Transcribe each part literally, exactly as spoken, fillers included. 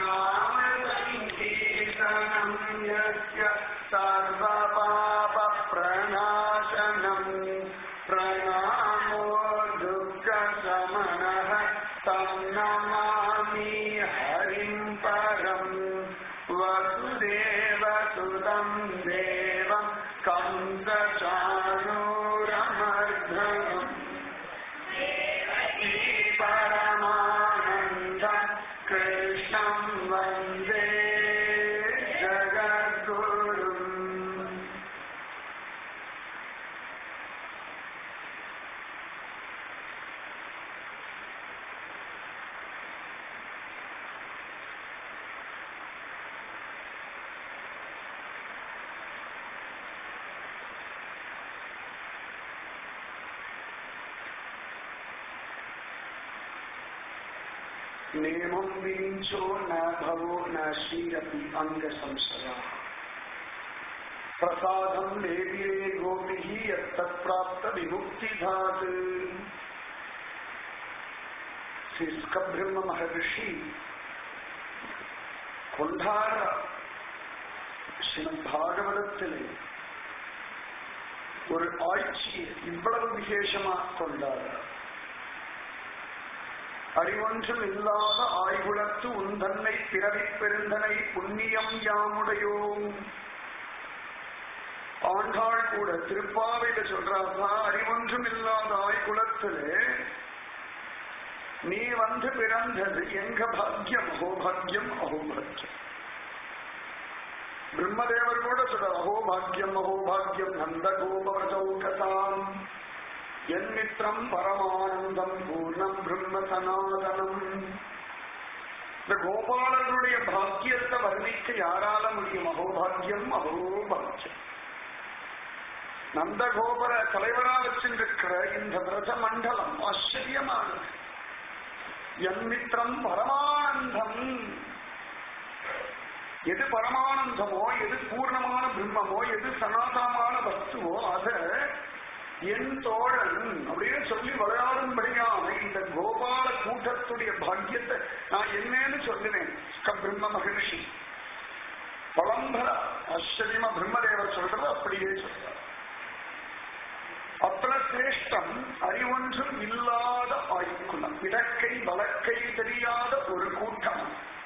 नाम संकीर्तनं यस्य सर्वपाप प्रणाशनं प्रणामो दुःखशमनः तं नमामि हरिं परं वसुदेवसुतं देवं कंसचाणूरमर्दनम् देवकी परमानन्दं कृष्णं वन्दे जगद्गुरुम्. नेमं विंचो न भवो न शीरपि अंग संशया प्रसादं लेविरे गोपिः यत्तत्प्राप्त विमुक्तिधात्. श्री ब्रह्म महर्षि கொண்டார ஸ்ரீமத் பாகவதத்திலே ஒரு ஆட்சியை இவ்வளவு விசேஷமா கொண்டார். அறிவொன்றும் இல்லாத ஆய்குலத்து உந்தன்னை பிறவி பெருந்தனை புண்ணியம் யாமுடையோம். ஆண்டாள் கூட திருப்பாவையில சொல்றாப்பா, அறிவொன்றும் இல்லாத ஆய்குலத்திலே நீ வந்து பிறந்தது எங்க பாக்கியம், அகோபாக்கியம் அகோபாக்கியம். பிரம்மதேவர் கூட சொல்ற அகோபாக்கியம் அகோபாக்கியம் நந்த கோபவசௌகதாம் என் மித்திரம் பரமானந்தம் பூர்ணம் பிரம்ம சனாதனம். இந்த கோபாலனுடைய பாக்கியத்தை வர்ணிக்க யாரால முடியும்? அகோபாக்கியம் அகோபாக்கியம். நந்த கோபுர தலைவரா வச்சிருக்கிற இந்த விரத மண்டலம் ஆச்சரியமானது. என் மித்திரம் பரமானந்தம். எது பரமானந்தமோ, எது பூர்ணமான பிரம்மமோ, எது சனாதனமான வஸ்துவோ அத என் தோழன் அப்படின்னு சொல்லி விளையாடும்படியான இந்த கோபால கூட்டத்துடைய பாக்கியத்தை நான் என்னன்னு சொல்லுவேன். பிரம்ம மகிழ்ச்சி பழம்பர ஆச்சரியமா பிரம்மதேவர் சொல்றது அப்படியே சொல்றார். அத்தனை சிரேஷ்டம் அறிவொன்றும் இல்லாத ஆய்க்குலம், இடக்கை வழக்கை தெரியாத ஒரு கூட்டம்.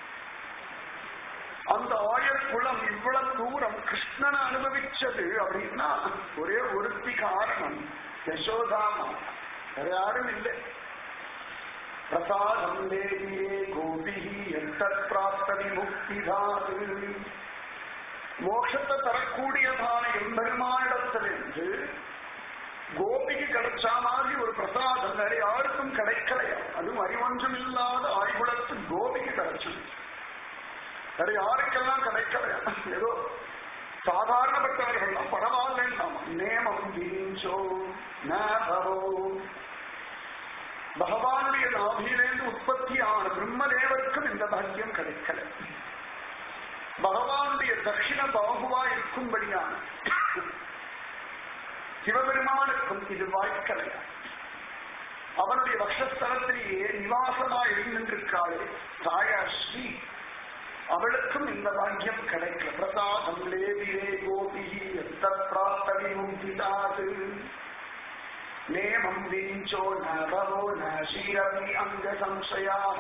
அந்த ஆயர்குலம் இவ்வளவு தூரம் கிருஷ்ணனை அனுபவிச்சது அப்படின்னா ஒரே ஒருத்தி காரணம், யசோதாமா, வேற யாரும் இல்லை. பிரசாதம் தேவியே கோபிஹி எத்தத் பிராப்த விமுக்திதாது. மோட்சத்தை தரக்கூடியதான எம்பெருமானிடத்திலிருந்து கோபிக்கு கிடைச்சா மாதிரி ஒரு பிரசாதம் வேற யாருக்கும் கிடைக்கலையா? அதுவும் அறிவொன்றும் இல்லாத ஆய்குலத்து கோபிக்கு கிடைச்சது. வேற யாருக்கெல்லாம் கிடைக்கலையா? ஏதோ சாதாரணப்பட்டவர்கள் பரவாயில்ல. நேமம் வீஞ்சோ நவோ. பகவானுடைய நாபியிலிருந்து உற்பத்தியான பிரம்மதேவருக்கும் இந்த பாக்கியம் கிடைக்கல. பகவானுடைய தட்சிண பாகுவா இருக்கும்படியான சிவபெருமானுக்கும் இது வாய்க்கலை. அவனுடைய வக்ஷஸ்தலத்திலேயே நிவாசமா இருந்திருக்காளே தாயாஸ்ரீ, அவளுக்கும் இந்த பாக்கியம் கிடைக்கல. பிரசாதம் லேவியே கோபிஹி எத்தத் பிராப்த விமுக்திதாத். நேமம் வீஞ்சோ நவோ நசீரபி அங்க சம்சயாக.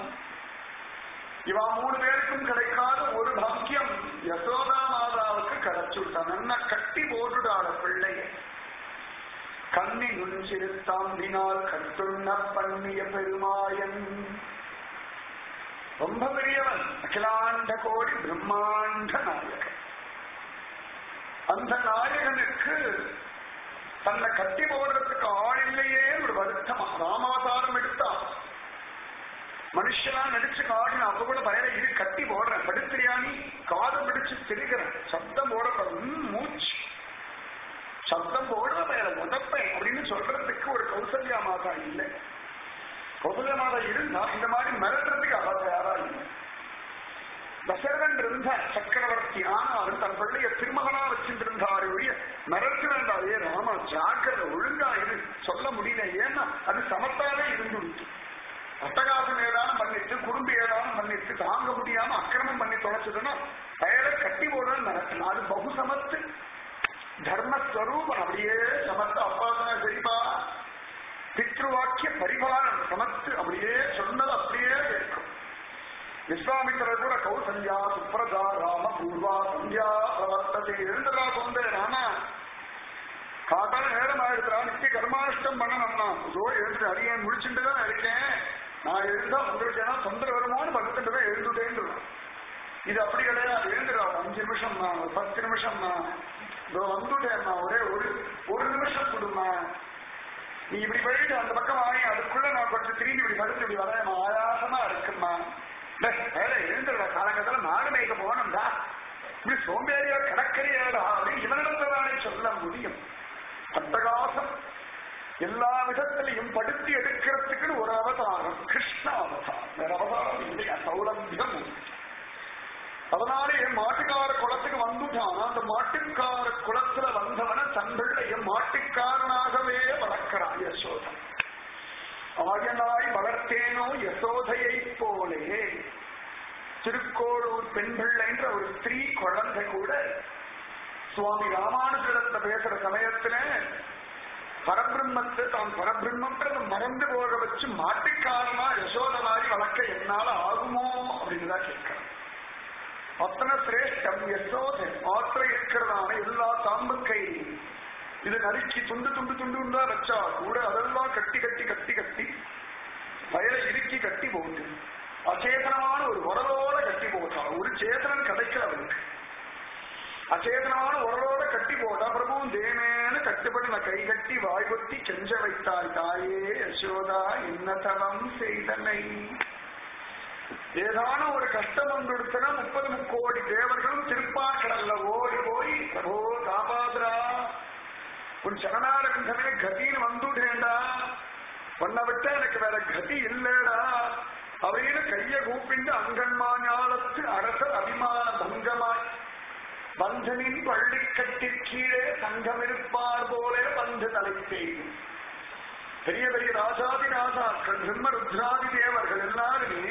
இவா மூணு பேருக்கும் கிடைக்காத ஒரு பாக்கியம் யசோதா மாதாவுக்கு கிடைச்சுட்டான். என்ன கட்டி போட்டுடாத பிள்ளைய கண்ணி நுண்சிறுத்தாம்பினால் கட்டுண்ண பண்ணிய பெருமாயன். ரொம்ப பெரியவன், அகிலாண்ட கோடி பிரம்மாண்ட நாயகன். அந்த நாயகனுக்கு தன்னை கட்டி போடுறதுக்கு ஆள் இல்லையே ஒரு வருத்தமா. ராமாதாரம் எடுத்தா மனுஷனா நடிச்சு காடின அப்ப கூட பயர இது கட்டி போடுறேன், படுத்திரியாணி காது பிடிச்சு திரிக்கிறேன், சப்தம் போட மூச்சு சப்தம் போடுற பயர உதப்பேன் அப்படின்னு சொல்றதுக்கு ஒரு கௌசல்யா மாதா இல்லை. கௌசல்யா மாதா இருந்தா இந்த மாதிரி மிரட்டுறதுக்கு அவ தயாரா இல்லை. தசரதன் இருந்த சக்கரவர்த்தி ஆனாலும் தன் பிள்ளைய திருமகனா வச்சுட்டு இருந்தாரு. மிரட்டு வேண்டாம், ஏ ராமா ஜாக்கிரதை ஒழுங்கா இது சொல்ல முடியல. ஏன்னா அது சமத்தாவே இருந்து அட்டகாசம் ஏதானம் பண்ணிட்டு குடும்பம் ஏதானம் பண்ணிட்டு தாங்க முடியாம அக்கிரமம் பண்ணி தொலைச்சதுன்னா பெயரை கட்டி போடுறது நடக்கணும். அது பகு சமத்து தர்மஸ்வரூபம். அப்படியே சமத்து அப்பாசன சரிப்பா பித்ருவாக்கிய பரிபாலனம் சமத்து அப்படியே சொன்னது அப்படியே இருக்கும். விஸ்வாமித்திரர் கூட கௌசல்யா சுப்ரதா ராம பூர்வா சந்தியா பிரவர்த்தத்தை எழுந்ததா சொந்தேன். ஆனா காட்டால நேரம் ஆயிடுறா நித்திய கர்மாஷ்டம் பண்ணணும்னா இதோ எழுந்து அடியேன் முடிச்சுட்டு தான் இருக்கேன். நான் எழுந்தா உங்களுக்கு ஏன்னா தொந்தரவு வருமானு பக்கத்துட்டு தான் எழுந்துட்டேன். இது அப்படி கிடையாது. எழுந்துடா அஞ்சு நிமிஷம் தான் ஒரு பத்து நிமிஷம் தான் இதோ வந்துட்டேன் ஒரே ஒரு ஒரு நிமிஷம் கொடுமா நீ இப்படி போயிட்டு அந்த பக்கம் ஆகி அதுக்குள்ள நான் கொஞ்சம் திரும்பி இப்படி படுத்து இப்படி வர ஆயாசமா இருக்குமா வேலை எழுந்துடா காலங்கத்துல மாடு மேய்க்க போகணும்டா இப்படி சோம்பேறியா கடற்கரையாடா அப்படின்னு இவனிடத்தானே சொல்ல முடியும். அட்டகாசம் எல்லா விதத்திலையும் படுத்தி எடுக்கிறதுக்குன்னு ஒரு அவதாரம் கிருஷ்ண அவதாரம். வேற அவதாரம் இல்லையா சௌலபியம். அதனாலே மாட்டுக்கார குளத்துக்கு வந்துட்டான். அந்த மாட்டுக்கார குளத்துல வந்தவன தன் பிள்ளைய மாட்டுக்காரனாகவே வளர்க்கிறான் யசோதா. ஆயனாய் வளர்த்தேனோ யசோதையை போலே. திருக்கோளூர் பெண் பிள்ளைன்ற ஒரு ஸ்திரீ குழந்தை கூட சுவாமி ராமானுஜரத்துல பேசுற சமயத்துல பரபிரம்மத்தை தான் பரபிரம்மன்றது மறந்து போக வச்சு மாட்டுக்காரனா யசோத மாதிரி வளர்க்க என்னால ஆகுமோ அப்படின்னு தான் கேட்கிறேன். அத்தனை சிரேஷ்டம் யசோதை ஆற்ற இருக்கிறதான எல்லா தாம்பு கை இது நறுக்கி துண்டு துண்டு துண்டு வச்சா கூட அதெல்லாம் கட்டி கட்டி கட்டி கட்டி வயலை இறுக்கி கட்டி போட்டு அச்சேதனமான ஒரு உடலோட கட்டி போட்டா ஒரு சேதனன் கிடைக்கல அவனுக்கு. அச்சேதனமான உடலோட கட்டி போட்டா பிரபுவும் தேனேன்னு கட்டுப்படி நான் கை கட்டி வாய் கொட்டி கெஞ்ச வைத்தாய் தாயே யசோதா இன்னதவம் செய்தனை. ஏதான ஒரு கஷ்டம் வந்துடுச்சுன்னா முப்பது முக்கோடி தேவர்களும் திருப்பாக்கடல்ல ஓடி போய் பிரபோ காபாத்ரா உன் சரணாரவிந்தமே கதின்னு வந்துட்டேண்டா பண்ண விட்ட எனக்கு வேற கதி இல்லடா அப்படின்னு கைய கூப்பிண்டு அங்கன்மா ஞாலத்து அரச அபிமான பங்கமாய் பந்தனின் பள்ளிக்கட்டிற்கீழே சங்கம் இருப்பார் போலே வந்து தலை செய்து பெரிய பெரிய ராஜாதி ராஜாக்கள் பிரம்ம ருத்ராதி தேவர்கள் எல்லாருமே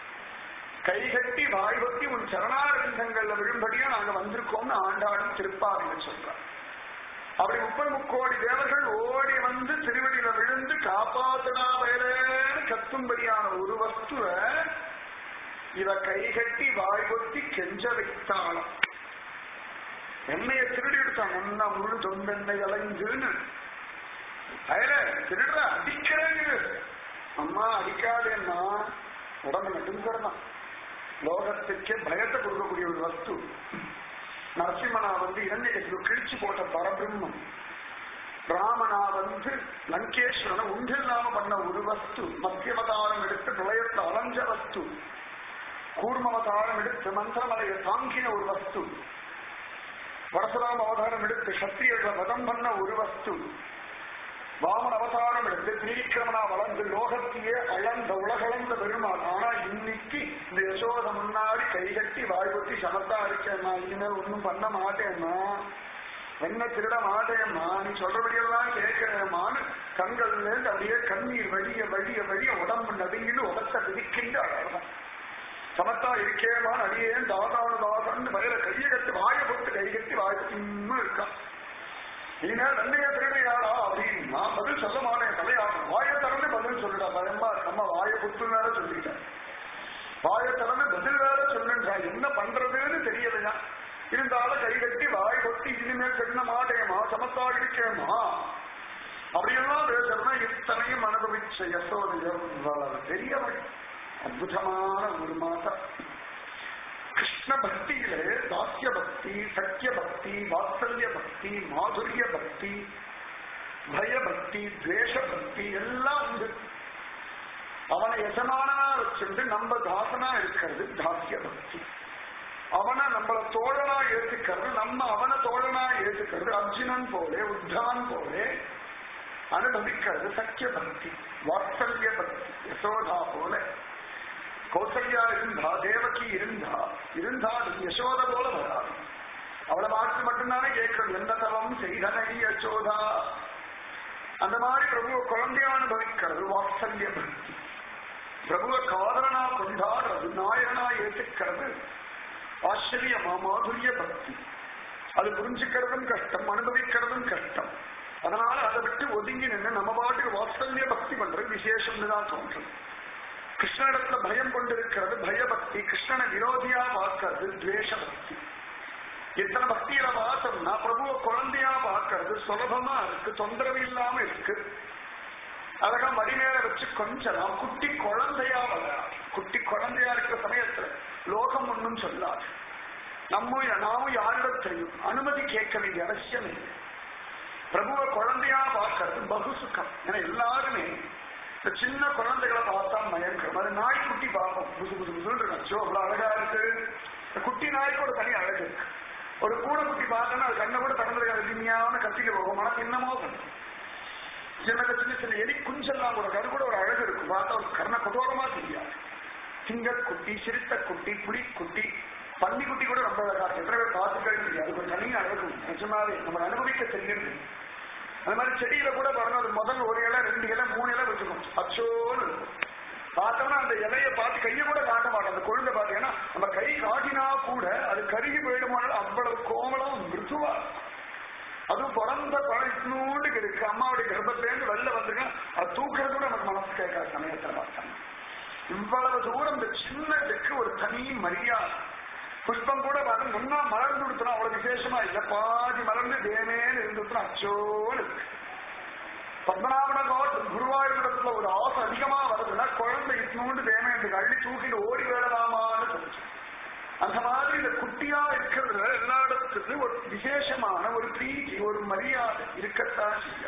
கைகட்டி வாய்வத்தி உன் சரணாரங்கங்கள்ல விழும்படியா நாங்க வந்திருக்கோம்னு ஆண்டாடும் திருப்பாவின்னு சொல்றார். அப்படி முப்பது முக்கோடி தேவர்கள் ஓடி வந்து திருவடியில விழுந்து காப்பாத்துனா வேலைன்னு கத்தும்படியான ஒரு வஸ்துவ இவ கைகட்டி வாய்வத்தி கெஞ்ச வைத்தாளாம். எண்ணெய திருடி எடுத்தான் ஒன்னா முழு தொண்டெண்ணெய் அலைஞ்சுன்னு அயல திருடுற அடிக்கிறேங்க. அம்மா அடிக்காதேன்னா உடம்பு நடுங்கிறதான். லோகத்துக்கே பயத்தை கொடுக்கக்கூடிய ஒரு வஸ்து. நரசிம்மனா வந்து இரண்யகத்துக்கு கிழிச்சு போட்ட பரபிரம்மம். ராமனா வந்து லங்கேஸ்வரனை உண்டில்லாம பண்ண ஒரு வஸ்து. மத்தியவதாரம் எடுத்து பிரளயத்தை அலைஞ்ச வஸ்து. கூர்மவதாரம் எடுத்து மந்திரமலையை தாங்கின ஒரு வஸ்து. பரசுராம அவதாரம் எடுத்து சத்திரியர்களை வதம் பண்ண ஒரு வஸ்து. வாமன் அவதாரம் எடுத்து திரிக்கிரமனா வளர்ந்து லோகத்தையே அளந்த உலகளந்த பெருமாள். ஆனா இன்னைக்கு இந்த யசோத முன்னாடி கைகட்டி வாழ்வத்தி சமத்தா இருக்கேன்னா இனிமேல் ஒன்னும் பண்ண மாட்டேன்னா என்ன திருட மாட்டேம்மா நீ சொல்றபடியெல்லாம் கேட்கிறேம்மான்னு கண்கள்ல இருந்து அப்படியே கண்ணீர் வழிய வழிய வழிய உடம்பு நடுங்கின்னு உடத்த விதிக்கின்ற அழகான் சமத்தா இருக்கேமான்னு அடியேன் தாதானு தாதான்னு வயல கையை கட்டி வாயை போட்டு கை கட்டி வாய்ப்பு இன்னும் இருக்கான். நீங்க நன்மைய திருடையாளா அப்படின்னு நான் பதில் சொல்ல மாட்டேன். தலையாகும் வாயை திறந்து பதில் சொல்லிட்டா பயமா நம்ம வாயை புத்து வேற சொல்லிட்டேன். வாயை திறந்து பதில் வேற சொல்லுன்றா என்ன பண்றதுன்னு தெரியலையா. இருந்தாலும் கை கட்டி வாய் கொட்டி இனிமேல் செல்ல மாட்டேமா சமத்தா இருக்கேமா அப்படியெல்லாம் பேசுறதுனா இத்தனையும் அனுபவிச்ச யசோதைய பெரியவள் அற்புதமான ஒரு மாதா. கிருஷ்ண பக்தியிலே தாஸ்ய பக்தி சத்திய பக்தி வாத்சல்ய பக்தி மாதுரிய பக்தி பயபக்தி துவேஷ பக்தி எல்லாம் உண்டு. அவனை எஜமானா வச்சுட்டு நம்ம தாசனா இருக்கிறது தாஸ்ய பக்தி. அவனை நம்மள தோழனா ஏத்துக்கிறது நம்ம அவனை தோழனா ஏத்துக்கிறது அர்ஜுனன் போலே உத்தவன் போலே அனுபவிக்கிறது சத்திய பக்தி வாத்சல்ய பக்தி. யசோதா போல கௌசல்யா இருந்தா தேவகி இருந்தா இருந்தாலும் யசோத போல வராது. அவளை பார்த்து மட்டும்தானே கேட்கணும் எந்த தவம் செய்தனை யசோதா. அந்த மாதிரி பிரபு குழந்தைய அனுபவிக்கிறது வாத்சல்ய பக்தி. பிரபுவ காதலனா கொண்டாடுறது, நாயகனா ஏற்றுக்கிறது ஆச்சரியமா மாதுரிய பக்தி. அது புரிஞ்சுக்கிறதும் கஷ்டம், அனுபவிக்கிறதும் கஷ்டம். அதனால அதை விட்டு ஒதுங்கி நின்று நம்ம பாட்டுக்கு வாத்சல்ய பக்தி பண்றது விசேஷம்னு தான் தோன்றும். கிருஷ்ணனிடத்துல பயம் கொண்டிருக்கிறது பயபக்தி, கிருஷ்ணனை விரோதியா பார்க்கறது துவேஷ பக்தி. எத்தனை பக்தியில பார்த்தோம்னா பிரபுவ குழந்தையா பார்க்கறது சுலபமா இருக்கு, தொந்தரவு இல்லாம இருக்கு. அழகா மடிமேல வச்சு கொஞ்சம் குட்டி குழந்தையா வர, குட்டி குழந்தையா இருக்கிற சமயத்துல லோகம் ஒன்னும் சொல்லாது. நம்ம நாமும் யாரிடம் தெரியும், அனுமதி கேட்க வேண்டிய அவசியம் இல்லை. பிரபுவ குழந்தையா பார்க்கறது பகு சுகம். ஏன்னா எல்லாருமே இந்த சின்ன குழந்தைகளை பார்த்தா மயங்கிறோம். அது நாய்க்குட்டி பார்ப்போம், புசு புசு புசுன்னு இருந்துச்சோ அவ்வளவு அழகா இருக்கு. குட்டி நாய்க்கு ஒரு தனி அழகு இருக்கு. ஒரு பூனை குட்டி பார்த்தோன்னா அது கண்ணை கூட திறந்துருக்காது, திண்மையான கத்திக்க போகும், மனசு என்னமோ பண்ணும். சின்ன சின்ன சின்ன எலி குஞ்செல்லாம் கூட அது கூட ஒரு அழகு இருக்கும், பார்த்தா ஒரு கர்ண கொடோரமா தெரியாது. சிங்கக்குட்டி, சிறுத்தை குட்டி, புலி குட்டி, பன்னி குட்டி கூட ரொம்ப அழகா இருக்கு. எத்தனை பேர் பார்த்துக்கள் தெரியாது, அது ஒரு தனி அழகு நிஜமாவே நம்ம அனுபவிக்க தெரியுது. அது மாதிரி செடியில கூட பாருங்க, அது முதல் ஒரு இலை ரெண்டு இலை மூணு இலை வச்சுக்கணும், அச்சோன்னு இருக்கும். பார்த்தோம்னா அந்த இலையை பார்த்து கையை கூட காட்ட மாட்டோம். அந்த கொழுந்தை பார்த்தீங்கன்னா நம்ம கை காட்டினா கூட அது கருகி போயிடுமானால் அவ்வளவு கோமலம் மிருதுவா. அதுவும் பிறந்த பழனூண்டுக்கு இருக்கு, அம்மாவுடைய கர்ப்பத்திலேருந்து வெளில வந்துருங்க, அது தூக்குறது கூட நமக்கு மனசு கேட்காத சமயத்துல பார்த்தாங்க. இவ்வளவு தூரம் இந்த சின்னதுக்கு ஒரு தனி மரியாதை. புஷ்பம் கூட பார்த்து முன்னா மலர்ந்து கொடுத்தோம், அவ்வளவு விசேஷமா இல்லை, பாதி மலர்ந்து தேமேன்னு இருந்துட்டோம் அச்சோன்னு இருக்கு. பத்மநாபன கோட் குருவாயூரத்துல ஒரு ஆசை அதிகமா வருதுன்னா குழந்தை இட்னூண்டு தேமேன்னு அள்ளி தூக்கிட்டு ஓடி வேடலாமான்னு சொல்லிச்சு. அந்த மாதிரி இந்த குட்டியா இருக்கிறதுல எல்லா இடத்துக்கும் ஒரு விசேஷமான ஒரு பிரீதி, ஒரு மரியாதை இருக்கத்தான் செய்ய.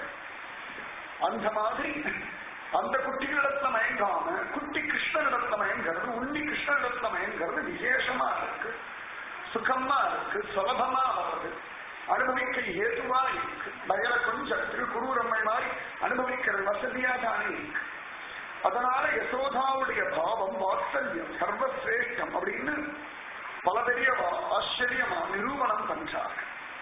அந்த மாதிரி அந்த குட்டிகளிடத்துல மயங்காம குட்டி கிருஷ்ணனிடத்துல மயங்கிறது, உண்ணி கிருஷ்ணனிடத்துல மயங்கிறது விசேஷமா இருக்கு, சுகமா இருக்கு, சுலபமா வருது, அனுபவிக்க ஏதுவா இருக்கு. பயல கொஞ்சம் திருக்குறூரம்மை மாதிரி அனுபவிக்கிறது வசதியா தானே இருக்கு. அதனால யசோதாவுடைய பாவம் வாத்சல்யம் சர்வசிரேஷ்டம் அப்படின்னு பல பெரிய ஆச்சரியமா நிரூபணம் பண்றாங்க.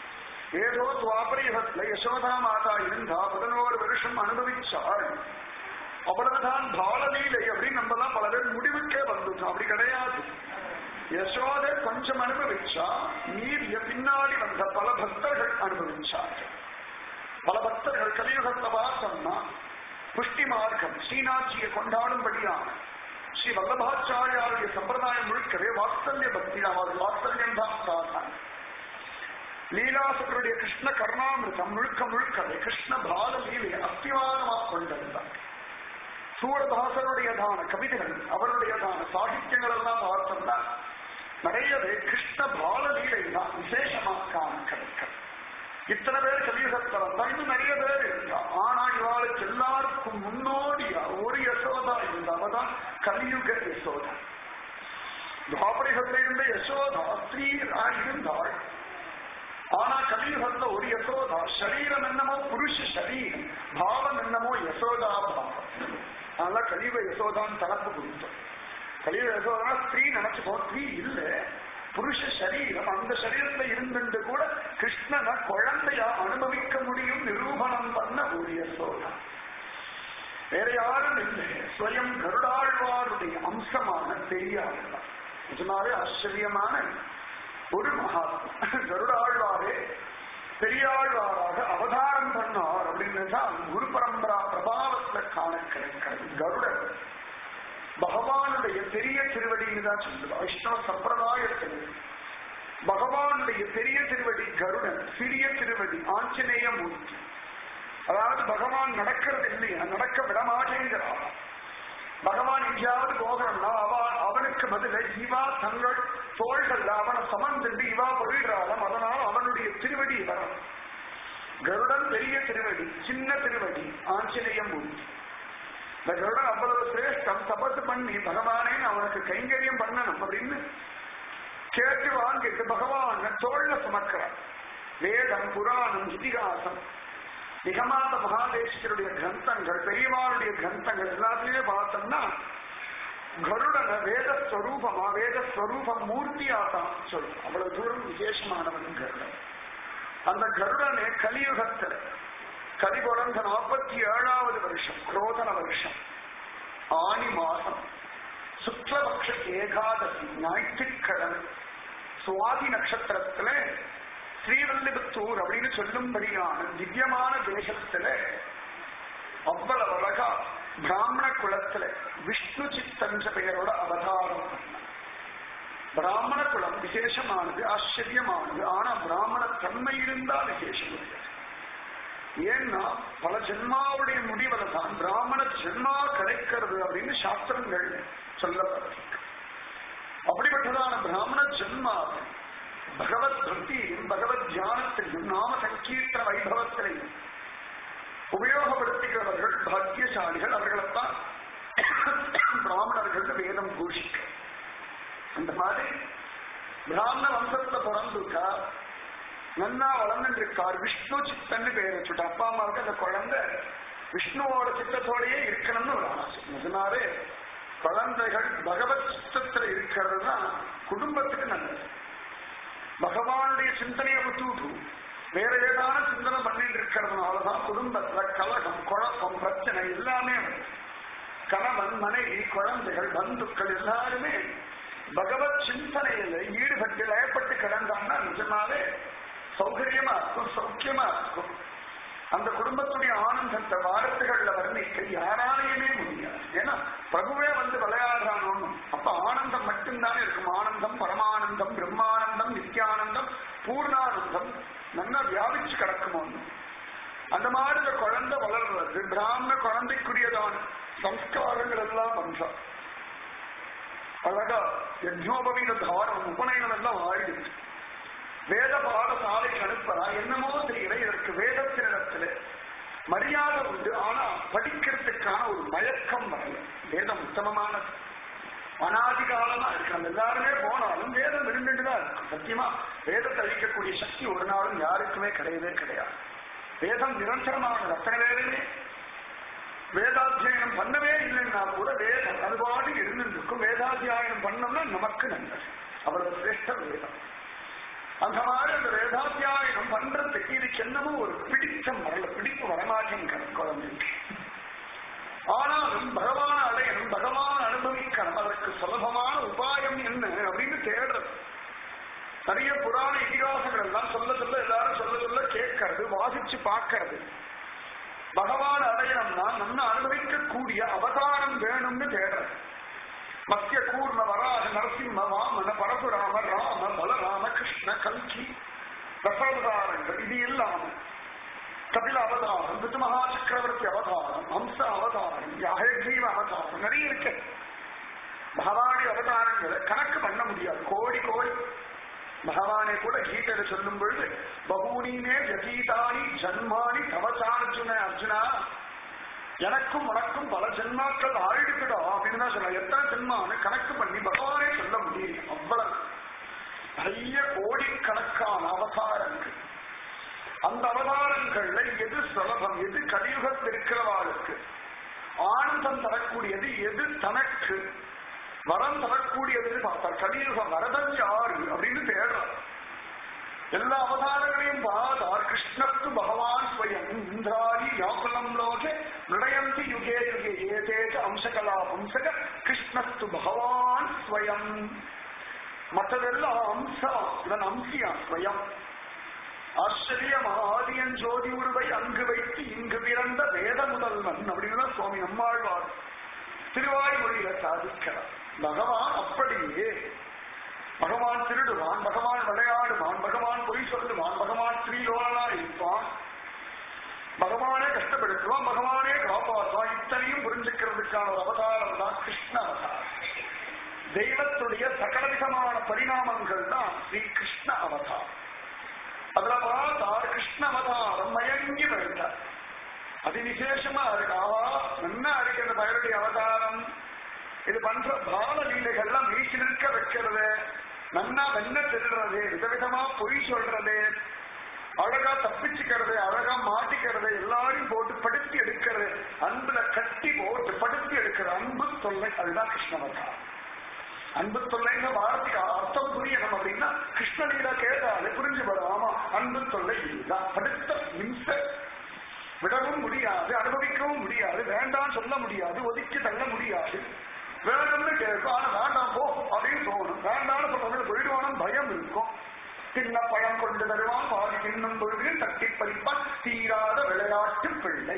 ஏதோ துவாபரயுகத்துல யசோதா மாதா இருந்தா பதினோரு வருஷம் அனுபவிச்சாள், அவ்வளவுதான் பாலலீலை அப்படின்னு நம்ம எல்லாம் பல பேர் முடிவுக்கே வந்துட்டோம். அப்படி கிடையாது. யசோத கொஞ்சம் அனுபவிச்சா நீதிய பின்னாடி வந்த பல பக்தர்கள் அனுபவிச்சார்கள். பல பக்தர்கள் கலியுகத்தை பார்த்தோம்னா புஷ்டி மார்க்கம் ஸ்ரீநாச்சியை கொண்டாடும்படியான ஸ்ரீ வல்லபாச்சாரியாருடைய சம்பிரதாயம் முழுக்கவே வாத்சல்ய பக்தி தான். அவர் வாத்சல்யம் தான் சாதனை. லீலாசுடைய கிருஷ்ண கர்ணாமிருதம் முழுக்க முழுக்கவே கிருஷ்ண பால லீலையை அத்திவாதமாக கொண்டிருந்தார். சூரதாசனுடையதான கவிதைகள், அவருடையதான சாகித்யங்கள் எல்லாம் பார்த்தோம்னா நிறையவே கிருஷ்ண பால லீலை தான் விசேஷமாக கிடைக்கிறது. இத்தனை பேர் கலியுகத்துல வந்தா இன்னும் நிறைய பேர் இருந்தா, ஆனா இவாளுக்கு எல்லாருக்கும் முன்னோடியா ஒரு யசோதா இருந்தா, அவதான் கலியுக யசோதா. துவாபரிகத்துல இருந்த யசோதா ஸ்ரீரா இருந்தாள். ஆனா கலியுகத்துல ஒரு யசோதா, சரீரம் என்னமோ புருஷ சரீரம், பாவம் என்னமோ யசோதா பாவம். அதனால கலியுக யசோதான் தலைப்பு கொடுத்தோம். கலியுக யசோதா ஸ்திரீ நினைச்சுப்போம், ஸ்திரீ இல்ல புருஷ சரீரம். அந்த சரீரத்துல இருந்துட்டு கூட கிருஷ்ணனை குழந்தையா அனுபவிக்க முடியும் நிரூபணம் பண்ண ஒரு யசோதா. வேற யாரும் இல்லை, ஸ்வயம் கருடாழ்வாருடைய அம்சமான பெரியாழ்வார். நிஜமாவே ஆச்சரியமான ஒரு மகாத்மா. கருடாழ்வாரே பெரியாழ்வாராக அவதாரம் பண்ணார் அப்படின்னு தான் குரு பரம்பரா பிரபாவத்துல காண கிடைக்கிறது. கருடர் பகவானுடைய பெரிய திருவடின்னு தான் சொல்லுது. வைஷ்ணவ சம்பிரதாயத்தில் பகவானுடைய பெரிய திருவடி கருடன், சிறிய திருவடி ஆஞ்சநேய மூர்த்தி. அதாவது பகவான் நடக்கிறது இல்லையா, நடக்க விடமாட்டேங்கிறார். பகவான் எங்கேயாவது போகிறோம்னா அவ அவனுக்கு பதில இவா தங்கள் தோள்கள் அவனை சமந்துண்டு இவா போயிடுறாலும், அதனால அவனுடைய திருவடி வரும். கருடன் பெரிய திருவடி, சின்ன திருவடி ஆஞ்சநேய மூர்த்தி. இந்த கருடன் அவ்வளவு சிரேஷ்டம். தபத்து பண்ணி பகவானே அவனுக்கு கைங்கரியம் பண்ணணும் அப்படின்னு கேட்டு வாங்கிட்டு பகவான் தோல்ல சுமக்கிறார். வேதம், புராணம், இதிகாசம், நிகமாந்த மகாதேசிகருடைய கிரந்தங்கள், பெரியவாருடைய கிரந்தங்கள் எல்லாத்தையுமே பார்த்தோம்னா கருடனை வேதஸ்வரூபமா வேதஸ்வரூபம் மூர்த்தியாதான் சொல்லும். அவ்வளவு தூரம் விசேஷமானவன் கருடன். அந்த கருடனே கலியுகத்தில் கலிபுரந்த நாற்பத்தி ஏழாவது வருஷம் குரோதன வருஷம் ஆனி மாசம் சுக்லபக்ஷ ஏகாதசி ஞாயிற்றுக்கிழமை சுவாதி நட்சத்திரத்துல ஸ்ரீவல்லிபுத்தூர் அப்படின்னு சொல்லும்படியான திவ்யமான தேசத்துல அவ்வளவு அழகா பிராமண குலத்துல விஷ்ணு சித்தன்ற பெயரோட அவதாரம் பண்ண. பிராமண குலம் விசேஷமானது, ஆச்சரியமானது. ஆனா பிராமண தன்மை இருந்தா விசேஷம் இல்லை. ஏன்னா பல ஜென்மாவுடைய முடிவுல தான் பிராமண ஜென்மா கிடைக்கிறது அப்படின்னு சாஸ்திரங்கள் சொல்லப்பட்டிருக்கு. அப்படிப்பட்டதான பிராமண ஜென்மா பகவத் பக்தியும் பகவத் தியானத்திலையும் நாம சங்கீர்த்தன வைபவத்திலையும் உபயோகப்படுத்துகிறவர்கள் பாக்கியசாலிகள். அவர்களைத்தான் பிராமணர்கள் வேதம் கோஷிக்க. அந்த மாதிரி பிராமண வம்சத்துல பிறந்துட்டா நன்னா வளர்ந்துருக்கார். விஷ்ணு சித்தன்னு பேர் வச்சுட்டா அப்பா அம்மாவுக்கு அந்த குழந்தை விஷ்ணுவோட சித்தத்தோடையே இருக்கணும்னு ஒரு ஆசை. அதனாலே குழந்தைகள் பகவத் சித்தத்துல இருக்கிறது தான் குடும்பத்துக்கு நல்லது. பகவானுடைய சிந்தனையை விட்டு வேற ஏதான சிந்தனை பண்ணிட்டு இருக்கிறதுனாலதான் குடும்பத்துல கலகம், குழப்பம், பிரச்சனை எல்லாமே. கணவன், மனைவி, குழந்தைகள், பந்துக்கள் எல்லாருமே பகவத் சிந்தனையில ஈடுபட்டு லயப்பட்டு கிடந்தாங்கன்னா நிஜமாவே சௌகரியமா இருக்கும், சௌக்கியமா இருக்கும். அந்த குடும்பத்துடைய ஆனந்தத்தை வார்த்தைகள்ல வர்ணிக்க யாராலையுமே முடியாது. ஏன்னா பிரபுவே வந்து விளையாடுறானோ அப்ப ஆனந்தம் மட்டும்தானே இருக்கும். ஆனந்தம், பரமானந்தம், பிரம்மானந்தம், நித்யானந்தம், பூர்ணானந்தம் நல்லா வியாபிச்சு கிடக்குமோ. அந்த மாதிரி இந்த குழந்தை வளர்றது பிராமண குழந்தைக்குரியதான சம்ஸ்காரங்கள் எல்லாம் பண்றா. அழகா யஜ்னோபவீத தாரம் உபநயனம் எல்லாம் ஆயிடுச்சு. வேத பாடசாலைக்கு அனுப்புறா. என்னமோ தெரியல, இதற்கு வேதத்தினிடத்துல மரியாதை உண்டு. ஆனா படிக்கிறதுக்கான ஒரு மயக்கம் வரல. வேதம் உத்தமமானது, அனாதிகாலமா இருக்கு. அந்த எல்லாருமே போனாலும் வேதம் இருந்துட்டுதான் இருக்கு. சத்தியமா வேதத்தை அழிக்கக்கூடிய சக்தி ஒரு நாளும் யாருக்குமே கிடையவே கிடையாது. வேதம் நிரந்தரமானது. அத்தனை பேருமே வேதாத்தியாயனம் பண்ணவே இல்லைன்னா கூட வேதம் அது பாடி இருந்திருக்கும். வேதாத்தியாயனம் பண்ணோம்னா நமக்கு நல்லது. அவ்வளவு சிரேஷ்ட வேதம். அந்த மாதிரி அந்த வேதாத்தியாயனம் பண்றதுக்கு இதுக்கு என்னமோ ஒரு பிடிச்சம் வரல, பிடிப்பு வரமாட்டேங்க குழந்தைக்கு. ஆனாலும் பகவான அடையணும், பகவான அனுபவிக்கணும். அதற்கு சுலபமான உபாயம் என்ன அப்படின்னு தேடுறது. நிறைய புராண இதிகாசங்கள் எல்லாம் சொல்ல சொல்ல எல்லாரும் சொல்ல சொல்ல கேட்கறது, வாசிச்சு பார்க்கறது. பகவான் அடையணும்னா நம்ம அனுபவிக்கக்கூடிய அவதாரம் வேணும்னு தேடுறது. மத்திய கூர்ம வராக நரசிம்ம வாமன பரசுராம ராம பலராம கிருஷ்ண கல்கி ரசாவதாரங்கள் இது இல்லாம கபில அவதாரம், ருது மகா சக்கரவர்த்தி அவதாரம், ஹம்ச அவதாரம், ஹயக்ரீவ அவதாரம் நிறைய இருக்கு. பகவானுடைய அவதாரங்களை கணக்கு பண்ண முடியாது, கோடி கோடி. பகவானை கூட கீதையில சொல்லும் பொழுது பகூனினே ஜகீதானி ஜன்மானி தவசார்ஜுன அர்ஜுனா, எனக்கும் உனக்கும் பல ஜென்மாக்கள் ஆயிடுக்கிடும் அப்படின்னு தான் சொல்ல. எத்தனை ஜென்மான்னு கணக்கு பண்ணி பகவானே சொல்ல முடியும். அவ்வளவு நிறைய கோடிக்கணக்கான அவதாரங்கள். அந்த அவதாரங்கள்ல எது சுலபம், எது கலியுகத்தில் இருக்கிறவாளுக்கு ஆனந்தம் தரக்கூடியது, எது தனக்கு வரம் தரக்கூடியதுன்னு பார்த்தார். கலியுக வரதன் யாரு அப்படின்னு தேடுறார். எல்லா அவதாரங்களையும் பார்த்தார். கிருஷ்ணத்து பகவான் ஸ்வயம் இந்திராதி யாக்குலம் லோகே நிரயந்தி யுகே யுகே ஏதேக அம்சகலா வம்சக கிருஷ்ணத்து பகவான் ஸ்வயம். மற்றதெல்லாம் அம்சம், இவன் அம்சியா ஸ்வயம். ஆச்சரியம் ஆதியன் ஜோதி உருவை அங்கு வைத்து இங்கு பிறந்த வேத முதல்வன் அப்படின்னு சுவாமி நம்மாழ்வார் திருவாய்மொழியில சாதிக்கிறார். பகவான் அப்படியே பகவான் திருடுவான், பகவான் விளையாடுவான், பகவான் பொய் சொல்லுவான், பகவான் ஸ்ரீலோலா இருப்பான், பகவானே கஷ்டப்படுத்துவான், பகவானே காப்பாற்றுவான். இத்தனையும் புரிஞ்சுக்கிறதுக்கான ஒரு அவதாரம் தான் கிருஷ்ண அவதாரம். தெய்வத்துடைய சகலவிதமான பரிணாமங்கள் தான் ஸ்ரீ கிருஷ்ண அவதாரம். அதுல பார்த்தார் கிருஷ்ண அவதாரம் மயங்கி வருகிறார். அது விசேஷமா இருக்கு. ஆவா என்ன இருக்கு அந்த பயனுடைய அவதாரம். இது பண்ற பால லீலைகள்லாம் வீசி நிற்க வைக்கிறது, நன்னா வெண்ண திருடுறது, விதவிதமா பொய் சொல்றது, அழகா தப்பிச்சுக்கிறது, அழகா மாட்டிக்கிறது, எல்லாரையும் போட்டு படுத்தி எடுக்கிறது, அன்புல கட்டி போட்டு படுத்தி எடுக்கிறது. அன்பு தொல்லை, அதுதான் கிருஷ்ணவதாரம். அன்பு தொல்லைங்க வார்த்தைக்கு அர்த்தம் புரியணும் அப்படின்னா கிருஷ்ணலீலா கேட்டாலே புரிஞ்சு வரும். ஆமா, அன்பு தொல்லை இதுதான். படுத்த இம்சை விடவும் முடியாது, அனுபவிக்கவும் முடியாது, வேண்டாம் சொல்ல முடியாது, ஒதுக்கி தள்ள முடியாது. வேணும்னு கேட்கும். ஆனா வேண்டாம் போ அப்படின்னு தோணும். வேண்டாம்னு சொல்றது போயிடுவானு பயம் இருக்கும். சின்ன பழம் கொண்டு தருவான் பாதி தின்னும் பொழுது தட்டி பறிப்பான் தீராத விளையாட்டு பிள்ளை.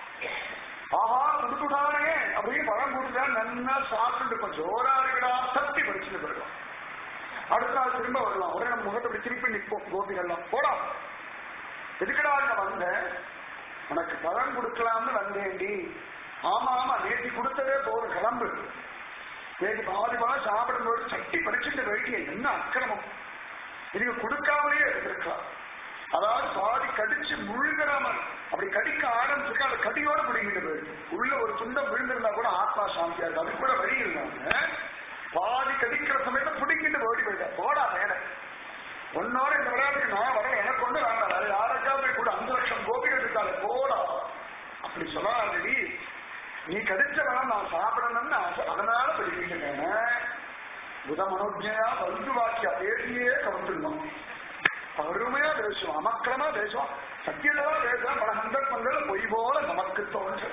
ஆஹா கொடுத்துட்டானே அப்படின்னு பழம் கொடுத்தா நல்லா சாப்பிட்டு கொஞ்சம் ஜோரா இருக்கடா தட்டி பறிச்சுட்டு போயிடுவான். அடுத்த நாள் திரும்ப வரலாம். உடனே நம்ம முகத்தை திருப்பி நிற்போம். கோபிகள்லாம் போடா எதுக்கடா வந்த, உனக்கு பழம் கொடுக்கலாம்னு வந்தேன்டி. ஆமா ஆமா நேற்று கொடுத்ததே போதும் கிளம்பு. நேற்று பாதி பழம் சாப்பிடும்போது சட்டி பறிச்சுட்டு போயிட்டே என்ன அக்கிரமம். இதுக்கு கொடுக்காமலே இருந்திருக்கலாம். அதாவது பாதி கடிச்சு முழுகிறாமல் அப்படி கடிக்க ஆரம்பிச்சிருக்க அந்த கடியோட பிடிங்கிட்டு போயிடுது. உள்ள ஒரு துண்டம் விழுந்திருந்தா கூட ஆத்மா சாந்தியா இருக்கு. அது கூட வழி இல்லாம பாதி கடிக்கிற சமயத்தை பிடிக்கிட்டு ஓடி போயிட்டா. போடா வேற ஒன்னோட இந்த விளையாட்டுக்கு நான் வரல, எனக்கு கொண்டு வேண்டாம், வேற யாருக்காவே கூட அஞ்சு லட்சம் கோபிகள் இருக்காது போடா அப்படி சொல்லாதடி. நீ கடிச்ச வேணாம் நான் சாப்பிடணும்னு ஆசை, அதனால பிடிக்கிட்டு புத மனோஜயா வந்து வாக்கியா பேசியே கவர்ந்துருந்தோம். அருமையா பேசுவோம், அமக்கிரமா பேசுவோம், சத்தியதா பேசுவோம். பல சந்தர்ப்பங்கள் பொய் போல நமக்கு தோன்று.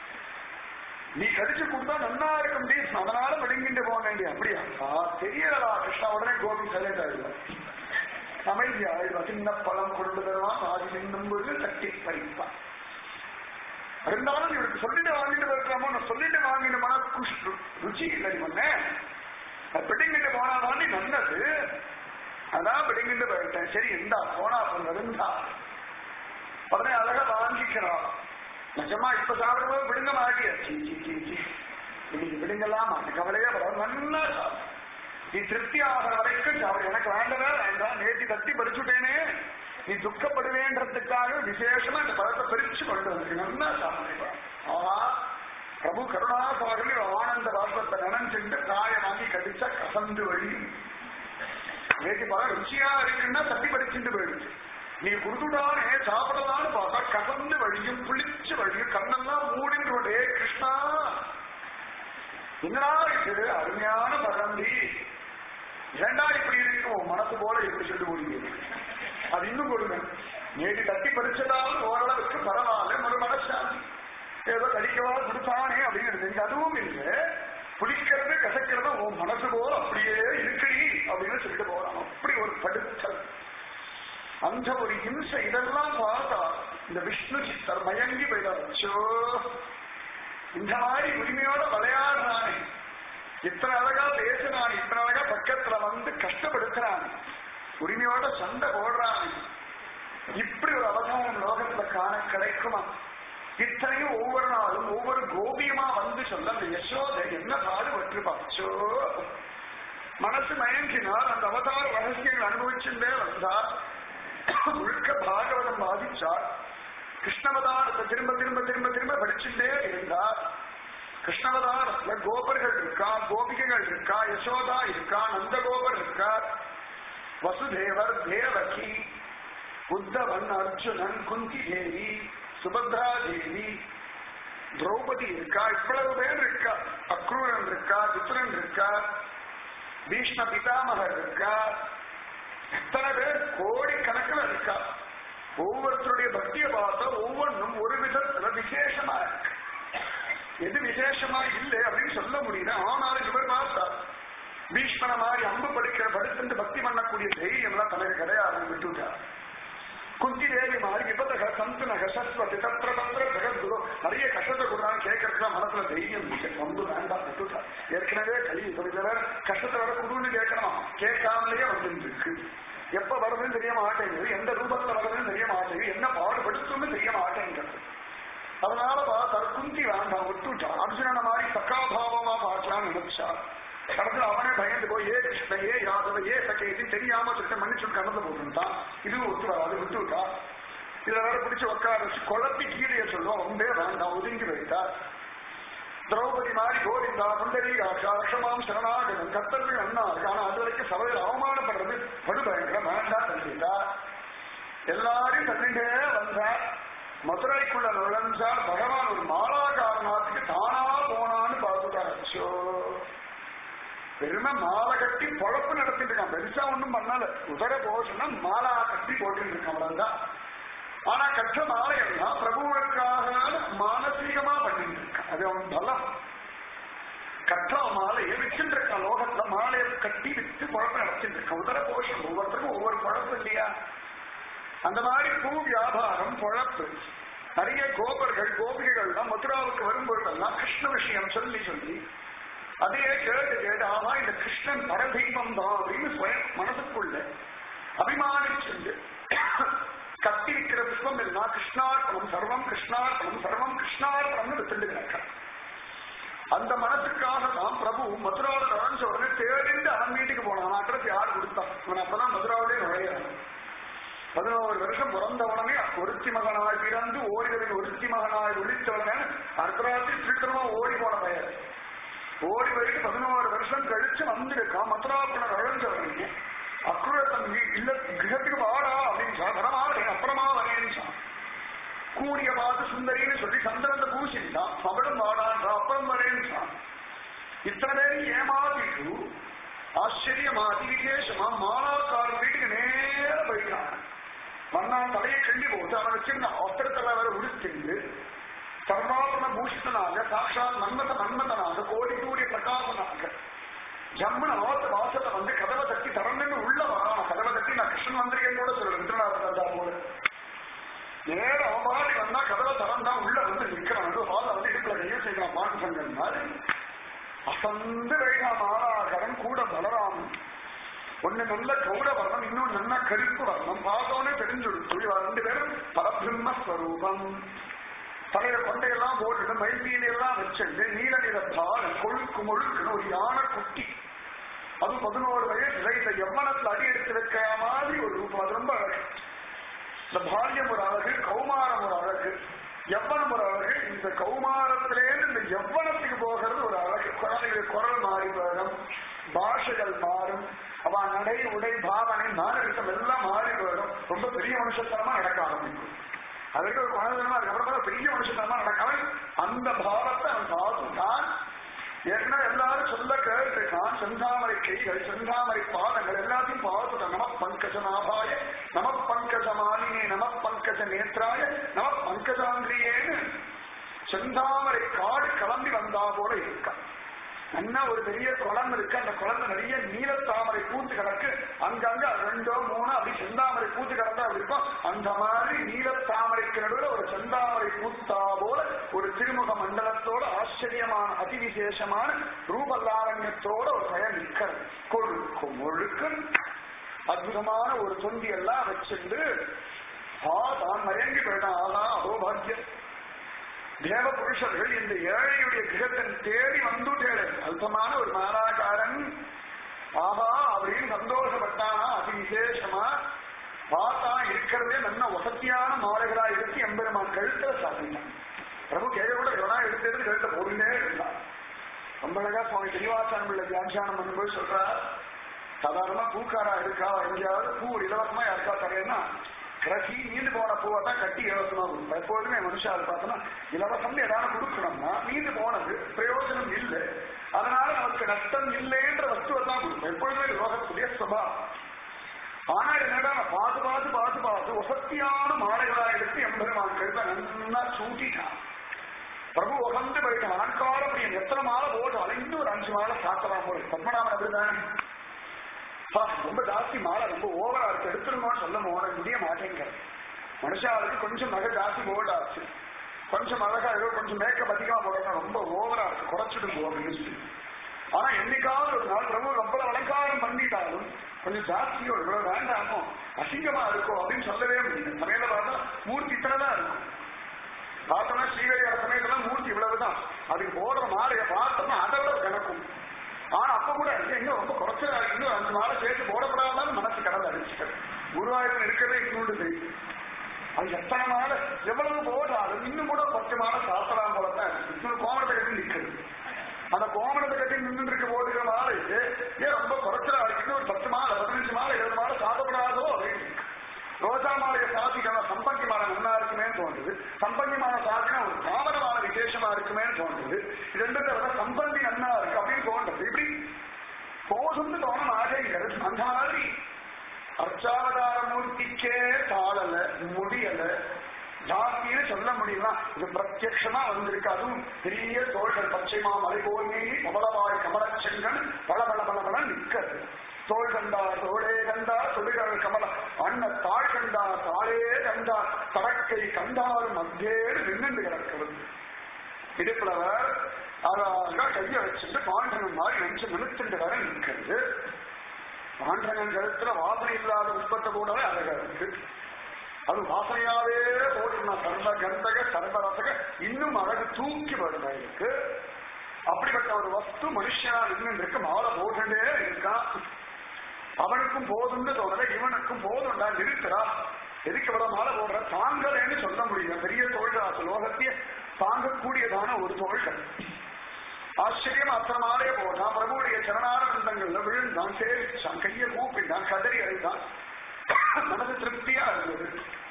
நீ கடிச்சு கொடுத்தா நன்னா இருக்கும் டி, அதனால விடுங்கிட்டு போக வேண்டிய. அப்படியா தெரியலா கிருஷ்ணா. உடனே கோபி சைலண்ட் ஆயிடுவான், அமைதி ஆயிடுவான். சின்ன பழம் கொண்டு தருவான் ஆதி நின்னும் போது தட்டி பறிப்பான். இருந்தாலும் இவருக்கு சொல்லிட்டு வாங்கிட்டு போயிருக்காமோ, நான் சொல்லிட்டு வாங்கிட்டு போனா குஷ்டு ருச்சி இல்லை. ஒண்ணு பிடிங்கிட்டு போனா தாண்டி நல்லது, அதான் பிடிங்கிட்டு போயிட்டேன். சரி இருந்தா போனா சொன்னதுந்தா உடனே அழகா வாங்கிக்கிறான். நிஜமா இப்ப சாப்பிடும்போது விடுங்க மாட்டியா, இன்னைக்கு விடுங்கலாம் அந்த கவலையே வர நல்லா சாப்பிடும். நீ திருப்தி ஆகிற வரைக்கும் சாப்பிடு. எனக்கு வேண்டவே வேண்டாம், நேற்று தட்டி பறிச்சுட்டேனே, நீ துக்கப்படுவேன்றதுக்காக விசேஷமா இந்த பழத்தை பிரிச்சு கொண்டு வந்து நல்லா சாப்பிடுவான். ஆனா பிரபு கருணாசாகரில் ஆனந்த ராசத்தை நினைச்சுட்டு காய வாங்கி கடிச்சா கசந்து வழியும். நேற்று பழம் ருச்சியா இருக்குன்னா தட்டி பறிச்சுட்டு போயிடுச்சு. நீ குடுத்துட்டானே சாப்பிடலான்னு பார்த்தா கசந்து வழியும் புளிச்சு வழியும் கண்ணெல்லாம் மூடின்றே. கிருஷ்ணா என்னடா இது அருமையான பகந்தி, ஏண்டா இப்படி இருக்கும் மனசு போல எப்படி சொல்லி முடியுது. அது இன்னும் கொடுங்க. நேற்று தட்டி பறிச்சதாலும் ஓரளவுக்கு பரவாயில்ல, ஒரு மனசாந்தி. ஏதோ கடிக்கவா கொடுத்தானே அப்படின்னு அதுவும் இல்லை. புளிக்கிறது கசக்கிறது உன் மனசு போல அப்படியே இருக்குடி அப்படின்னு சொல்லிட்டு போறான். அப்படி ஒரு படுத்தல், அந்த ஒரு இம்சை, இதெல்லாம் பார்த்தா இந்த விஷ்ணு சித்தர் மயங்கி போயிடாச்சோ. இந்த மாதிரி உரிமையோட விளையாடுறானே, இத்தனை அழகா பேசுறான், இத்தனை அழகா பக்கத்துல வந்து கஷ்டப்படுத்துறான், உரிமையோட சண்டை போடுறான். இப்படி ஒரு அவதாரம் லோகத்துல காண கிடைக்குமா? இத்தனையும் ஒவ்வொரு நாளும் ஒவ்வொரு கோபியமா வந்து சொல்ல அந்த யசோதை என்ன பாடுபட்டு பாச்சோ. மனசு மயங்கினார், அந்த அவதார ரகசியங்கள் அனுபவிச்சுட்டே வந்தார். முழுக்க பாகவதம் பாதிச்சார். கிருஷ்ணவதாரத்தை திரும்ப திரும்ப திரும்ப திரும்ப படிச்சுட்டே இருந்தார். கிருஷ்ணவதாரத்துல கோபர்கள் இருக்கா, கோபிகைகள் இருக்கா, யசோதா இருக்கா, நந்தகோபர் இருக்கார், வசுதேவர், தேவகி, உத்தவன், அர்ஜுனன், குந்தி தேவி, சுபத்ரா தேவி, திரௌபதி இருக்கா, இவ்வளவு பேர் இருக்கா. அக்ரூரன் இருக்கா, வித்துரன் இருக்கா, பீஷ்ம பிதாமகர் இருக்கா, எத்தனை பேர் கோடி கணக்கில் இருக்கா. ஒவ்வொருத்தருடைய பக்தியை பார்த்தா ஒவ்வொன்றும் ஒரு விதத்துல விசேஷமா இருக்கு. எது விசேஷமா இல்லை அப்படின்னு சொல்ல முடியல. ஆனாலும் இவர் பார்த்தா பீஷ்மன மாதிரி அம்பு படிக்கிற படுத்து பக்தி பண்ணக்கூடிய தைரியம் எல்லாம் தனக்கு கிடையாது, விட்டுட்டார். குந்தி தேவி மாதிரி விபத்தக சந்துனக சஸ்வதி தத்திர தத்திர ஜெகத்குரு நிறைய கஷ்டத்தை கொடுறான்னு கேட்கறதுக்கு மனசுல தைரியம் வந்து வேண்டாம், விட்டுட்டார். ஏற்கனவே கலி சொல்லித்தவர் கஷ்டத்தை வர குருன்னு கேட்கணும், கேட்காமலேயே வந்து இருக்கு. எப்ப வருதுன்னு தெரிய மாட்டேங்குது, எந்த ரூபத்துல வருதுன்னு தெரிய மாட்டேங்குது, என்ன பாடுபடுத்துன்னு தெரிய மாட்டேங்கிறது. அதனால பார்த்தார் குந்தி வேண்டாம், விட்டுட்டார். அர்ஜுனன மாதிரி சக்காபாவமா பார்க்கலாம்னு நினைச்சார். கடத்துல அவனே பயந்து போய் ஏ கிருஷ்ண, ஏ யாதவ, ஏ சகேதி தெரியாம சொல்லிட்டு மன்னிச்சு கடந்து போட்டுட்டான். இதுவும் ஒத்து வராது, விட்டுவிட்டா. இதுல வேற பிடிச்சு உட்கார வச்சு குழப்பி கீழே சொல்லுவோம், ரொம்பே வேண்டாம், ஒதுங்கி வைத்தார். திரௌபதி மாதிரி கோவிந்தா புண்டரீகாட்சா லட்சமாம் சரணாகதன் கத்தர்கள் அண்ணா இருக்கு. ஆனா அது வரைக்கும் சபையில் அவமானப்படுறது படுபயங்கரம், வேண்டாம் தள்ளிட்டா. எல்லாரையும் தள்ளிட்டே வந்தார். மதுரைக்குள்ள நுழைஞ்சார். பகவான் ஒரு மாலாகாரணத்துக்கு தானா போனான்னு பார்த்துட்டார். அச்சோ, பெருமை மாலை கட்டி பொழப்பு நடத்திட்டு இருக்கான். பெருசா ஒண்ணும் பண்ணல, உதர போச்சுன்னா மாலா கட்டி போட்டு இருக்கான், அவ்வளவுதான். ஆனா கற்ற மாலை எல்லாம் பிரபுவுக்காக மானசீகமா பண்ணிட்டு இருக்கான். அது அவன் பலம். கற்றா மாலையை விற்கின்ற இருக்க லோகத்துல மாலையை கட்டி வித்து குழப்பம் நடத்திட்டு இருக்க உதர போஷம் ஒவ்வொருத்தருக்கும் ஒவ்வொரு குழப்பம் இல்லையா? அந்த மாதிரி பூ வியாபாரம் குழப்பு. நிறைய கோபர்கள் கோபிகைகள் தான் மதுராவுக்கு வரும்பொழுதெல்லாம் கிருஷ்ண விஷயம் சொல்லி சொல்லி அதையே கேட்டு கேட்டு ஆமா இந்த கிருஷ்ணன் பரதீபம் தான் அப்படின்னு சுயம் மனசுக்குள்ள அபிமானிச்சு கத்திருக்கிற புஷ்பம் எல்லாம் கிருஷ்ணார்ப்பணம் சர்வம் கிருஷ்ணார்ப்பணம் சர்வம் கிருஷ்ணார்ப்பணம்னு வித்துண்டு கிடக்க. அந்த மனசுக்காக தான் பிரபு மதுராவில் நுழைஞ்ச உடனே தேடிந்து அவன் வீட்டுக்கு போனான். அட்ரஸ் யார் கொடுத்தான்? இவன் அப்பதான் மதுராவிலே நுழையிறான். பதினோரு வருஷம் பிறந்தவனமே ஒருத்தி மகனாய் பிறந்து ஓடிகளின் ஒருத்தி மகனாய் ஒழித்தவன் அர்த்தராத்திரி திருத்தமா ஓடி போன பெயர். ஓடி போயிட்டு பதினோரு வருஷம் கழிச்சு வந்திருக்கான். மதுராவுக்குள்ள நுழைஞ்சவனே அக்குரத்தன் இல்ல கிரகத்துக்கு வாடா அப்படின்னு சொன்னா வரமா வரேன் அப்புறமா வரேன்னு கூடிய பார்த்து சுந்தரின்னு சொல்லி சந்திரந்த பூசிட்டான். அவளும் வாடான்றா அப்புறம் வரேன்னு சொன்னான். இத்தனை பேரும் ஏமாத்திட்டு ஆச்சரியமா அதிவிசேஷமா மாலாக்காரன் வீட்டுக்கு நேர போயிட்டான். மண்ணா தலையை கண்டி போட்டு அவன் வச்சிருந்த அஸ்திரத்துல வர உடுத்திண்டு சர்வாபரண பூஷிதனாக சாட்சாத் மன்மத மன்மதனாக கோடி கூடிய பிரகாசனாக ஜம்மன் ஆத்த வாசத்தை வந்து கதவை தட்டி திறந்து உள்ள வரான். கதவை தட்டி நான் கிருஷ்ணன் வந்திருக்கேன் கூட சொல்றேன். வித்ரநாதா போல நேர அவமாரி வந்தா கதவை திறந்தா உள்ள வந்து நிக்கிறான். வாத வந்து இடுப்புல கையை செய்யலாம் பாட்டு சங்கம் மாதிரி அசந்து வைகா மாலாகரன் கூட பலராமன் ஒண்ணு நல்ல கௌட வர்ணம் இன்னும் நல்ல கருப்பு வர்ணம் பார்த்தோன்னே தெரிஞ்சுடுச்சு. ரெண்டு பேரும் பரபிரம்மஸ்வரூபம். தலையில கொண்டையெல்லாம் போட்டுட்டு மைசீலையெல்லாம் வச்சுட்டு நீல நிற பாலம் கொழுக்கு முழுக்குன்னு ஒரு யானை குட்டி. அது பதினோரு வயசுல இந்த எவ்வனத்துல அடி எடுத்து வைக்கிற மாதிரி ஒரு ரூபம். அது ரொம்ப அழகு. இந்த பால்யம் ஒரு அழகு, கௌமாரம் ஒரு அழகு, எவ்வனம் ஒரு அழகு. இந்த கௌமாரத்திலேருந்து இந்த எவ்வனத்துக்கு போகிறது ஒரு அழகு. குழந்தைகளுக்கு குரல் மாறி வரும், பாஷைகள் மாறும், அவன் நடை உடை பாவனை நாகரிகம் எல்லாம் மாறி வரும். ரொம்ப பெரிய மனுஷத்தனமா நடக்க ஆரம்பிக்கும். அதற்கு ஒரு குழந்தைமா அதுக்கப்புறம் பெரிய மனுஷத்தனமா நடக்காமல் அந்த பாவத்தை அவன் பார்த்துட்டான். ஏற்கனவே எல்லாரும் சொல்ல கேட்டுருக்கான். செந்தாமரை கைகள் செந்தாமரை பாதங்கள் எல்லாத்தையும் பார்த்துட்டான். நம பங்கஜ நாபாய நம பங்கஜ மாலினே நம பங்கஜ நேத்ராய நம பங்கஜாங்கிரியேன்னு செந்தாமரை காடு கிளம்பி வந்தா போல இருக்கான். என்ன ஒரு பெரிய குளம் இருக்கு. அந்த குளத்துல நிறைய நீலத்தாமரை பூத்து கிடக்கு. அங்கங்க ரெண்டோ மூணோ அப்படி செந்தாமரை பூத்து கிடந்தா அப்படி இருக்கும். அந்த மாதிரி நீலத்தாமரைக்கு நடுவில் ஒரு செந்தாமரை பூத்தா போல ஒரு திருமுக மண்டலத்தோட ஆச்சரியமான அதிவிசேஷமான ரூபலாரண்யத்தோட ஒரு பயம் நிற்கிறது. கொழுக்கு முழுக்கு அற்புதமான ஒரு தொந்தி எல்லாம் வச்சிருந்து தான் மயங்கி போயிட்டான். ஆனா அகோபாகியம். தேவ புருஷர்கள் இந்த ஏழையுடைய கிரகத்தின் தேடி வந்துட்டேன். அல்பமான ஒரு மாலாக்காரன் ஆஹா அப்படின்னு சந்தோஷப்பட்டானா. அதி விசேஷமா பார்த்தா இருக்கிறதே நல்ல வசதியான மாலைகளா எடுத்து எம்பெருமான் கழுத்துல சாப்பிட்டான். பிரபு கேட்க கூட எவனா எடுத்து கழுத்த போடுனே இருந்தான். ரொம்ப அழகா சுவாமி ஸ்ரீவாசன் உள்ள வியாக்கியானம் பண்ணும்போது சொல்றா, சாதாரணமா பூக்காரா இருக்கா எங்கேயாவது பூ இலவசமா யாருக்கா தரேன்னா கடைசி நீண்டு போன பூவை தான் கட்டி இலவசமா கொடுப்போம். எப்போதுமே மனுஷால் பார்த்தோம்னா இலவசம் ஏதாவது கொடுக்கணும்னா நீண்டு போனது பிரயோஜனம் இல்லை, அதனால நமக்கு நஷ்டம் இல்லைன்ற வஸ்துவை தான் கொடுப்போம். எப்பொழுதுமே யோகத்துடைய சுபாவம். ஆனா என்னடா பார்த்து பார்த்து பார்த்து பார்த்து வசத்தியான மாலைகளா எடுத்து எம்பெருமான் கழுத நல்லா சூட்டிட்டான். பிரபு உகந்து போயிட்டான். ஆண்கால முடியும் எத்தனை மாலை போட்டோம் அலைந்து ஒரு அஞ்சு மாலை சாத்தலாம் போல. பத்மநாபன் அப்படிதானே ரொம்ப ஜாஸ்தி மாலை ரொம்ப ஓவரா இருக்கு எடுத்துருங்கன்னு சொல்ல போன முடிய மாட்டேங்கிறது. மனுஷாவுக்கு கொஞ்சம் நகை ஜாஸ்தி போடாச்சு, கொஞ்சம் அழகா ஏதோ கொஞ்சம் மேக்கப் அதிகமா போடணும், ரொம்ப ஓவரா இருக்கு குறைச்சிடுங்க அப்படின்னு சொல்லி. ஆனா என்னைக்காவது ஒரு நாள் பிரபு ரொம்ப அலங்காரம் பண்ணிட்டாலும் கொஞ்சம் ஜாஸ்தியோ இவ்வளவு வேண்டாமோ அசிங்கமா இருக்கும் அப்படின்னு சொல்லவே முடியும். சமையல பார்த்தா மூர்த்தி இத்தனைதான் இருக்கும். பார்த்தோம்னா ஸ்ரீவையார சமயத்தெல்லாம் மூர்த்தி இவ்வளவுதான். அதுக்கு போடுற மாலையை பார்த்தோம்னா அதை விட கணக்கும். ஆனா அப்ப கூட இன்னும் ரொம்ப குறைச்சலா இன்னும் அஞ்சு மாலை சேர்த்து போடப்படாதாலும் மனசு கடந்து அடிச்சுக்கிறது. குருவாயூர் இருக்கிறதே இன்னொன்று தெரியும். அது எத்தனை மாலை எவ்வளவு போட்டாலும் இன்னும் கூட பத்து மாலை சாப்பிடலாம் போலதான் இன்னொரு கோமணத்தை கட்டி நிற்கிறது. அந்த கோமணத்தை கட்டி நின்று இருக்க போடுகிற மாலைக்கு ஏன் ரொம்ப குறைச்சலா இருக்கு. ஒரு பத்து மாலை பதினஞ்சு மாலை இருபது மாலை சாப்பிடப்படாதோ அப்படின்னு ரோஜா மாலையை சாத்திக்கணும். சம்பங்கி மாலை நல்லா இருக்குமே தோன்றுது. சம்பங்கி மாலை சாத்தினா ஒரு தாமர மாலை விசேஷமா இருக்குமே தோன்றுது. இது ரெண்டு தவிர சம்பங்கி நல்லா இருக்கு அப்படின்னு தோன்றது. இப்படி போதும்னு தோண மாட்டேங்கிறது. அந்த மாதிரி அர்ச்சாவதார மூர்த்திக்கே தாளல முடியல. ஜாத்தின்னு சொல்ல முடியல. இது பிரத்யட்சமா வந்திருக்கு. அதுவும் பெரிய தோள்கள் பச்சைமா மலைபோனே கமலவாய் கமலச்செங்கன் பல பல பல பல நிற்கிறது. தோள் கண்டார் தோளே கண்டார் தொடுகள் கமல அண்ண தாழ் கண்டார் தாளே கண்டார் தடக்கை கண்டார் மத்தியேடு நின்று கிடக்கிறது. இடுப்புலவர் அழகா கைய வச்சுட்டு பாண்டவன் மாதிரி நெஞ்சு நிறுத்துட்டு வர நிற்கிறது. பாண்டவன் கழுத்துல வாசனை இல்லாத உற்பத்த கூடவே அழகா இருக்கு. அது வாசனையாவே போடுனா சர்வ கந்தக சர்வரசக இன்னும் அழகு தூக்கி வருதா இருக்கு. அப்படிப்பட்ட ஒரு வஸ்து மனுஷனா நின்று இருக்கு. மாலை போட்டுட்டே இருக்கான். அவனுக்கும் போதும்னு தோணல, இவனுக்கும் போதும்டா நிறுத்துறா. எதுக்கு வர மாலை போடுற தாங்கலேன்னு சொல்ல முடியல. பெரிய தோள்கள் லோகத்தையே தாங்கக்கூடியதான ஒரு தோள்கள். ஆச்சரியம் அத்தனமாலே போட்டான். பிரபுடைய சரணாரந்தங்கள்ல விழுந்தான், சேரிச்சான், கையை கூப்பிட்டான், கதறி அழுதான். மனது திருப்தியா இருந்தது.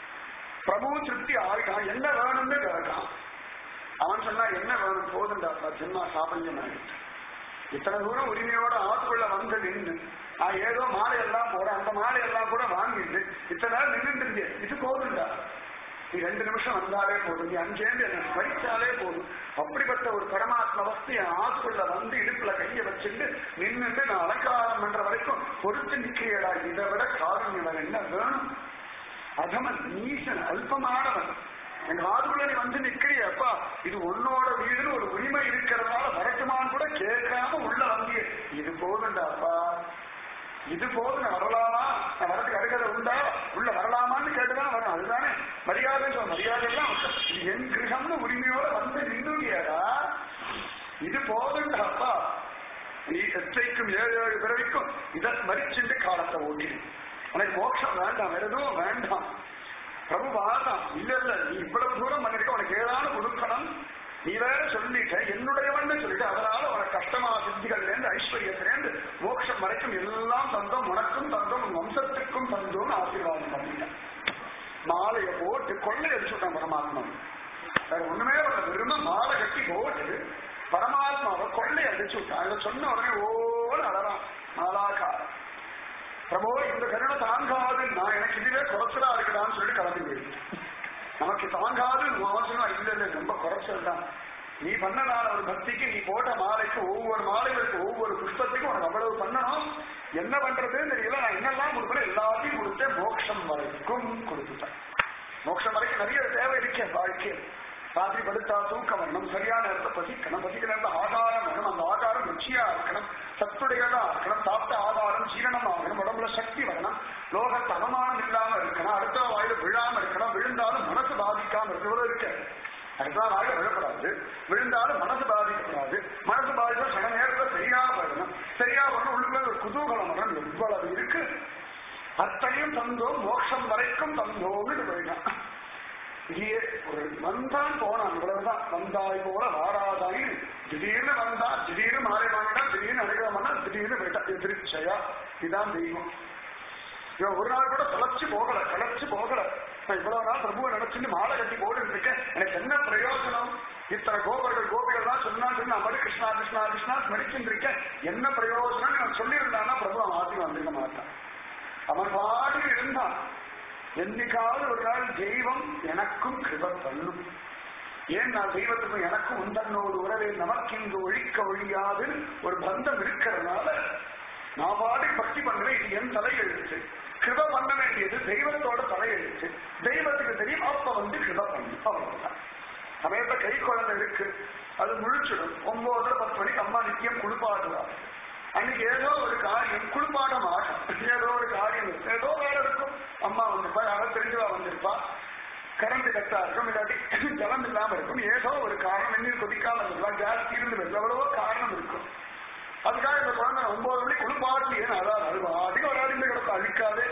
பிரபு திருப்தி ஆகிட்டான். என்ன வேணும்னு கேட்டான். அவன் சொன்னா என்ன வேணும் போதுண்டா சின்ன சாபல்யம் ஆகிட்டு. இத்தனை தூரம் உரிமையோட ஆத்துக்குள்ள வந்து நின்று நான் ஏதோ மாலையெல்லாம் போட அந்த மாலையெல்லாம் கூட வாங்கிட்டு இத்தனை நேரம் நின்றுட்டு இருந்தேன். இது போதுண்டா, நீ ரெண்டு நிமிஷம் வந்தாலே போதும், நீ அங்கேருந்து என்ன ஸ்மரிச்சாலே போதும். அப்படிப்பட்ட ஒரு பரமாத்ம வஸ்து என் ஆத்துக்குள்ள வந்து இடுப்புல கைய வச்சுட்டு நின்றுட்டு நான் அலங்காரம் பண்ற வரைக்கும் பொறுத்து நிற்கிறேடா. இதை விட காரணம் என்ன வேணும்? அதமன் நீசன் அல்பமானவன் எங்க ஆத்துக்குள்ள நீ வந்து நிற்கிறியப்பா, இது உன்னோட வீடுன்னு ஒரு உரிமை இருக்கிறதுனால வரட்டுமான்னு கூட கேட்காம உள்ள வந்திய. இது போதுண்டாப்பா, இது போது நான் வரலாமா, நான் வரதுக்கு அடுக்கதை உண்டா, உள்ள வரலாமான்னு கேட்டுதான் வரணும். அதுதானே மரியாதை. மரியாதை எல்லாம் என் கிரகம்னு உரிமையோட வந்து நின்றுடியாடா. இது போதுண்டாப்பா, நீ எத்தைக்கும் ஏழு ஏழு பிறவிக்கும் இதை மறிச்சுட்டு காலத்தை ஓட்டி உனக்கு மோட்சம் வேண்டாம், வேற எதுவும் வேண்டாம். பிரபு வாதான் இல்ல இல்ல நீ இவ்வளவு தூரம் பண்ணிருக்க, உனக்கு ஏதாவது கொடுக்கணும். நீ வேற சொல்லிட்ட என்னுடையவன்னு சொல்லிட்டு அதனால உனக்கு கஷ்டமா சித்திகள்ல இருந்து ஐஸ்வர்யத்திலேருந்து மோட்சம் வரைக்கும் எல்லாம் தந்தோம், உனக்கும் தந்தோம், உன் வம்சத்துக்கும் தந்தோம்னு ஆசீர்வாதம் பண்ணிட்டேன். மாலையை போட்டு கொள்ளை அடிச்சுட்டான் பரமாத்மா. வேற ஒண்ணுமே விரும்ப மாலை கட்டி போட்டு பரமாத்மாவை கொள்ளை அடிச்சு விட்டான். இதை சொன்ன உடனே ஓன்னு அழறான் மாலாக்காரன். பிரபோ இந்த கருணை தாங்காது, நான் எனக்கு இதுவே குறைச்சலா இருக்குதான்னு சொல்லி கிளம்பி போயிடுச்சு. நமக்கு தாங்காது மோசமா இல்ல இல்ல ரொம்ப குறைச்சல் தான். நீ பண்ணனால ஒரு பக்திக்கு நீ போட்ட மாலைக்கு ஒவ்வொரு மாலைகளுக்கு ஒவ்வொரு புஷ்பத்துக்கும் உனக்கு அவ்வளவு பண்ணணும். என்ன பண்றதுன்னு தெரியல. நான் என்னெல்லாம் கொடுக்குறேன் எல்லாத்தையும் கொடுத்தேன். மோட்சம் வரைக்கும் கொடுத்துட்டேன். மோட்சம் வரைக்கும் நிறைய தேவை இருக்கேன் வாழ்க்கை. ராத்திரி படுத்தா தூக்கம் வரணும், சரியான நேரத்தை பசிக்கணும், பசிக்கிற நேரத்தில் ஆகாரம் வரணும், அந்த ஆகாரம் ருச்சியா இருக்கணும், சத்துடையதா இருக்கணும், சாப்பிட்ட ஆகாரம் ஜீரணம் ஆகணும், உடம்புல சக்தி வரணும், லோகத்து அவமானம் இல்லாம இருக்கணும், அடுத்த வாயில விழாம இருக்கணும், விழுந்தாலும் மனசு பாதிக்காம இருக்கிறது இருக்கு. அடுத்த வாயில விழப்படாது, விழுந்தாலும் மனசு பாதிக்கப்படாது, மனசு பாதிக்க சில நேரத்தில் சரியா வரணும், சரியா வரணும், உள்ளுக்குள்ள ஒரு குதூகலம் வரணும். எவ்வளவு இருக்கு அத்தனையும் தந்தோம், மோட்சம் வரைக்கும் தந்தோம்னு போயிட்டான். இங்கே ஒரு வந்தான் போனான், இவ்வளவுதான். வந்தாய் போல வாராதாய் திடீர்னு வந்தா, திடீர்னு மாறி வாங்கிட்டா, திடீர்னு அனுகிரகம்னா திடீர்னு போயிட்டா. திருச்சயா இதான் தெய்வம். இவன் ஒரு நாள் கூட தொலைச்சு போகல, கலைச்சு போகல. நான் இவ்வளவு நாள் பிரபுவை நினைச்சுட்டு மாலை கட்டி போட்டு இருக்கேன், எனக்கு என்ன பிரயோஜனம்? இத்தனை கோபர்கள் கோபிகள் தான் சொன்னா சொல்லி நான் மாதிரி கிருஷ்ணா கிருஷ்ணா கிருஷ்ணா ஸ்மரிச்சுட்டு இருக்கேன், என்ன பிரயோஜனம்? நான் சொல்லியிருந்தான்னா பிரபு அவன் ஆத்தி வந்திருக்க மாட்டான். அவன் பாடி இருந்தான். என்னைக்காவது ஒரு நாள் தெய்வம் எனக்கும் கிருப பண்ணும். ஏன் நான் தெய்வத்துக்கும் எனக்கும் உந்தன்னோடு உறவை நமக்கு இங்கு ஒழிக்க ஒழியாது ஒரு பந்தம் இருக்கிறதுனால நான் பாடி பக்தி பண்ணுவேன். இது என் தலையெழுத்து. கிருப பண்ண வேண்டியது தெய்வத்தோட தலையெழுத்து. தெய்வத்துக்கு தெரியும், அப்ப வந்து கிருப பண்ணு. அவ்வளவுதான். சமயத்துல கை குழந்தை இருக்கு, அது முழிச்சிடும். ஒன்பது பத்து மணிக்கு அம்மா நித்தியம் குளிப்பாடுவார். அன்னைக்கு ஏதோ ஒரு காரியம் குளிப்பாட மாட்டோம், ஏதோ ஒரு காரியம் ஏதோ வேற இருக்கும். அம்மா வந்திருப்பா, யாரும் தெரிஞ்சவா வந்திருப்பா, கரண்ட் கட்டா இருக்கும், இல்லாட்டி ஜலம் இல்லாம இருக்கும், ஏதோ ஒரு காரணம், எண்ணீர் கொதிக்காம இருக்கலாம், கேஸ் தீர்ந்து வருது, எவ்வளவோ காரணம் இருக்கும். அதுக்காக இந்த குழந்தை ஒன்பது மணி குளிப்பாட்டு ஏன் அதாவது அது அதிக விளையாடி கிடக்கும், அழிக்காது.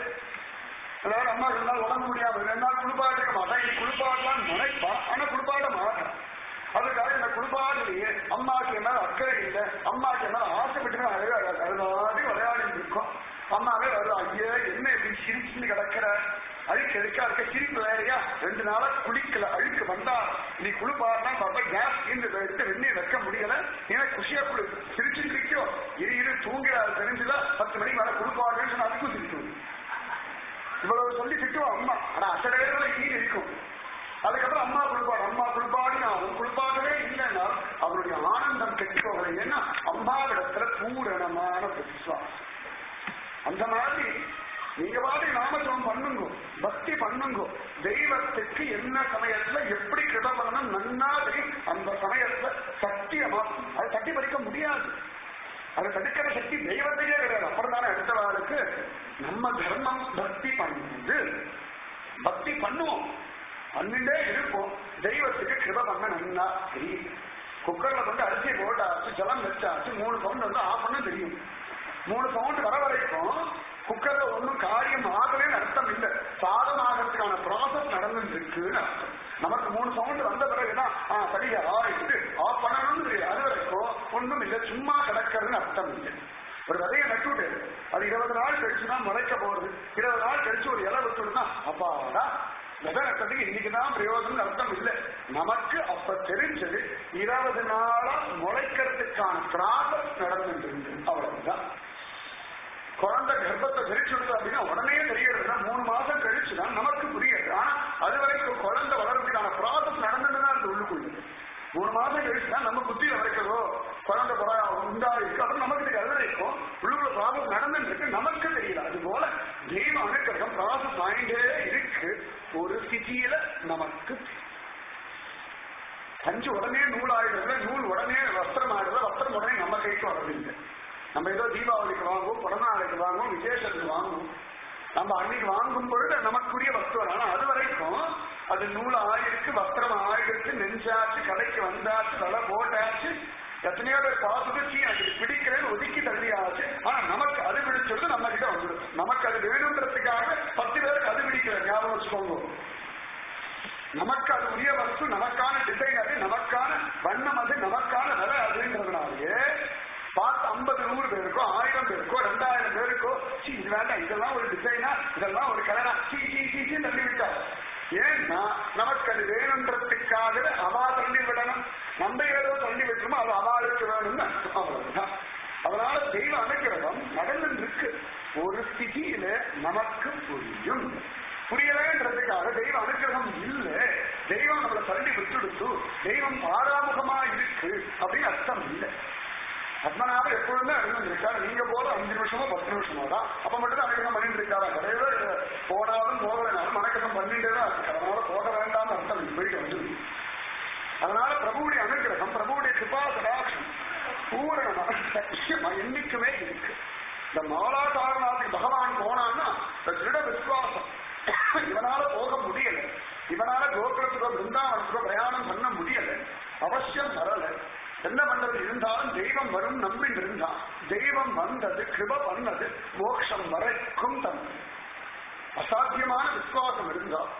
அதாவது அம்மா ரெண்டு நாள் உடம்பு முடியாம ரெண்டு நாள் குளிப்பாட்டிக்க மாட்டான், இது குளிப்பாட்டலாம்னு நினைப்பான், ஆனா குளிப்பாட்ட மாட்டான். அதுக்காக இந்த குளிப்பாட்டிலேயே அம்மாக்கு என்ன அக்கறை இல்லை, அம்மாக்கு என்ன ஆசைப்பட்டு அழுதாடி விளையாடி இருக்கும். அம்மாவே வருவா, ஐயா என்ன இப்படி சிரிச்சுன்னு கிடக்கிற, அழுக்கு எதுக்கா இருக்க, சிரிப்பு வேறையா, ரெண்டு நாளா குளிக்கல, அழுக்கு வந்தா நீ குளிப்பாட்டினா பாப்பா கேஸ் தீர்ந்து எடுத்து வெந்நீர் வைக்க முடியல, ஏன்னா குஷியா குளி சிரிச்சு சிரிக்கோ, இரு இரு தூங்கிறாரு தெரிஞ்சுல பத்து மணிக்கு மேல குளிப்பாடுன்னு சொன்னா அதுக்கும் சிரிக்கும். இவ்வளவு சொல்லி திட்டுவோம் அம்மா. ஆனா அசடையில ஈடு இருக்கும். அதுக்கப்புறம் அம்மா குளிப்பாடு அம்மா குளிப்பாடி அவன் குளிப்பாடவே இல்லைன்னா அவனுடைய ஆனந்தம் கெட்டு போகலை. ஏன்னா அம்மாவிடத்துல பூரணமான விஸ்வாசம். அந்த மாதிரி நீங்க பாட்டு நாமஜபம் பண்ணுங்க, பக்தி பண்ணுங்க. தெய்வத்துக்கு என்ன சமயத்துல எப்படி கிருப பண்ணணும் நன்னாது அந்த சமயத்துல சத்தியமா அதை தட்டி பறிக்க முடியாது. அதை தடுக்கிற சக்தி தெய்வத்தையே கிடையாது. அப்புறம் தானே அடுத்த வாளுக்கு நம்ம தர்மம் பக்தி பண்ணுது. பக்தி பண்ணுவோம், பண்ணிட்டே இருப்போம். தெய்வத்துக்கு கிருப பண்ண நன்னா தெரியும். குக்கர்ல கொண்டு அரிசி போட்டாச்சு, ஜலம் வச்சாச்சு, மூணு சவுண்ட் வந்து ஆஃப் பண்ண தெரியும். மூணு சவுண்ட் வர வரைக்கும் குக்கர்ல ஒன்னும் காரியம் ஆகலன்னு அர்த்தம் இல்லை. சாதம் ஆகிறதுக்கான ப்ராசஸ் நடந்துட்டு இருக்குன்னு அர்த்தம். நமக்கு மூணு சவுண்ட் வந்த பிறகுதான் ஆஹ் சரியா ஆயிட்டு ஆஃப் பண்ணணும்னு தெரியும். அது வரைக்கும் ஒன்றும் இல்லை, சும்மா கிடக்கிறதுன்னு அர்த்தம் இல்லை. ஒரு விதையை நட்டுட்டு அது இருபது நாள் கழிச்சுதான் முளைக்க போறது. இருபது நாள் கழிச்சு ஒரு இலை விட்டுடுனா அப்பாடா விதை நட்டதுக்கு இன்னைக்குதான் பிரயோஜனம் அர்த்தம் இல்லை. நமக்கு அப்ப தெரிஞ்சது இருபது நாளா முளைக்கிறதுக்கான ப்ராசஸ் நடந்துட்டு இருந்து. அவ்வளவுதான். குழந்தை கர்ப்பத்தை தெரிச்சுடுது அப்படின்னா உடனே தெரியறதுன்னா மூணு மாசம் கழிச்சுதான் நமக்கு புரியுது. ஆனா அது வரைக்கும் குழந்தை வளர்றதுக்கான ப்ராசஸ் நடந்துட்டுதான் அந்த உள்ளுக்குள்ள. மூணு மாசம் கழிச்சுதான் நம்ம புத்தியில வரைக்கிறதோ குழந்தை உண்டா இருக்கு அப்புறம் நமக்கு தெரியும். அது வரைக்கும் உள்ளுக்குள்ள ப்ராசஸ் நடந்துட்டு இருக்கு, நமக்கு தெரியல. அது போல தெய்வ அனுக்கிரகம் ப்ராசஸ் ஆயிட்டே இருக்கு. ஒரு ஸ்திதியில நமக்கு அஞ்சு உடனே நூல் ஆயிடுறது, நூல் உடனே வஸ்திரம் ஆயிடுறது, வஸ்திரம் உடனே நம்ம கைக்கு வரதில்லை. நம்ம ஏதோ தீபாவளிக்கு வாங்குவோம், பிறந்த நாளைக்கு வாங்குவோம், விசேஷத்துக்கு வாங்குவோம். நம்ம அன்னைக்கு வாங்கும் பொழுது நமக்குரிய வஸ்துவம். ஆனா அது வரைக்கும் அது நூல் ஆயிருக்கு, வஸ்திரம் ஆயிருக்கு, நெஞ்சாச்சு, கடைக்கு வந்தாச்சு, தலை போட்டாச்சு, எத்தனையோ பேர் பார்த்துட்டு சீ அது பிடிக்கிறேன்னு ஒதுக்கி தள்ளியாச்சு. ஆனா நமக்கு அது பிடிச்சது நம்ம கிட்ட வந்துடும். நமக்கு அது வேணுன்றதுக்காக பத்து பேருக்கு அது பிடிக்கிற ஞாபகம் வச்சுக்கோங்க. நமக்கு அது உரிய வஸ்து, நமக்கான டிசைன் அது, நமக்கான வண்ணம் அது, நமக்கான விலை அதுன்றதுனாலே பார்த்து ஐம்பது நூறு பேருக்கோ ஆயிரம் பேருக்கோ ரெண்டாயிரம் பேருக்கோ சி இது வேண்டாம், இதெல்லாம் ஒரு டிசைனா, இதெல்லாம் ஒரு கலரா சி சி சி சி தள்ளி விட்டார். ஏன்னா நமக்கு அது வேணுன்றதுக்காக அவா தள்ளி விடணும். நம்ம ஏதோ தள்ளி விட்டுருமோ அது அவாளுக்கு வேணும்னு அவ்வளவுதான். அதனால தெய்வ அனுக்கிரகம் நடந்து இருக்கு. ஒரு ஸ்திதியில நமக்கு புரியும். புரியலன்றதுக்காக தெய்வ அனுக்கிரகம் இல்லை, தெய்வம் நம்மளை தள்ளி விட்டுடுத்து, தெய்வம் பாராமுகமா இருக்கு அப்படின்னு அர்த்தம் இல்லை. பத்மநாபர் எப்பொழுதுமே இருந்திருக்காரு. நீங்க போற அஞ்சு நிமிஷமோ பத்து நிமிஷமோ தான். அப்ப மட்டும் அனுகிரகம் பண்ணிட்டு இருக்காரா? கிடையவே போனாலும் போகலைனாலும் மனக்கரம் பண்ணிட்டே தான் இருக்கு. அதனால போக வேண்டாம்னு அர்த்தம் போயிட்டு வந்து. அதனால பிரபுடைய அனுகிரகம், பிரபுடைய கிருபா கடாட்சம் பூரணமா என்னைக்குமே இருக்கு. இந்த மாலாதாரநாதி பகவான் போனான்னா திருட விசுவாசம். இவனால போக முடியல, இவனால கோகுலத்துக்கோ பிருந்தாவனத்துக்கோ பிரயாணம் பண்ண முடியல, அவசியம் வரல. என்ன பண்றது? இருந்தாலும் தெய்வம் வரும் நம்பின் இருந்தான். தெய்வம் வந்தது, கிருப பண்ணது, மோட்சம் வரைக்கும் தந்தது. அசாத்தியமான விசுவாசம் இருந்தால்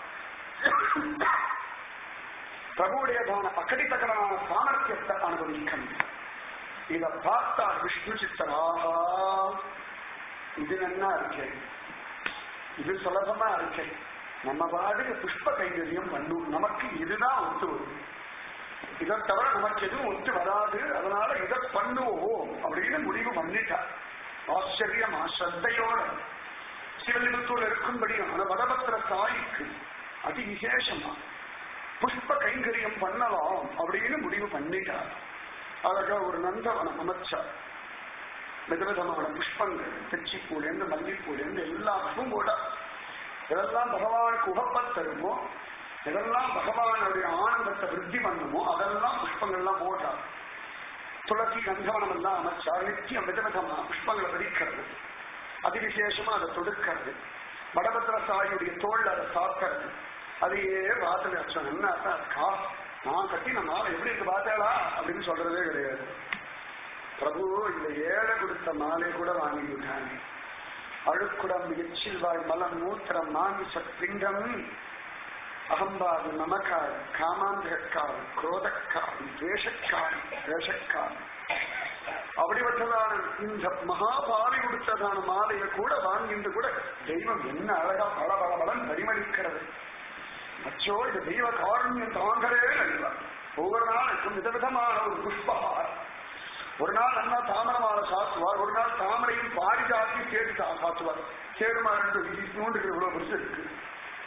பிரபுடையதான அக்கடித்தக்கடான சாமர்த்தியத்தை அனுபவிக்கணும். இதை பார்த்தால் விஷ்ணு சித்தராக இது என்ன இருக்கேன், இது சுலபமா இருக்கேன், நம்ம பாட்டுக்கு புஷ்ப கைங்கரியம் பண்ணும், நமக்கு இதுதான் ஒத்து வரும், இதை தவிர நமக்கு எதுவும் ஒத்து வராது, அதனால இதை பண்ணுவோம் அப்படின்னு முடிவு பண்ணிட்டார். ஆச்சரியமா ஸ்ரத்தையோட சிவலிபுத்தூர் இருக்கும்படியான வடபத்திர தாய்க்கு அதி விசேஷமா புஷ்ப கைங்கரியம் பண்ணலாம் அப்படின்னு முடிவு பண்ணிட்டார். அழகா ஒரு நந்தவனம் அமைச்சார். விதவிதமான புஷ்பங்கள், தெச்சிப்பூலேருந்து மல்லிப்பூலேருந்து எல்லாமும் கூட இதெல்லாம் பகவானுக்கு உகப்ப தருமோ, இதெல்லாம் பகவானுடைய ஆனந்தத்தை விருத்தி பண்ணுமோ அதெல்லாம் புஷ்பங்கள்லாம் போட்டார். துளசி கந்தவனம் எல்லாம் அமைச்சார். நித்தியம் விதவிதமா புஷ்பங்களை விரிக்கிறது, அதிவிசேஷமா அதை தொடுக்கிறது, வடபத்திர சாயுடைய தோல் அதை சாப்பிடுறது, அதையே வாசனை அச்சம் என்ன கா நான் கட்டி நம்ம எப்படி இருக்கு பார்த்தாளா அப்படின்னு சொல்றதே கிடையாது. பிரபு இந்த ஏழை கொடுத்த மாலை கூட வாங்கிவிட்டாங்க. அழுக்குடம் எச்சில்வாய் மலம் மூத்திரம் மாமிச பிண்டம் அகம்பாது நமக்கார் காமாந்தகார் குரோதக்கார் துவேஷக்கார் தேசக்கார் அப்படிப்பட்டதான இந்த மகாபாவி கொடுத்ததான மாலையை கூட வாங்கிட்டு கூட தெய்வம் என்ன அழகா பல பல பலன் பரிமளிக்கிறது. அச்சோ இந்த தெய்வ காரண்யம் தாங்களே இல்லை. ஒவ்வொரு நாளுக்கும் விதவிதமான ஒரு புஷ்பஹார். ஒரு நாள் நல்லா தாமரமாலை சாத்துவார், ஒரு நாள் தாமரையும் பாரிஜாத்தி சேர்த்து சாத்துவார். சேருமா ரெண்டு நூண்டுக்கு இவ்வளவு பெருசு இருக்கு.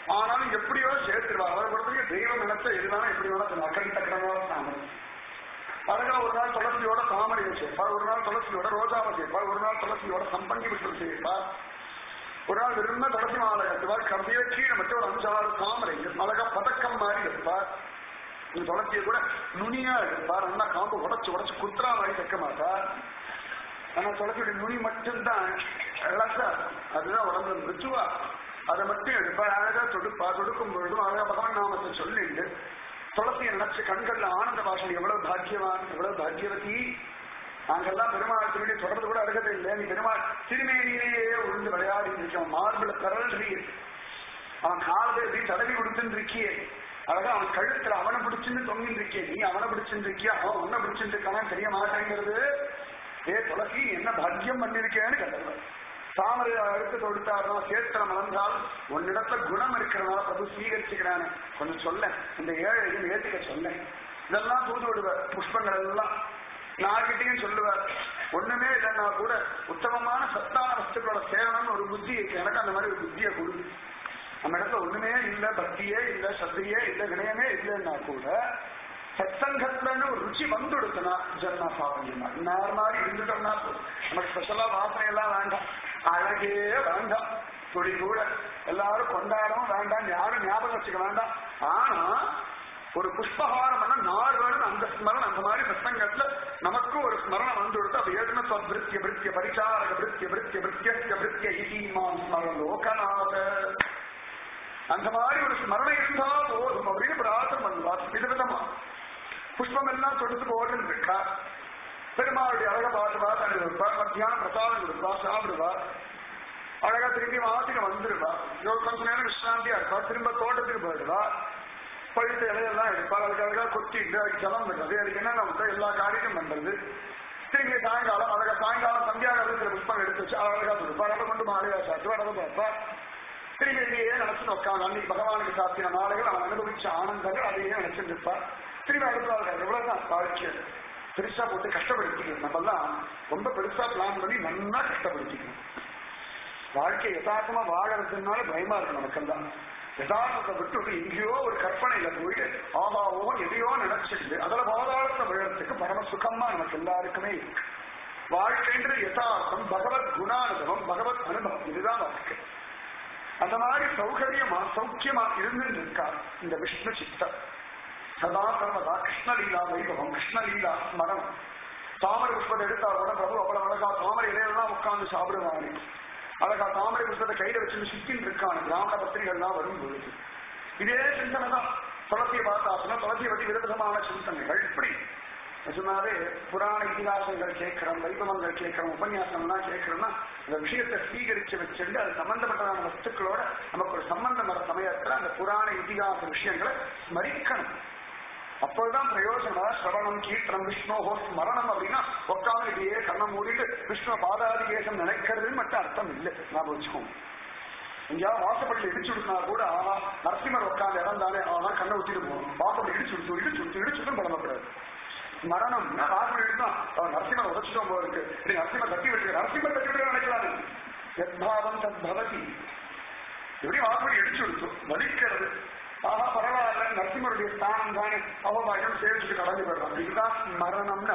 ஆனாலும் எப்படியோ சேர்த்துருவார். அவரை பொறுத்தவரைக்கும் தெய்வம் நினைச்ச எதுனாலும் எப்படி வேணா அக்கடி தக்கடமா தாமரை. அழகா ஒரு நாள் துளசியோட தாமரையை சேர்ப்பார், ஒரு நாள் துளசியோட ரோஜாவை சேர்ப்பார், ஒரு நாள் துளசியோட சம்பங்கி விட்டு சேர்ப்பார், ஒரு நாள் விரும்ப துளசி மாலை கட்டுவார், கடைசியில கீழே மட்டும் ஒரு அஞ்சாறு தாமரை அழகா பதக்கம் மாதிரி எடுப்பார். துளசியை கூட நுனியா எடுப்பார், நல்லா காம்பு உடச்சு உடச்சு குத்ரா மாதிரி தைக்க மாட்டார். ஆனா துளசியோட நுனி மட்டும்தான் அழகா, அதுதான் உடம்புல ரிச்சுவா, அதை மட்டும் எடுப்பார். அழகா தொடுப்பா, தொடுக்கும் பொழுதும் அழகா பகவான் நாமத்தை சொல்லிட்டு துளசியை நினைச்சு கண்கள்ல ஆனந்த பாஷன், எவ்வளவு பாக்கியவான், எவ்வளவு பாக்கியவதி. நாங்கெல்லாம் பெருமாள் திரும்பி தொடர்ந்து கூட அருகதை இல்லை. நீ பெருமாள் திருமேனியிலேயே உழுந்து விளையாடி இருக்கோம், மார்பிள பிறல்றீ, அவன் காலத்தை எப்படி தடவி கொடுத்துன்னு இருக்கியே, அழகா அவன் கழுத்துல அவனை பிடிச்சுன்னு தொங்கின்னு இருக்கியே, நீ அவனை பிடிச்சுன்னு இருக்கியா, அவன் உன்னை பிடிச்சுட்டு இருக்கான் தெரிய மாட்டேங்கிறது. ஏ துளசி என்ன பாக்கியம் பண்ணிருக்கேன்னு கேட்டது. தாமரை அடுத்து தொடுத்தாருனா சேத்திரம் மலர்ந்தால் உன்னிடத்துல குணம் இருக்கிறனால பிரபு ஸ்வீகரிச்சுக்கிறானே, கொஞ்சம் சொல்ல இந்த ஏழையும் ஏத்துக்க சொல்ல. இதெல்லாம் தூது விடுவார். புஷ்பங்கள் எல்லாம் நாகிட்டையும் சொல்லுவார். ஒண்ணுமே இல்லைன்னா கூட உத்தமமான சத்தான வஸ்துக்களோட சேவனம்னு ஒரு புத்தி இருக்கு, எனக்கு அந்த மாதிரி ஒரு புத்தியை கொடு. நம்ம இடத்துல ஒண்ணுமே இல்லை, பக்தியே இல்லை, சத்தையே இல்லை, வினயமே இல்லைன்னா கூட சத்சங்கத்துலன்னு ஒரு ருச்சி வந்து கொடுத்தனா ஜன்மா சாப்பிடுமா நேர மாதிரி இருந்துட்டோம்னா நமக்கு ஸ்பெஷலா வாசனை எல்லாம் வேண்டாம், அழகே வேண்டாம், துளி கூட எல்லாரும் கொண்டாடவும் வேண்டாம், யாரும் ஞாபகம் வச்சுக்க வேண்டாம். ஆனா ஒரு புஷ்பஹாரம் பண்ண நாலு வேணும் அந்த ஸ்மரணம். அந்த மாதிரி சத்சங்கத்துல நமக்கும் ஒரு ஸ்மரணம் வந்து கொடுத்து அப்ப ஏதுன பிருத்திய பிருத்திய பரிசாரக பிருத்திய பிருத்திய பிருத்திய பிருத்திய ஹிமான் ஸ்மரண லோகநாத, அந்த மாதிரி ஒரு ஸ்மரணம் இருந்தா போதும் அப்படின்னு பிரார்த்தனை பண்ணுவார். விதவிதமா புஷ்பம் எல்லாம் தொடுத்து போட்டு இருக்கா. பெருமாளுடைய அழக பாட்டுவா, தண்ணி கொடுப்பார், மத்தியானம் பிரசாதம் கொடுப்பா, சாப்பிடுவா, அழகா திரும்பி வாசிக்க வந்துருவா, கொஞ்ச நேரம் விசிராந்தியா இருப்பா, திரும்ப தோட்டத்துக்கு போயிடுவா, பழுத்த இலையெல்லாம் எடுப்பார், அதுக்கு அழகா கொத்திட்டு அதுக்கு ஜலம் பண்றது, அதுக்கு என்னென்ன உண்டோ எல்லா காரியமும் பண்றது. திரும்பி சாயங்காலம் அழகா சாயங்காலம் சந்தியாகாலத்துல புஷ்பம் எடுத்து வச்சு அழகா கொடுப்பார், அதை கொண்டு மாலையா சாப்பிட்டு அதை பார்ப்பா. திரும்பி இதையே நினைச்சுட்டு உட்காந்து அன்னைக்கு பகவானுக்கு சாத்தின நாளைகள் அவன் அனுபவிச்ச ஆனந்தங்கள் அதையே நினைச்சுட்டு இருப்பார். திரும்பி அடுத்த எவ்வளவுதான் வாழ்க்கை பெருசா போட்டு கஷ்டப்படுத்திக்கணும். நம்ம எல்லாம் ரொம்ப பெருசா பிளான் பண்ணி நல்லா கஷ்டப்படுத்திக்கணும். வாழ்க்கை யதார்த்தமா வாழறதுனால பயமா இருக்கு நமக்கெல்லாம். யதார்த்தத்தை விட்டு எங்கேயோ ஒரு கற்பனையில போயிட்டு ஆபாவோ எதையோ நினைச்சிட்டு அதுல பாதாளத்தை விழறதுக்கு பரம சுகமா நமக்கு எல்லாருக்குமே இருக்கு. வாழ்க்கைன்ற யதார்த்தம் பகவத் குணானுபவம், பகவத் அனுபவம், இதுதான் வாழ்க்கை. அந்த மாதிரி சௌகரியமா சௌக்கியமா இருந்து இருக்கார் இந்த விஷ்ணு சித்தம். சதா சர்வதா கிருஷ்ணலீலா வைபவம், கிருஷ்ணலீலா ஸ்மரணம். தாமரை புஷ்பத்தை எடுத்தார் கூட பிரபு அவ்வளவு அழகா தாமரை இலையெல்லாம் உட்கார்ந்து சாப்பிடுவாங்க. அழகா தாமரை புஷ்பத்தை கையில வச்சு சுத்தின்னு இருக்காங்க. பிராமண பத்திரிகைகள்லாம் வரும் பொழுது இதே சிந்தனை தான். துளசியை பார்த்தாச்சுன்னா துளசியை பற்றி விதவிதமான சிந்தனைகள். இப்படி சொன்னாவே புராண இதிகாசங்கள் கேட்கிறோம், வைபவங்கள் கேட்கிறோம், உபன்யாசம்லாம் கேட்கிறோம்னா அந்த விஷயத்தை ஸ்வீகரிச்சு வச்சுட்டு அது சம்பந்தப்பட்டதான வஸ்துக்களோட நமக்கு ஒரு சம்பந்தம் வர சமயத்துல அந்த புராண இதிகாச விஷயங்களை ஸ்மரிக்கணும். அப்போதுதான் பிரயோஜனம். சிரவணம் கீர்த்தனம் விஷ்ணோஹோ ஸ்மரணம் அப்படின்னா உட்காந்து இப்படியே கண்ணை மூடிட்டு விஷ்ணு பாதாதிகேசம் நினைக்கிறதுன்னு மட்டும் அர்த்தம் இல்லை. நான் வச்சுக்கோங்க, எங்கேயாவது வாசப்படியில் இடிச்சு விடுனா கூட ஆஹா நரசிம்மர் உட்காந்து இடம் தானே ஆனா கண்ணை ஊத்திட்டு போகணும். வாசப்படி இடிச்சு விடுத்து இடிச்சு விடுத்து இடிச்சுட்டும் பழமக்கூடாது. மரணம்னா வாசப்படி இடிச்சுதான் நரசிம்மர் உதச்சிட்டோம் போல இருக்கு, இப்படி நரசிம்மர் தட்டி விட்டு நரசிம்மர் தட்டி விட்டு நினைக்கலாம். எத்பாவம் தத் பவதி, எப்படி வாசப்படி இடிச்சு விடுத்தோம் வலிக்கிறது. ஆஹா பரவாயில்ல, நரசிம்மருடைய ஸ்தானம் தானே அவபாயம் சேவிச்சுட்டு கடந்து போயிடலாம். இதுதான் மரணம்னு.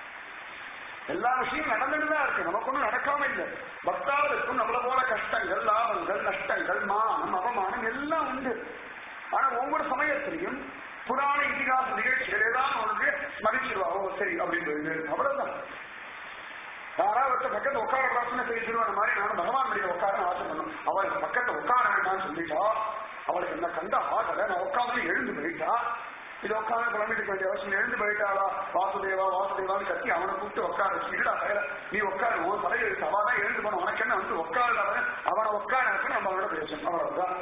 எல்லா விஷயம் நடந்துட்டுதான் இருக்கு, நமக்கு ஒன்றும் நடக்காம இல்லை. பக்தாவதுக்கும் நம்மள போல கஷ்டங்கள், லாபங்கள், நஷ்டங்கள், மானம், அவமானம் எல்லாம் உண்டு. ஆனா ஒவ்வொரு சமயத்திலையும் புராண இதிகாச நிகழ்ச்சிகள் ஏதாவது உனக்கு ஸ்மரிச்சிருவாங்க. சரி அப்படின்னு அவ்வளவுதான். யாராவது பக்கத்தை உட்கார பிரார்த்தனை செய்திருவான மாதிரி நானும் பகவான் மடியில உட்கார ஆசை பண்ணும். அவளுக்கு பக்கத்தை உட்கார வேண்டாம்னு சொல்லிட்டா அவளுக்கு என்ன கண்டா ஆகல. நான் உட்காந்து எழுந்து போயிட்டா இது உட்காந்து கிளம்பிட்டு வேண்டிய அவசியம். எழுந்து போயிட்டாளா வாசுதேவா வாசுதேவான்னு கத்தி அவனை கூப்பிட்டு உட்கார வச்சுக்கிட்டா நீ உட்காரு உன் தலையை எடுத்து அவதான் எழுந்து போன உனக்கு என்ன வந்து உட்காரு அவனை உட்கார நம்ம அவனோட பேசணும். அவ்வளவுதான்.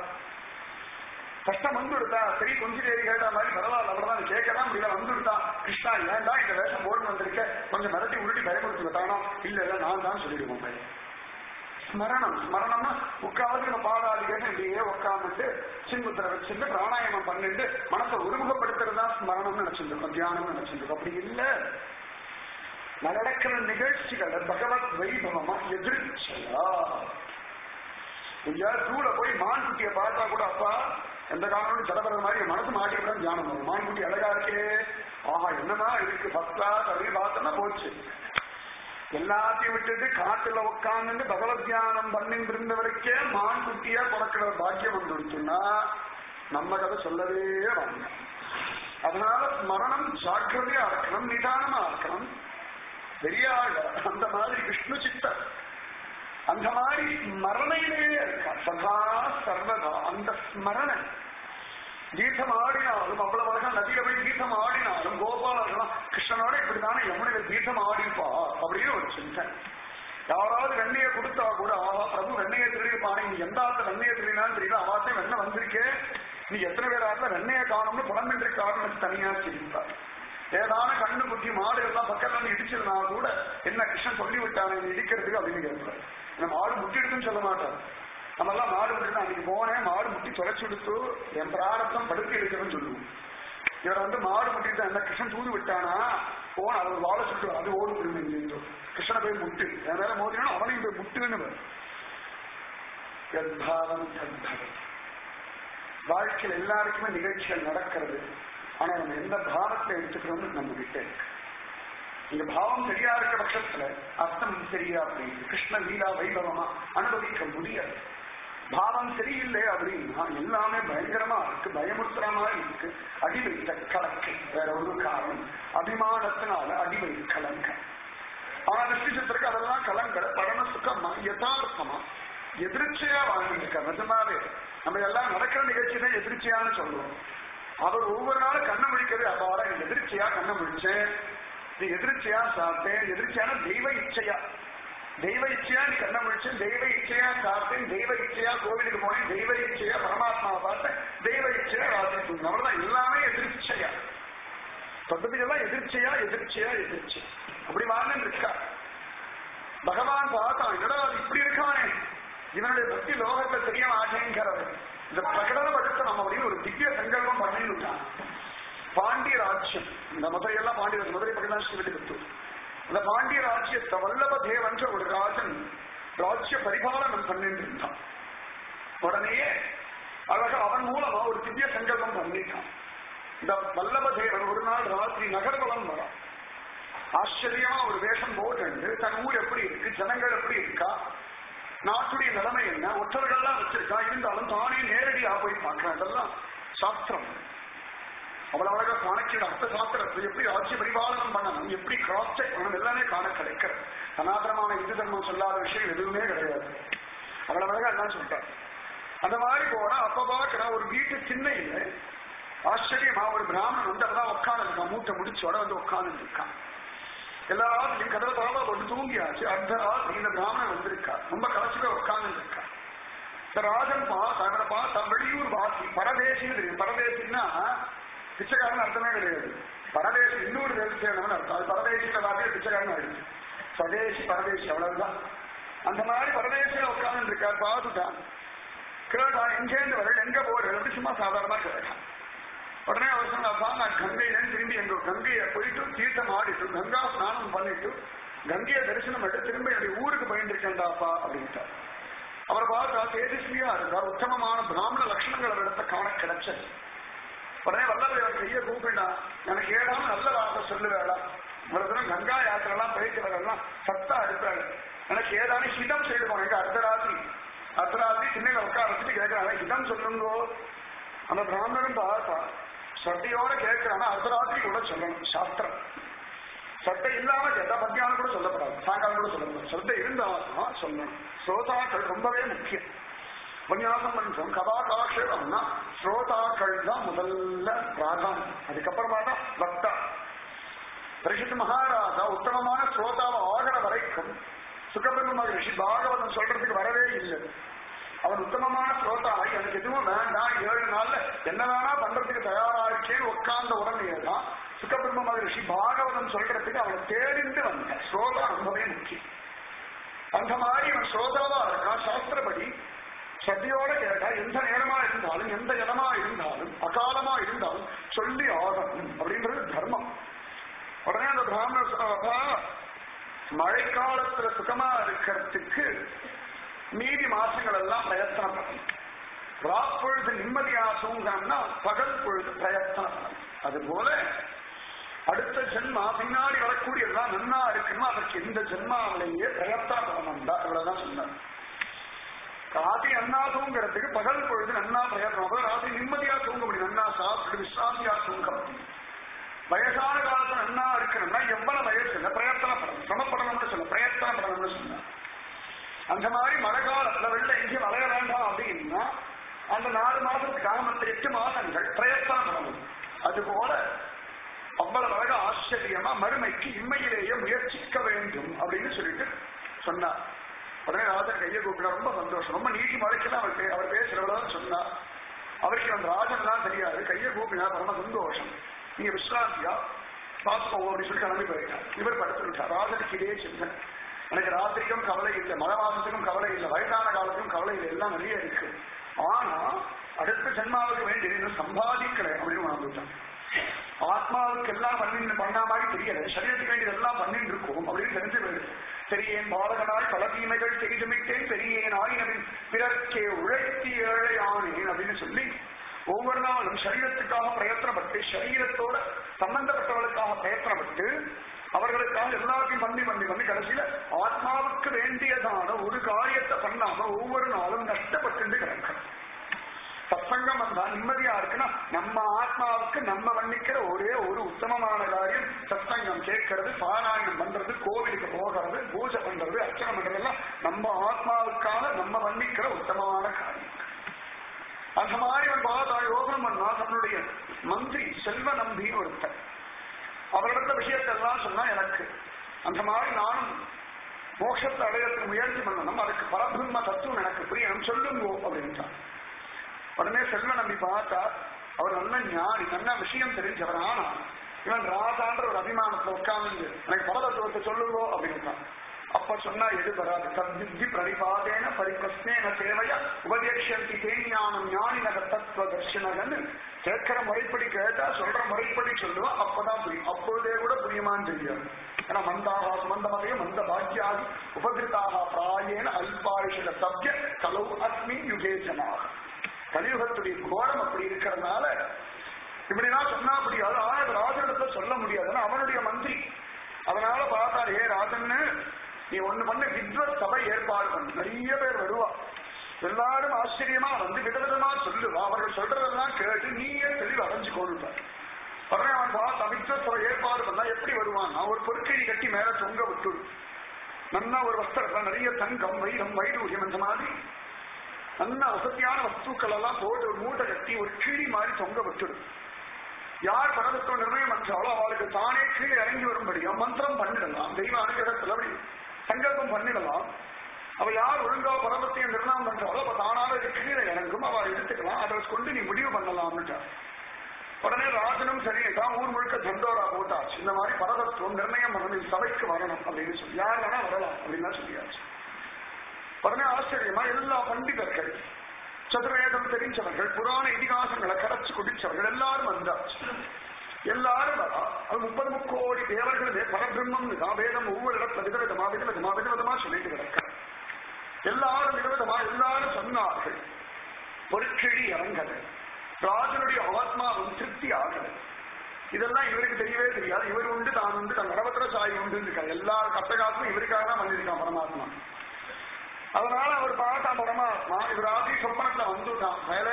கஷ்டம் வந்துடுதா சரி கொஞ்சம் தேவி கேட்டா மாதிரி பரவாயில்ல அவ்வளவுதான் கேட்கலாம் முடியல வந்துடுதா கிருஷ்ணா ஏன்டா இந்த வேஷம் போட்டு வந்திருக்க கொஞ்சம் மிரட்டி உருட்டி பயப்படுத்தி விட்டானோ இல்ல இல்ல நான் தான் சொல்லிடுவோம். ஸ்மரணம் ஸ்மரணம்னா உட்காந்து நம்ம பாதாதிகன்னு இப்படியே உட்காந்துட்டு சின்முத்திர வச்சுட்டு பிராணாயாமம் பண்ணிட்டு மனசை ஒருமுகப்படுத்துறதா ஸ்மரணம்னு நினைச்சிருக்கோம், தியானம்னு நினைச்சிருக்கோம். அப்படி இல்லை. நடக்கிற நிகழ்ச்சிகளை பகவத் வைபவமா எதிர்ச்சையா எங்கேயாவது தூள போய் மான் குட்டியை பார்த்தா கூட அப்பா எந்த காரணம் ஜலபரத மாதிரி மனசு மாட்டிக்கிட்டு தியானம் வரும். மான் குட்டி அழகா இருக்கே, ஆஹா என்னமா இருக்கு ஃபர்ஸ்ட் கிளாஸ் அப்படின்னு பார்த்தோம்னா போச்சு. எல்லாத்தையும் விட்டுட்டு காட்டுல உட்கார்ந்து பகவத் தியானம் பண்ணிட்டு இருந்தவருக்கே மான் குட்டியா பிறக்கிற பாக்கியம் வந்துடுச்சுன்னா நம்ம கதை சொல்லவே வாங்க. அதனால மரணம் ஜாக்கிரதையா இருக்கணும், நிதானமா இருக்கணும். பெரியாள் அந்த மாதிரி விஷ்ணு சித்தர் அந்த மாதிரி மரணையிலேயே இருக்கா சதா சர்வதா. அந்த ஸ்மரணை தீர்த்தம் ஆடினாலும் அவ்வளவு அழகா நதியில போய் தீர்த்தம் ஆடினாலும் கோபாலர்களாம் கிருஷ்ணனோட இப்படித்தானே யமுனையில தீர்த்தம் ஆடிப்பா அப்படின்னு ஒரு சிந்தனை. யாராவது வெண்ணையை கொடுத்தா கூட ஆஹா பிரபு வெண்ணையை திருடிப்பானே, நீ எந்த ஆத்துல வெண்ணையை திருடினான்னு தெரியல, அவாத்தையும் வெண்ணை வந்திருக்கே, நீ எத்தனை பேர் ஆத்துல வெண்ணையை காணும்னு படம் என்று காரணம் தனியா சிரிப்பார். ஏதான கண்ணு குட்டி மாடு எல்லாம் பக்கத்துல வந்து இடிச்சிருந்தா கூட என்ன கிருஷ்ணன் சொல்லி விட்டானே இடிக்கிறதுக்கு அப்படின்னு கேட்பாரு. இந்த மாடு முட்டி எடுத்துன்னு சொல்ல மாட்டார். நம்ம எல்லாம் மாடு முட்டி அன்னைக்கு போனேன் மாடு முட்டி தொலைச்சு கொடுத்து என் பிராரத்தம் படுத்தி எடுக்கிறேன்னு சொல்லுவோம். இவர் வந்து மாடு முட்டிட்டு என்ன கிருஷ்ணன் தூது விட்டானா போன அவர் வாழ சுட்டு அது ஓடு திரும்ப கிருஷ்ணனை போய் முட்டு என் மேல மோதினா அவனையும் போய் முட்டுன்னு யத்பாவம் தத்பவம். வாழ்க்கையில் எல்லாருக்குமே நிகழ்ச்சிகள் நடக்கிறது. ஆனா நம்ம எந்த பாவத்தை எடுத்துக்கிறோம்னு நம்ம கிட்ட இருக்கு. இங்க பாவம் சரியா இருக்க பட்சத்துல அர்த்தம் சரியா அப்படின்னு கிருஷ்ண லீலா வைபவமா அனுபவிக்க முடியாது. பாவம் சரியில்லை அப்படின்னா எல்லாமே பயங்கரமா இருக்கு, பயமுத்திரமா இருக்கு. அடி வைத்த கலக்கு வேற ஒரு காரணம் அபிமானத்தினால அடி வை கலங்க. ஆனா நிச்சயத்திற்கு அதெல்லாம் கலங்கல பரம சுகமா யதார்த்தமா எதிர்ச்சியா வாழ்ந்துருக்காரு. நிஜமாவே நம்ம எல்லாம் நடக்கிற நிகழ்ச்சி தான் எதிர்ச்சியான்னு சொல்லுவோம். அவர் ஒவ்வொரு நாளும் கண்ணை முடிக்கிறது அப்பாடா எதிர்ச்சியா கண்ணை முடிச்சேன், நீ எதிர்ச்சியா சாப்பிட்டேன், எதிர்ச்சியான தெய்வ இச்சையா தெய்வ இச்சையா நீ கண்ணை முடிச்சேன், தெய்வ இச்சையா சாப்பிட்டேன், தெய்வ இச்சையா கோவிலுக்கு போனேன், தெய்வ இச்சையா பரமாத்மாவை பார்த்தேன், தெய்வ இச்சையா ராத்திரி தூங்க. அவ்வளவுதான், எல்லாமே எதிர்ச்சியா. பద్ధதிகள்லாம் எதிர்ச்சியா எதிர்ச்சியா எதிர்ச்சி அப்படி வாழ்ந்து இருக்கா. பகவான் பார்த்தான் என்னடா அது இப்படி இருக்கானே, இவனுடைய பக்தி லோகத்தை தெரிய மாட்டேங்கிறது. இந்த பிரகடனப்படுத்த நம்ம அப்படின்னு ஒரு திவ்ய சங்கல்பம் பண்ணிட்டான். பாண்டிய ராஜ்யம் இந்த மதுரையெல்லாம் பாண்டிய மதுரை பகவான் விட்டு அந்த பாண்டிய ராஜ்யத்தை வல்லப தேவன்ற ஒரு ராஜன் ராஜ்ய பரிபாலனம் பண்ணிட்டு இருந்தான். உடனேயே அழகா அவன் மூலமா ஒரு திவ்ய சங்கல்பம் பண்ணிட்டான். இந்த வல்லப தேவன் ஒரு நாள் ராத்திரி நகர்வலம் வரான். ஆச்சரியமா ஒரு வேஷம் போட்டு தன் ஊர் எப்படி இருக்கு, ஜனங்கள் எப்படி இருக்கா, நாட்டுடைய நிலைமை என்ன, ஒற்றர்கள்லாம் வச்சிருக்கா, இருந்தாலும் தானே நேரடியா போய் பார்க்கிறான். இதெல்லாம் சாஸ்திரம். அவ்வளவு அழகா சாணக்கிய அர்த்த சாஸ்திரத்தை எப்படி ராஜ்ய பரிபாலனம் பண்ணணும், எப்படி கிராஸ் செக் பண்ணணும் எல்லாமே காண கிடைக்கிறது. சனாதனமான இந்து தர்மம் சொல்லாத விஷயம் எதுவுமே கிடையாது. அவ்வளவு அழகா எல்லாம் சொல்றாரு. அந்த மாதிரி போனா அப்ப பார்க்கிற ஒரு வீட்டு சின்ன இல்லை ஆச்சரியமா ஒரு பிராமணன் வந்து அப்பதான் உட்கார்ந்து இருக்கான். மூட்டை முடிச்சோட வந்து உட்கார்ந்து இருக்கான். எல்லா ராத்திரியும் கதவை தவறா கொண்டு தூங்கியாச்சு. அர்த்த ராத்திரி இந்த பிராமணன் வந்திருக்கா, ரொம்ப கலச்சுக்க உட்கார்ந்து இருக்கா. இந்த ராஜன் பா தன்னோட பார்த்தா வெளியூர் வாசி பரதேசின்னு தெரியும். பரதேசின்னா பிச்சைக்காரன் அர்த்தமே கிடையாது. பரதேசி இன்னொரு தேசம் செய்யணும்னு அர்த்தம். அது பரதேசியில வார்த்தையை பிச்சைக்காரன் ஆயிடுச்சு. சதேசி பரதேசி அவ்வளவுதான். அந்த மாதிரி பரதேசியில உட்கார்ந்து இருக்கார். பார்த்துட்டான். கேட்டான் எங்கேருந்து வர எங்க போறது அப்படி சும்மா சாதாரணமா கேட்டான். உடனே அவர் சொன்னா நான் கங்கையிலேருந்து திரும்பி எங்க கங்கையை போயிட்டு தீர்த்தம் ஆடிட்டு கங்கா ஸ்நானம் பண்ணிட்டு கங்கையை தரிசனம் எடுத்து திரும்ப என்னுடைய ஊருக்கு போயிருக்கேன்டாப்பா அப்படின்ட்டார். அவரை பார்த்தா தேஜஸ்வியா இருந்தார். உத்தமமான பிராமண லட்சணங்கள் இடத்த காண கிடைச்சது. உடனே வல்லவர் கையை கூப்பிட்டா எனக்கு ஏதாவது நல்ல வார்த்தை சொல்லுவேடா, இவ்வளவு தூரம் கங்கா யாத்திரை எல்லாம் போயிட்டு சத்தா எடுத்தாரு, எனக்கு ஏதாவது ஹிதம் செய்து போனேன். அர்த்தராத்திரி அர்த்தராத்திரி சின்ன உட்கார வச்சுட்டு கேட்கிறாங்க ஹிதம் சொல்லுங்கோ. அந்த பிராமணன் பார்த்தா சட்டையோட கேட்கிறானா அர்த்தராத்திரி கூட சொல்லணும். சாஸ்திரம் சட்டை இல்லாம கேட்டா மத்தியானம் கூட சொல்லப்படாது, சாயங்காலம் கூட சொல்லப்படாது. சட்டை இருந்தாலும் சொல்லணும். ஸ்ரோதாக்கள் ரொம்பவே முக்கியம். உபன்யாசம் பண்றோம் கதா காலக்ஷேபம்னா ஸ்ரோதாக்கள் தான் முதல்ல பிராதானம், அதுக்கப்புறமா தான் பக்தா. பரிஷத் மகாராஜா உத்தமமான ஸ்ரோதாவை ஆகிற வரைக்கும் சுகபிரம்ம மகரிஷி பாகவதம் சொல்றதுக்கு வரவே இல்லை. அவன் உத்தமமான ஸ்ரோதா எனக்கு எதுவும் வேண்டாம், ஏழு நாள்ல என்னதானா பண்றதுக்கு தயாராச்சேன்னு உட்கார்ந்த உடனேதான் சுகபிரம்ம மகரிஷி பாகவதம் சொல்றதுக்கு அவனை தேடிந்து வந்த ஸ்ரோதா ரொம்பவே முக்கியம். அந்த மாதிரி அவன் ஸ்ரோதாவா இருக்கான். சாஸ்திரப்படி சத்தியோட கேட்டா எந்த நேரமா இருந்தாலும் எந்த இடமா இருந்தாலும் அகாலமா இருந்தாலும் சொல்லி ஆகணும் அப்படின்றது தர்மம். உடனே அந்த பிராமணர் மழைக்காலத்துல சுகமா இருக்கிறதுக்கு மீதி மாசங்கள் எல்லாம் பிரயத்தனப்படணும். ராப்பொழுது நிம்மதியா தூங்கணும்னா பகல் பொழுது பிரயத்தனப்படணும். அது போல அடுத்த ஜென்மா பின்னாடி வரக்கூடியதெல்லாம் நன்னா இருக்குன்னா அதற்கு இந்த ஜென்மாவிலேயே பிரயத்தனப்படணும் தான். இவ்வளவுதான் சொன்னார். ராத்திரி நன்னா தூங்குறதுக்கு பகல் பொழுது நன்னா பிரயத்தனம். ராத்திரி நிம்மதியா தூங்க முடியும், நன்னா சாப்பிட்டு விசாந்தியா தூங்க முடியும். வயசான காலத்துல நன்னா இருக்கணும்னா எவ்வளவு வயசு இல்லை பிரயத்தனப்படணும், சிரமப்படணும்னு சொல்ல பிரயத்தனப்படணும்னு சொன்ன. அந்த மாதிரி மழை காலத்துல வெள்ள எங்கேயும் வளைய வேண்டாம் அப்படின்னா அந்த நாலு மாசத்துக்காக மற்ற எட்டு மாதங்கள் பிரயத்தனப்படணும். அதுபோல அவ்வளவு அழக ஆச்சரியமா மறுமைக்கு இம்மையிலேயே முயற்சிக்க வேண்டும் அப்படின்னு சொல்லிட்டு சொன்னார். உடனே ராஜன் கையை கூப்பிட ரொம்ப சந்தோஷம். ரொம்ப நீட்டி மழைக்கெல்லாம் அவர் அவர் பேசுறவளதான் சொன்னார். அவருக்கு அந்த ராஜன் தான் தெரியாது. கையை கூப்பினா ரொம்ப சந்தோஷம். நீங்க விஸ்ராந்தியா பார்த்துக்கோங்க அப்படின்னு சொல்லி கிளம்பி போயிருக்கார். இவர் படுத்துட்டார். ராஜனுக்கு இதே சிந்தனை, எனக்கு ராத்திரிக்கும் கவலை இல்லை, மழை மாதத்துக்கும் கவலை இல்லை, வயதான காலத்துக்கும் கவலை இல்லை, எல்லாம் நிறைய இருக்கு. ஆனா அடுத்த ஜென்மாவுக்கு வேண்டிய சம்பாதிக்கல அப்படின்னு உணர்ந்துட்டான். ஆத்மாவுக்கு எல்லாம் பண்ணி பண்ணா மாதிரி தெரியல, சரீரத்துக்கு வேண்டியது எல்லாம் பண்ணிட்டு இருக்கும் அப்படின்னு தெரிஞ்சு போயிடுது. பெரியேன் பாலகனாய் பல தீமைகள் செய்துமிட்டேன், பெரியேன் ஆயினவின் பிறர்க்கே உழைத்தி ஏழை ஆனேன் அப்படின்னு சொல்லி ஒவ்வொரு நாளும் சரீரத்துக்காக பிரயத்தனப்பட்டு சரீரத்தோட சம்பந்தப்பட்டவர்களுக்காக பிரயத்தனப்பட்டு அவர்களுக்காக எல்லாத்தையும் பண்ணி பண்ணி பண்ணி கடைசியில ஆத்மாவுக்கு வேண்டியதான ஒரு காரியத்தை பண்ணாம ஒவ்வொரு நாளும் நஷ்டப்பட்டு கிடக்கும். சத்சங்கம் வந்தா நிம்மதியா இருக்குன்னா நம்ம ஆத்மாவுக்கு நம்ம வர்ணிக்கிற ஒரே ஒரு உத்தமமான காரியம் சத்சங்கம் கேட்கறது, பாராயணம் பண்றது, கோவிலுக்கு போகிறது, பூஜை பண்றது, அர்ச்சனை பண்றது எல்லாம் நம்ம ஆத்மாவுக்காக நம்ம வர்ணிக்கிற உத்தமமான காரியம். அந்த மாதிரி ஒரு பாதா யோகம் பண்ணா தன்னுடைய மந்திரி செல்வ நம்பின்னு ஒருத்தர் அவரிடத்த விஷயத்தெல்லாம் சொன்னா எனக்கு அந்த மாதிரி நானும் மோட்சத்தை அடையறதுக்கு முயற்சி பண்ணணும், அதுக்கு பரபிரம்ம தத்துவம் எனக்கு புரியணும் சொல்லுங்கோ அப்படின்ட்டான். உடனே செல்வ நம்பி பார்த்தா அவர் நல்ல ஞானி, நல்ல விஷயம் தெரிஞ்சவர். ஆனா இவன் ராதான்ற ஒரு அபிமானத்துல உட்கார்ந்து எனக்கு பரதத்துவத்தை சொல்லுங்கோ அப்படின்னு. அப்ப சொன்னா எது வராது. தத்வித்தி பிரதிபாதேன பரிபிரஸ்னேன சேவையா உபதேஷந்தி தேஞானம் ஞானினக தத்துவ தர்ஷனகன்னு கேட்கிற முறைப்படி கேட்டா சொல்ற முறைப்படி சொல்லுவோம், அப்பதான் புரியும். அப்பொழுதே கூட புரியுமான்னு தெரியாது. ஏன்னா மந்தாக சுமந்தமதையும் மந்த பாக்கியாகி உபகிருத்தாக பிராயேன அல்பாயுஷ சப்ய கலவு அஸ்மி யுகேஜனாக. கலியுகத்துடைய கோரம் அப்படி இருக்கிறதுனால இப்படிதான் சொன்னா முடியாது. ஆனா ராஜனிடத்துல சொல்ல முடியாது, அவனுடைய மந்திரி. அதனால பார்த்தாரு, ஏ ராஜன்னு நீ ஒண்ணு பண்ண வித்வத் சபை ஏற்பாடு பண்ணு, நிறைய பேர் வருவா, எல்லாரும் ஆச்சரியமா வந்து விதவிதமா சொல்லுவா, அவர்கள் சொல்றதெல்லாம் கேட்டு நீயே தெளிவு அடைஞ்சு கொண்டுட்டார். உடனே அவன் பார்த்து வித்வத் சபை ஏற்பாடு பண்ணா எப்படி வருவான், ஒரு பொற்கிழி கட்டி மேல தொங்க விட்டு நல்லா ஒரு வஸ்திரத்துல நிறைய தங்கம் வைரம் வைடூரியம் அந்த மாதிரி நல்ல வசதியான வஸ்துக்கள் எல்லாம் போட்டு மூட்டை கட்டி ஒரு கிழி மாதிரி தொங்க விட்டுடும். யார் பரதத்துவ நிர்ணயம் பண்றாலோ அவளுக்கு தானே கீழே இறங்கி வரும்படியா மந்திரம் பண்ணிடலாம், தெய்வ அனுகிரகத்தில் அப்படி சங்கல்பம் பண்ணிடலாம். அவ யார் ஒழுங்கா பரதத்தையும் நிர்ணயம் பண்றாலோ அப்ப தானாக கீழே இறங்கும், அவள் எடுத்துக்கலாம், அதை கொண்டு நீ முடிவு பண்ணலாம்னுட்டா. உடனே ராஜனும் சரிதான் ஊர் முழுக்க தண்டோரா போட்டாச்சு, இந்த மாதிரி பரதத்துவம் நிர்ணயம் பண்ணணும், சபைக்கு வரணும் அப்படின்னு சொல்லி யார் வேணா வரலாம் அப்படின்னு சொல்லியாச்சு. உடனே ஆச்சரியமா எல்லா பண்டிதர்கள், சதுர்வேதம் தெரிஞ்சவர்கள், புராண இதிகாசங்களை கரைச்சு குடிச்சவர்கள் எல்லாரும் வந்தாச்சு. எல்லாரும் வரா. அது முப்பது முக்கோடி தேவர்களே பரபிரம்மம் தான் வேதம் ஒவ்வொரு இடத்துல விதவிதமா விதவிதமா விதவிதமா சொல்லிட்டு கிடக்க. எல்லாரும் விதவிதமா எல்லாரும் சொன்னார்கள். பொருட்கிழி இறங்கது, ராஜனுடைய ஆத்மாவும் திருப்தி ஆகல. இதெல்லாம் இவருக்கு தெரியவே தெரியாது. இவர் உண்டு தான் உண்டு, தன் நடவத்திர சாய் உண்டு இருக்காரு. எல்லா கட்டகாலமும் இவருக்காக தான் வந்திருக்கான் பரமாத்மா. அதனால அவர் பார்த்தா பரமாத்மா இவர் ஆதி சொப்பனத்துல வந்துட்டான். மேல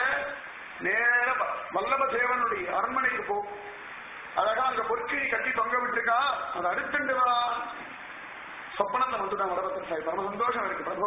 நேர வல்லப தேவனுடைய அரண்மனைக்கு போ, அழகா அங்க பொற்கிழி கட்டி தொங்க விட்டுருக்கா, அதை அடுத்துண்டு வா. சொப்பனத்துல வந்துட்டான் வல்லபத்திர சாய். பரம சந்தோஷம் இருக்கு. பிரபோ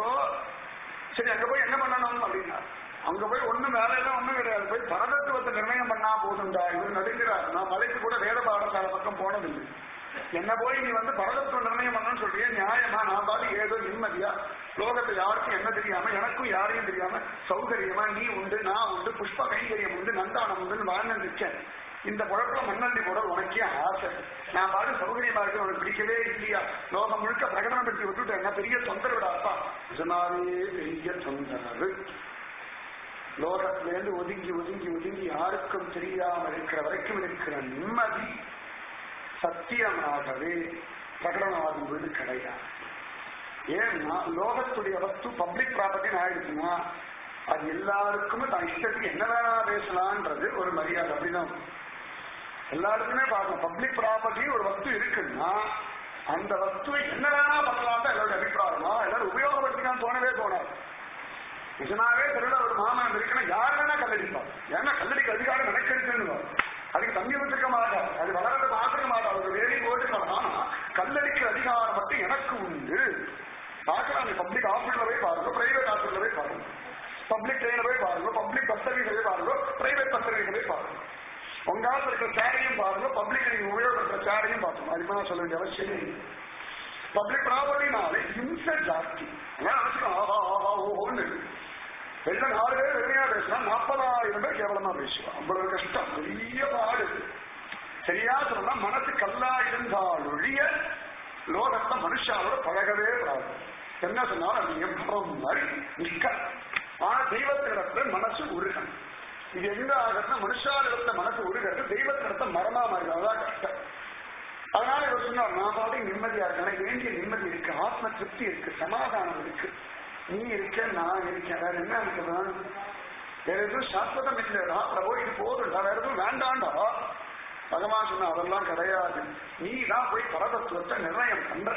சரி அங்க போய் என்ன பண்ணணும் அப்படின்னா, அங்க போய் ஒண்ணும் வேலை எல்லாம் ஒண்ணும் கிடையாது, போய் பரதத்துவத்தை நிர்ணயம் பண்ணா போதுண்டா. இவர் நடுங்கிறார். நான் மலைக்கு கூட வேத பாடசாலை பக்கம் போனதில்லை, என்ன போய் நீ வந்து பரதத்துவ நிர்ணயம் பண்ணு சொல்றிய, நியாயமா? நான் பாதி ஏதோ நிம்மதியா லோகத்தை யாருக்கும் என்ன தெரியாம எனக்கும் யாரையும் தெரியாம சௌகரியமா நீ உண்டு நான் உண்டு புஷ்ப கைங்கரியம் உண்டு நந்தானம் உண்டுன்னு வாழ்ந்து இருக்கேன். இந்த குழப்பல மண்ணள்ளி போட உனக்கே ஆசை. நான் பாடு சௌகரியமா இருக்கு, உனக்கு பிடிக்கவே இல்லையா? லோகம் முழுக்க பிரகடனப்படுத்தி விட்டுட்டு என்ன பெரிய தொந்தரவிடாப்பா. நிஜமாவே பெரிய தொந்தரவு. லோகத்திலேருந்து ஒதுங்கி ஒதுங்கி ஒதுங்கி யாருக்கும் தெரியாம இருக்கிற வரைக்கும் இருக்கிற நிம்மதி சத்தியமாகவே பிரகடனமாகும் போது கிடையாது. ஏன்னா லோகத்துடைய வஸ்து பப்ளிக் ப்ராப்பர்ட்டின்னு ஆயிடுச்சுன்னா அது எல்லாருக்குமே தான் இஷ்டத்துக்கு என்ன வேணா பேசலான்றது ஒரு மரியாதை. அப்படிதான் எல்லாருக்குமே பார்க்கணும். பப்ளிக் ப்ராப்பர்ட்டி ஒரு வஸ்து இருக்குன்னா அந்த வஸ்துவை என்ன வேணா பண்ணலாம் தான் எல்லாருடைய அபிப்பிராயமா. எல்லாரும் உபயோகப்படுத்திக்கலாம் தோணவே தோணாது. நிஜமாவே தெருவில் ஒரு மாமன் இருக்குன்னா யார் வேணா கல்லடிப்பார். ஏன்னா கல்லடிக்கு அதிகாரம் எனக்கு இருக்குன்னு அதுக்கு தண்ணி வச்சிருக்க மாட்டார். அது வளர்றது மாத்திர மாட்டார். ஒரு வேலி போட்டுக்கலாம். ஆனா கல்லடிக்கு அதிகாரம் மட்டும் எனக்கு உண்டு. பார்க்கலாம். பப்ளிக் ஹாஸ்பிட்டல போய் பாருங்க, பிரைவேட் ஹாஸ்பிட்டல போய் பாருங்க, பப்ளிக் ட்ரெயின போய் பாருங்க, பப்ளிக் பஸ் சர்வீஸ் போய் பாருங்க, பிரைவேட் பஸ் சர்வீஸ் போய் பாருங்க. உங்கால இருக்கிற சேரையும் பாருங்க, பப்ளிக் நீங்க உபயோகப்படுத்துற சேரையும் பார்க்கணும். அதுதான் சொல்ல வேண்டிய அவசியம் இல்லை. பப்ளிக் ப்ராப்பர்ட்டினாலே ஹிம்சை ஜாஸ்தி. ஆஹா ஆஹா ஓஹோன்னு வெளில நாலு பேர் வெறுமையா பேசினா நாற்பதாயிரம் பேர் கேவலமா பேசுவான். அவ்வளவு கஷ்டம், பெரிய பாடு. சரியா சொன்னா மனசு கல்லா இருந்தால் ஒழிய லோகத்தை மனுஷாவோட பழகவே கூடாது. என்ன சொன்னாலும் அது எவ்வளவு மாதிரி நிற்க. ஆனா தெய்வத்திடத்துல மனசு உருகன். இது எங்க ஆகிறதுனா மனுஷாலிடத்துல மனசு உருகிறது, தெய்வத்திடத்த மரமா மாதிரி. அதான் கஷ்டம். அதனால இவர் சொன்னார், நான் பாட்டு நிம்மதியா இருக்கேன், வேண்டிய நிம்மதி இருக்கு, ஆத்ம திருப்தி இருக்கு, சமாதானம் இருக்கு. நீ இருக்க, நான் இருக்கேன், வேற என்ன இருக்குதான்? வேற எதுவும் சாஸ்வதம் இல்லைடா பிரபோ, இது போதுண்டா, வேற எதுவும் வேண்டாண்டா. பகவான் சொன்ன அதெல்லாம் கிடையாது. நீ தான் போய் பரதத்துவத்தை நிர்ணயம் பண்ற.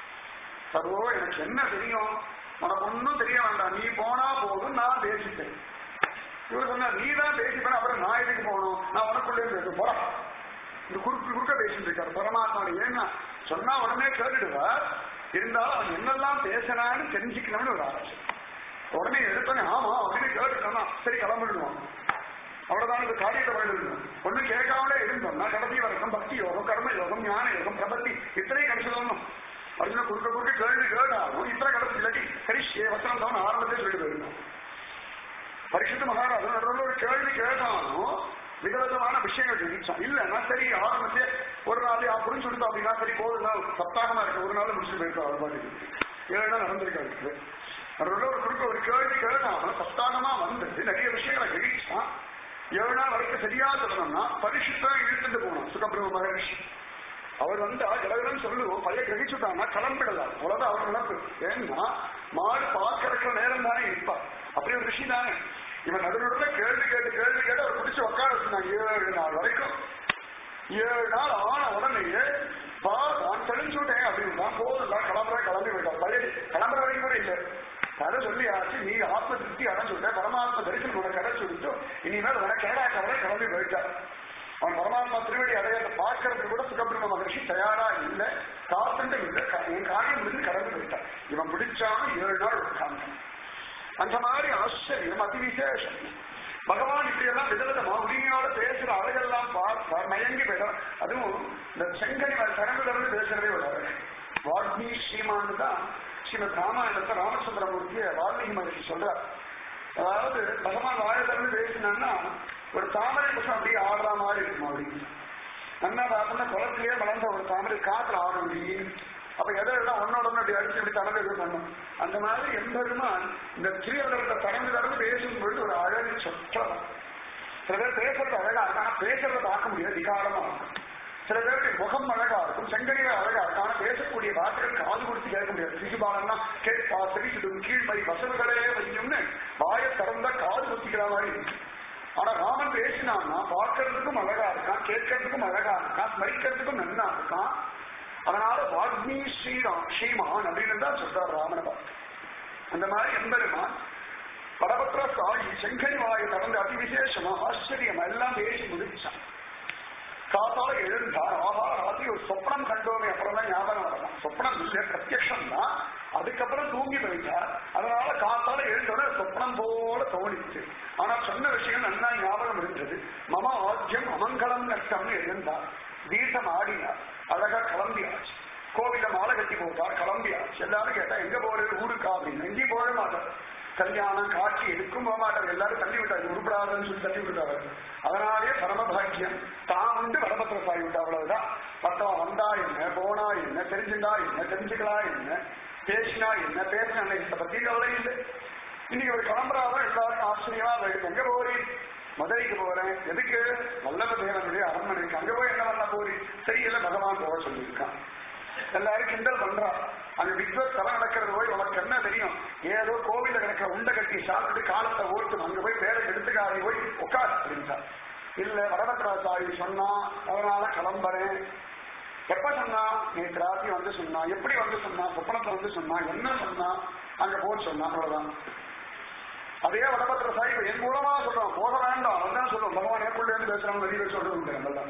பிரபோ எனக்கு என்ன தெரியும், உனக்கு ஒன்னும் தெரிய வேண்டாம், நீ போனா போதும், நான் பேசிட்டேன். இவர் சொன்னா நீ தான் பேசிப்பேன், அப்புறம் நான் எதுக்கு போகணும், நான் உனக்குள்ளே பேச போறேன். இந்த குறுக்கு குறுக்க பேசிட்டு இருக்காரு பரமாத்மா. ஏன்னா சொன்னா உடனே கேட்டுடுவார். இருந்தாலும் அவன் என்னெல்லாம் பேசினான்னு தெரிஞ்சுக்கணும்னு ஒரு ஆசை. உடனே எடுத்தோன்னே ஆமா அப்படின்னு கேட்டுட்டோம்னா சரி கிளம்பிடுவோம். அவ்வளவுதான் இந்த காரியத்தை பண்ணிடணும். ஒண்ணு கேட்காமலே இருந்தோம்னா கடைசி வரைக்கும் பக்தி யோகம், கர்ம யோகம், ஞான யோகம், பிரபத்தி இத்தனையும் கிடைச்சிடணும். அப்படின்னு குறுக்க குறுக்க கேள்வி கேட்டாலும் இத்தனை கிடைச்சி இல்லாட்டி கரிஷே வசனம் தான் ஆரம்பத்தை சொல்லிட்டு போயிருந்தோம். பரிசுத்த மகாராஜன் நடுவில் ஒரு கேள்வி கேட்டாலும் விதவிதமான விஷயங்கள் தெரிவிச்சான். இல்லைன்னா சரி ஆரம்பிச்சு ஒரு நாள் அப்படின்னு சொல்லிட்டோம் அப்படின்னா சரி போதும் நாள் சப்தாகமா இருக்கு, ஒரு நாள் முடிச்சுட்டு போயிருக்கோம். அது பாட்டு ஏழு நாள் நடந்திருக்காரு. நடுவில் ஒரு குறுக்க ஒரு கேள்வி கேட்டாலும் சப்தாகமா வந்து நிறைய விஷயங்களை கிரகிச்சான். ஏழு நாள் வரைக்கும் சரியா சொல்லணும்னா பரிசுத்தான் இழுத்துட்டு போகணும். சுகபிரம மகரிஷி அவர் வந்து கடவுள்னு சொல்லுவோம், பழைய கிரகிச்சுட்டாங்கன்னா கிளம்பிடலாம். அவ்வளவுதான் அவர் நினைப்பு. ஏன்னா மாடு பார்க்கறக்கிற நேரம் தானே இருப்பார். அப்படி ஒரு ரிஷி தானே. இவன் நடுநடுவில் கேள்வி கேட்டு கேள்வி கேட்டு அவர் பிடிச்சு உட்கார வச்சுருந்தாங்க ஏழு நாள் வரைக்கும். ஏழு நாள் ஆன உடனேயே பா நான் தெளிஞ்சு விட்டேன் அப்படின்னு தான் போதும் கிளம்புற கிளம்பி போயிட்டார். பழைய கிளம்புற வரைக்கும் கூட இல்லை. அதை சொல்லி ஆச்சு நீ ஆத்ம திருப்தி அடைஞ்சு விட்ட, பரமாத்மா தரிசனம் உனக்கு கிடைச்சு விட்டு இனிமேல் உன கேடாக்கவரை கிளம்பி போயிட்டார். அவன் பரமாத்மா திருவடி அடையாத பார்க்கறதுக்கு கூட சுகபிரம்ம மகர்ஷி தயாரா இல்லை, காத்துட்டு இல்லை. என் காரியம் முடிஞ்சு கடந்து போயிட்டார். இவன் பிடிச்சாலும் ஏழு நாள் உட்கார்ந்தான். அந்த மாதிரி ஆச்சரியம் அதி விசேஷம். பகவான் இப்படி எல்லாம் விதவிதமா உரிமையோட பேசுற அழகெல்லாம் பார்த்தார், மயங்கி போயிட்டார். அதுவும் இந்த செங்கனி திறந்து திறந்து பேசுறதே விடாது. வால்மீ ஸ்ரீமான் தான் ஸ்ரீமத் ராமாயணத்தை ராமச்சந்திரமூர்த்திய வால்மீகி மகர்ஷி சொல்றார். அதாவது பகவான் வாழ திறந்து பேசினான்னா ஒரு தாமரை புஷம் அப்படியே ஆடுற மாதிரி இருக்கும். அப்படி நல்லா பார்த்தோம்னா குளத்திலேயே வளர்ந்த ஒரு தாமரை காத்துல ஆடும். அப்ப எதெல்லாம் ஒன்னோட ஒன்னு அப்படி அடிச்சு அப்படி தடவை இது பண்ணும். அந்த மாதிரி எம்பெருமான் இந்த ஸ்ரீவதத்தை தடந்து தடந்து பேசும்பொழுது ஒரு அழகு சொற்றம். சில பேர் பேசுறது அழகா இருக்கும், ஆனா பேசுறத பார்க்க முடியாது, விகாரமா இருக்கும். சில பேருக்கு முகம் அழகா இருக்கும், செங்கனில அழகா இருக்கும், ஆனா பேசக்கூடிய வார்த்தைகள் காது கொடுத்து கேட்க முடியாது. சிசுபாலன்னா கேட்பா தெரிவிச்சிடும் கீழ்மறி வசவுகளே வைக்கும்னு வாயை திறந்தா காது குத்திக்கிற மாதிரி இருக்கு. ஆனா ராமன் பேசினான்னா பார்க்கறதுக்கும் அழகா இருக்கான், கேட்கறதுக்கும் அழகா இருக்கான், ஸ்மரிக்கிறதுக்கும் நன்னா இருக்கான். அதனால வால்மீ ஸ்ரீராம் ஸ்ரீமான் அப்படின்னு தான் சொல்றார் ராமனை பார்த்து. அந்த மாதிரி எம்பெருமான் படபத்திர சாயி செங்கனி வாயை திறந்து அதி விசேஷமா ஆச்சரியம் எல்லாம் பேசி முடிச்சான். காத்தால எழுந்தார். ஆஹா ராத்திரி ஒரு சொப்னம் கண்டோமே, அப்புறம் தான் ஞாபகம் வரலாம். சொப்னம் இல்லை, பிரத்யக்ஷம் தான். அதுக்கப்புறம் தூங்கி போயிட்டார். அதனால காத்தால எழுந்தோட சொப்னம் போல தோணிச்சு. ஆனா சொன்ன விஷயம் நல்லா ஞாபகம் இருந்தது. மம ஆஜ்யம் அமங்கலம் நஷ்டம்னு எழுந்தார். தீர்த்தம் ஆடினார், அழகா கிளம்பியாச்சு. கோவில மாலை கட்டி போட்டார், கிளம்பியாச்சு. எல்லாரும் கேட்டா எங்க போறது ஊருக்கா அப்படின்னு. எங்கேயும் போக மாட்டார். கல்யாணம் காட்சி எதுக்கும் போக மாட்டார். எல்லாரும் தள்ளி விட்டாரு, உருப்படாதுன்னு சொல்லி தள்ளி விட்டாரு. அதனாலேயே பரமபாக்கியம் தான் வந்து வடபத்திர சாய் விட்டா. அவ்வளவுதான். மற்றவன் வந்தா என்ன, போனா என்ன, தெரிஞ்சுண்டா என்ன, தெரிஞ்சுக்கலாம் என்ன, பேசினா என்ன, பேசின இதை பத்தி கவலை இல்லை. இன்னைக்கு ஒரு கிளம்புறாதான் எல்லாருக்கும் ஆச்சரியமா இருக்கு. எங்க போறீ? மதுரைக்கு போறேன். எதுக்கு? வல்லப தேவனுடைய அரண்மனைக்கு. அங்க போய் என்ன பண்ண போறீ? தெரியல, பகவான் போக சொல்லியிருக்கான். எல்லாரும் கிண்டல் பண்றா. அந்த வித்வத் தலை நடக்கிறது போய் உனக்கு என்ன தெரியும்? ஏதோ கோவில கிடக்கிற உண்டை கட்டி சாப்பிட்டு காலத்தை ஓட்டும், அங்க போய் பேரை எடுத்துக்காரி போய் உட்கார் அப்படின்ட்டா. இல்ல வடபத்ராச்சாரி சொன்னா அதனால கிளம்புறேன். எப்ப சொன்னா? நேற்று ராத்திரி வந்து சொன்னா. எப்படி வந்து சொன்னா? சொப்பனத்தை வந்து சொன்னா. என்ன சொன்னா? அங்க போன்னு சொன்னா. அவ்வளவுதான். அதே வடபத்திர சாஹிப் என் மூலமா சொல்றோம், போக வேண்டாம் அதுதான் சொல்றோம். பகவான் ஏற்கொள்ள இருந்து பேசுறாங்க, வெளியில சொல்றது நம்மளாம்.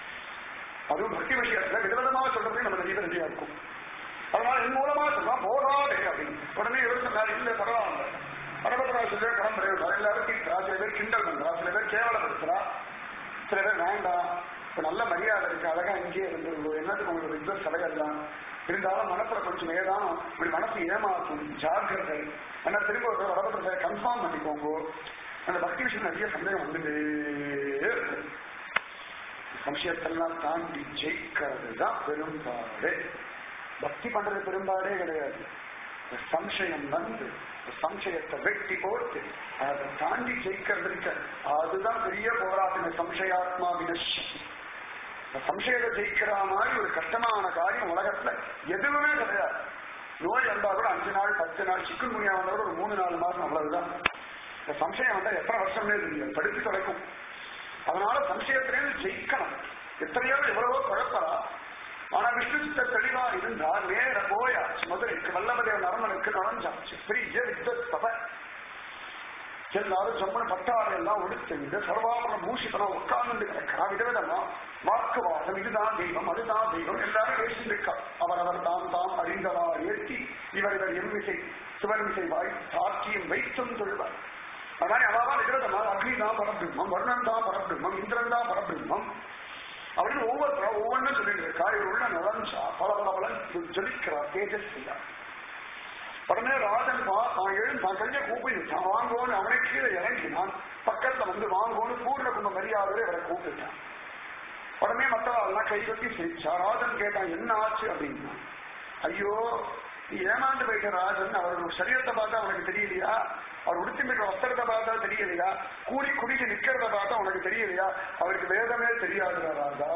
அதுவும் பக்தி விஷயத்துல விதவிதமா சொல்றதே நம்ம நிறைய ரெடியா இருக்கும். அதனால என் மூலமா சொல்றோம் போகாதே அப்படின்னு. உடனே இவர் சொன்னார், இல்ல பரவாயில்ல வடபத்திரா சொல்ல கிளம்புறேன். எல்லாரும் தீர்க்கிறா, சில பேர் கிண்டல் பண்றா, சில பேர் கேவலப்படுத்துறா, சில பேர் வேண்டாம் இப்ப நல்ல மரியாதை இருக்கு அழகா இங்கேயே இருந்துருவோம், என்னத்துக்கு உங்களுக்கு வித்வத் சபையெல்லாம் இருந்தாலும் மனசுல கொஞ்சம் ஏதானும் இப்படி மனசு ஏமாற்றும், ஜாக்கிரதை. ஆனா திரும்ப ஒரு வடபத்திர கன்ஃபார்ம் பண்ணிக்கோங்க. அந்த பக்தி விஷயம் நிறைய சந்தேகம் வந்துட்டே இருக்கு. சம்சயத்தெல்லாம் தாண்டி ஜெயிக்கிறது தான் பெரும்பாடு. பக்தி பண்றது பெரும்பாடே கிடையாது. சம்சயம் வந்து சம்சயத்தை வெட்டி போட்டு அதை தாண்டி ஜெயிக்கிறது இருக்க அதுதான் பெரிய போராட்டம். சம்சயாத்மா வினஷி. சம்சயத்தை ஜெயிக்கிற மாதிரி ஒரு கஷ்டமான காரியம் உலகத்துல எதுவுமே கிடையாது. நோய் வந்தா கூட அஞ்சு நாள் பத்து நாள், சிக்கன் குனியா வந்தா கூட ஒரு மூணு நாலு மாசம், அவ்வளவுதான். இந்த சம்சயம் வந்தா எத்தனை வருஷமே தெரியும், தடுத்து தொலைக்கும். அதனால சம்சயத்திலேருந்து ஜெயிக்கணும். எத்தனையோ எவ்வளவோ குழப்பறா. ஆனா விஷ்ணு சித்த தெளிவா இருந்தா நேர போயாச்சு. மதுரைக்கு வல்லபதேவ நரமனுக்கு நுழைஞ்சாச்சு. பெரிய வித்வத் சபை. எல்லாரும் சொன்ன பட்டாளை எல்லாம் உடுத்து சர்வாபரண பூஷிதெல்லாம் உட்கார்ந்து கிடக்கிறா. விதவிதமா வாக்குவாதம், இதுதான் தெய்வம் அதுதான் தெய்வம் எல்லாரும் பேசியிருக்கா. அவரவர் தாம் தாம் அறிந்தவா ஏற்றி இவர் இவர் எம்மிசை சிவன்மிசை வாய் சாட்சியம் வைத்தும் சொல்வார். அதனால அதாவது விதவிதமா அக்னிதான் பரபிரம்மம், வருணன் தான் பரபிரம்மம், இந்திரன் தான் பரபிரம்மம் அப்படின்னு ஒவ்வொருத்தரும் ஒவ்வொன்றும் சொல்லிட்டு இருக்கா. இவர் உள்ள நலஞ்சா பல பல பலன் ஜொலிக்கிறார், தேஜஸ் செய்யார். உடனே ராஜன் தான் எழுந்து தான் கையை கூப்பிட்டான், வாங்கோன்னு அவனை கீழே இறங்கினான். பக்கத்துல வந்து வாங்கோன்னு பூர்ண கும்ப மரியாதை அவரை கூப்பிட்டான். உடனே மற்றவெல்லாம் கை கட்டி சிரிச்சா. ராஜன் கேட்டான், என்ன ஆச்சு அப்படின்னா, ஐயோ நீ ஏமாந்து போயிட்ட ராஜன், அவரோட சரீரத்தை பார்த்தா உனக்கு தெரியலையா, அவர் உடுத்தி போயிட்ட வஸ்திரத்தை பார்த்தா தெரியலையா, கூடி குடிக்க நிக்கிறத பார்த்தா உனக்கு தெரியலையா, அவருக்கு வேதமே தெரியாதுடா ராஜா.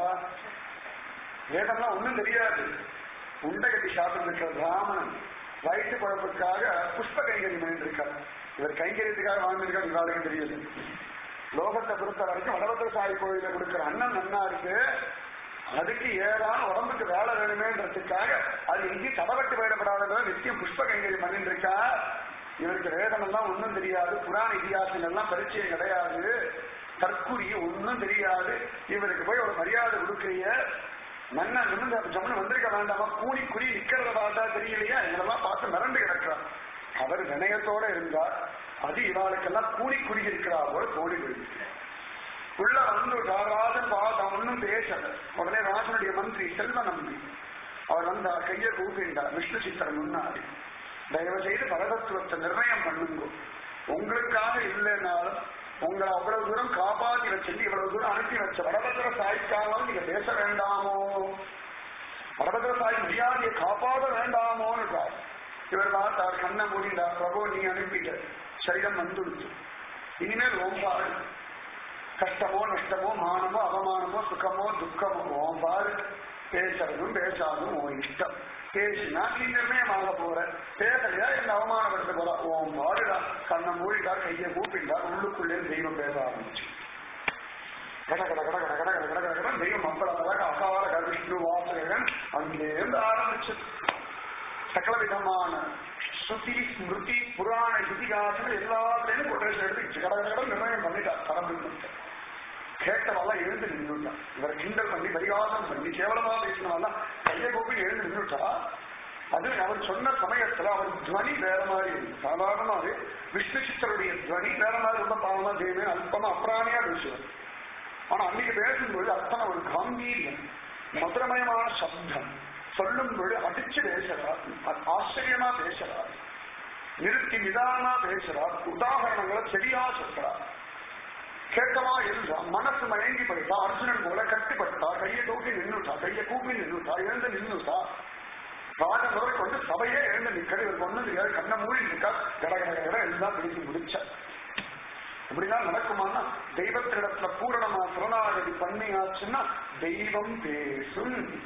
வேதம்லாம் ஒண்ணும் தெரியாது. உண்டை கட்டி சாப்பிட்டு இருக்கிற பிராமணன் வயிற்று குழப்பத்துக்காக புஷ்ப கைங்கரியம் பண்ணிட்டு இருக்காரு. இவர் கைங்கரியத்துக்காக வாழ்ந்திருக்காரு, இவாளுக்கு தெரியுது. லோகத்தை பொறுத்த வரைக்கும் வடபத்திர சாயி கோயில கொடுக்கிற அண்ணன் நன்னா இருக்கு, அதுக்கு ஏதான உடம்புக்கு வேலை வேணுமேன்றதுக்காக அது எங்கேயும் தடவட்டு போயிடப்படாத நித்தியம் புஷ்ப கைங்கரியம் பண்ணிட்டு இருக்கா. இவருக்கு வேதம் எல்லாம் ஒன்னும் தெரியாது, புராண இதிகாசம் எல்லாம் பரிச்சயம் கிடையாது, தற்குறி ஒன்னும் தெரியாது. இவருக்கு போய் ஒரு மரியாதை கொடுக்குறிய மன்ன நிமிர்ந்து ஜம்மு வந்திருக்க வேண்டாமா, கூடி குறி நிக்கிறத பார்த்தா தெரியலையா, இதெல்லாம் பார்த்து மிரண்டு கிடக்கிறார். அவர் வினயத்தோட இருந்தார். அது இவாளுக்கெல்லாம் கூடி குடி இருக்கிறார் போல தோழி விடுகிறார். உள்ள வந்து ராஜன் பார்த்தா ஒன்னும் பேசல. உடனே ராஜனுடைய மந்திரி செல்வ நம்பி அவர் வந்தார், கையை கூப்பிட்டார் விஷ்ணு சித்தர் முன்னாடி. தயவு செய்து பரதத்துவத்தை நிர்ணயம் பண்ணுங்க, உங்களுக்காக இல்லைன்னாலும் உங்களை அவ்வளவு தூரம் காப்பாற்றி வச்சு இவ்வளவு தூரம் அனுப்பி வச்ச வடபத்திர சாய்க்காமல் நீங்க பேச வேண்டாமோ, வடபத்திர சாய் மரியாதையை காப்பாற்ற வேண்டாமோன்னு. இவர் பார்த்தார், கண்ணை மூடிண்டார். பிரபு நீ அனுப்பிட்ட சரீரம் வந்துடுச்சு, இனிமேல் ஓம்பாடு கஷ்டமோ நஷ்டமோ மானமோ அவமானமோ சுகமோ துக்கமோ ஓம்பாடு, பேசுறதும் பேசாதும் ஓ இஷ்டம். பேசினா நீ நிர்ணயமாக போற, பேசலையா என்ன அவமானப்படுத்த போறா, ஓம் பாடுடா. கண்ணை மூடிட்டார், கையை கூப்பிட்டார். உள்ளுக்குள்ளே தெய்வம் பேச ஆரம்பிச்சு. கட கட கட கட கட கட கட கட தெய்வம் அப்பளமாக அகார விஷ்ணு வாசகன் அங்கேருந்து ஆரம்பிச்சு. சகல விதமான ஸ்ருதி ஸ்மிருதி புராண இதிகாசங்கள் எல்லாத்துலயும் கொட்டேஷன் எடுத்து கட கட நிர்ணயம் பண்ணிட்டார். பரம்பிட்டு கேட்டவெல்லாம் எழுந்து நின்றுட்டான். இவரை கிண்டல் பண்ணி பரிகாசம் பண்ணி கேவலமா பேசினவெல்லாம் கையை கோப்பி எழுந்து நின்றுட்டா. அது அவர் சொன்ன சமயத்துல அவர் துவனி வேற மாதிரி இருக்கு. சாதாரணமாவே விஷ்ணு சித்தருடைய துவனி வேற மாதிரி ரொம்ப பாவமா செய்வேன் அல்பமா அப்ராணியா பேசுவார். ஆனா அன்னைக்கு பேசும்போது அத்தனை ஒரு காம்பீரியம், மதுரமயமான சப்தம், சொல்லும் பொழுது அடிச்சு பேசுறார், ஆச்சரியமா பேசுறார், நிறுத்தி நிதானமா பேசுறார், உதாரணங்களை சரியா சொல்றார். கேட்கவா இருந்தா மனசு மயங்கி போயிட்டா. அர்ஜுனன் போல கட்டுப்பட்டா, கையை தூக்கி நின்றுட்டா, கையை கூப்பி நின்றுட்டா, எழுந்து நின்றுட்டா. ராஜன் வரை கொண்டு சபையே எழுந்து நிற்கிறது. இவருக்கு ஒண்ணு தெரியாது, கண்ணை மூடி நிற்கா. கட கட கட எல்லாம் பேசி முடிச்ச. இப்படிதான் நடக்குமானா தெய்வத்திடத்துல பூரணமா சுரணாகதி பண்ணியாச்சுன்னா தெய்வம் பேசும்.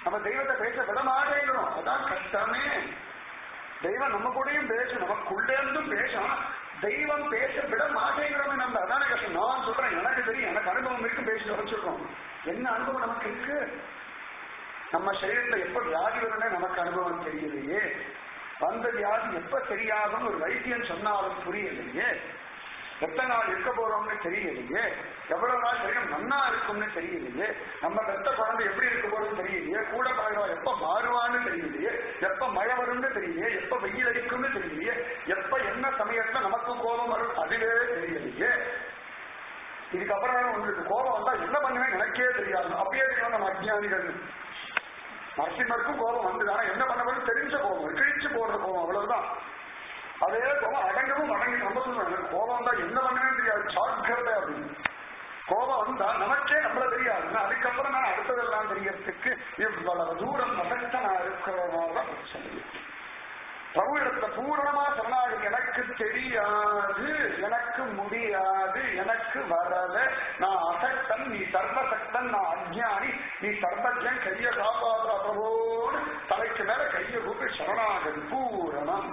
நம்ம தெய்வத்தை பேச விட மாட்டேங்கிறோம். அதான் கஷ்டமே. தெய்வம் நம்ம கூடயும் பேசும், நமக்குள்ளே இருந்தும் பேசும். தெய்வம் பேச விட மாட்டேங்கிறோமே நம்ம. அதான கஷ்டம். நான் சொல்றேன், எனக்கு தெரியும், எனக்கு அனுபவம் இருக்கு, பேசி வச்சிருக்கோம். என்ன அனுபவம் நமக்கு இருக்கு? நம்ம சரீரத்துல எப்ப வியாதி வரும்னே நமக்கு அனுபவம் தெரியலையே. வந்த வியாதி எப்ப சரியாகும் ஒரு வைத்தியம் சொன்னாலும் புரியலையே. எத்தனை நாள் இருக்க போறோம்னு தெரியலையே. எவ்வளவு நாள் சரீரம் நன்னா இருக்கும்னு தெரியலையே. நம்ம பெத்த குழந்தை எப்படி இருக்க போறோம்னு தெரியலையே. கூட பழகிறவா எப்ப மாறுவான்னு தெரியலையே. எப்ப மழை வரும்னு தெரியலையே. எப்ப வெயில் அடிக்கும்னு தெரியலையே. எப்ப என்ன சமயத்துல நமக்கு கோபம் வரும் அதுவே தெரியலையே. இதுக்கப்புறம் உங்களுக்கு கோபம் வந்தா என்ன பண்ணுவேன் எனக்கே தெரியாது. அப்படியே தெரியும் நம்ம அஜ்ஞானிகள். நரசிம்மருக்கும் கோபம் வந்துதான் என்ன பண்ண தெரிஞ்ச கோபம், கிழிச்சு போடுற கோபம், அவ்வளவுதான். அதே கோபம் அடங்கவும் அடங்கி நம்ம சொல்லுவாங்க. கோபம் வந்தா என்ன பண்ணவே தெரியாது, சாக்கிரதை அப்படின்னு. கோபம் வந்தா நமக்கே நம்மள தெரியாது. அதுக்கப்புறம் நான் அடுத்ததெல்லாம் தெரியறதுக்கு இவ்வளவு தூரம் மகத்தனா இருக்கிறதுனால பிரச்சனை. பிரபு இடத்துல பூரணமா சரணாகி எனக்கு தெரியாது, எனக்கு முடியாது, எனக்கு வரல, நான் அசக்தன், நீ சர்வசக்தன், நான் அஜ்ஞானி, நீ சர்வஜன், கைய காப்பாற்ற பிரபோடு தலைக்கு மேல கைய கூப்பி சரணாகி பூரணம்.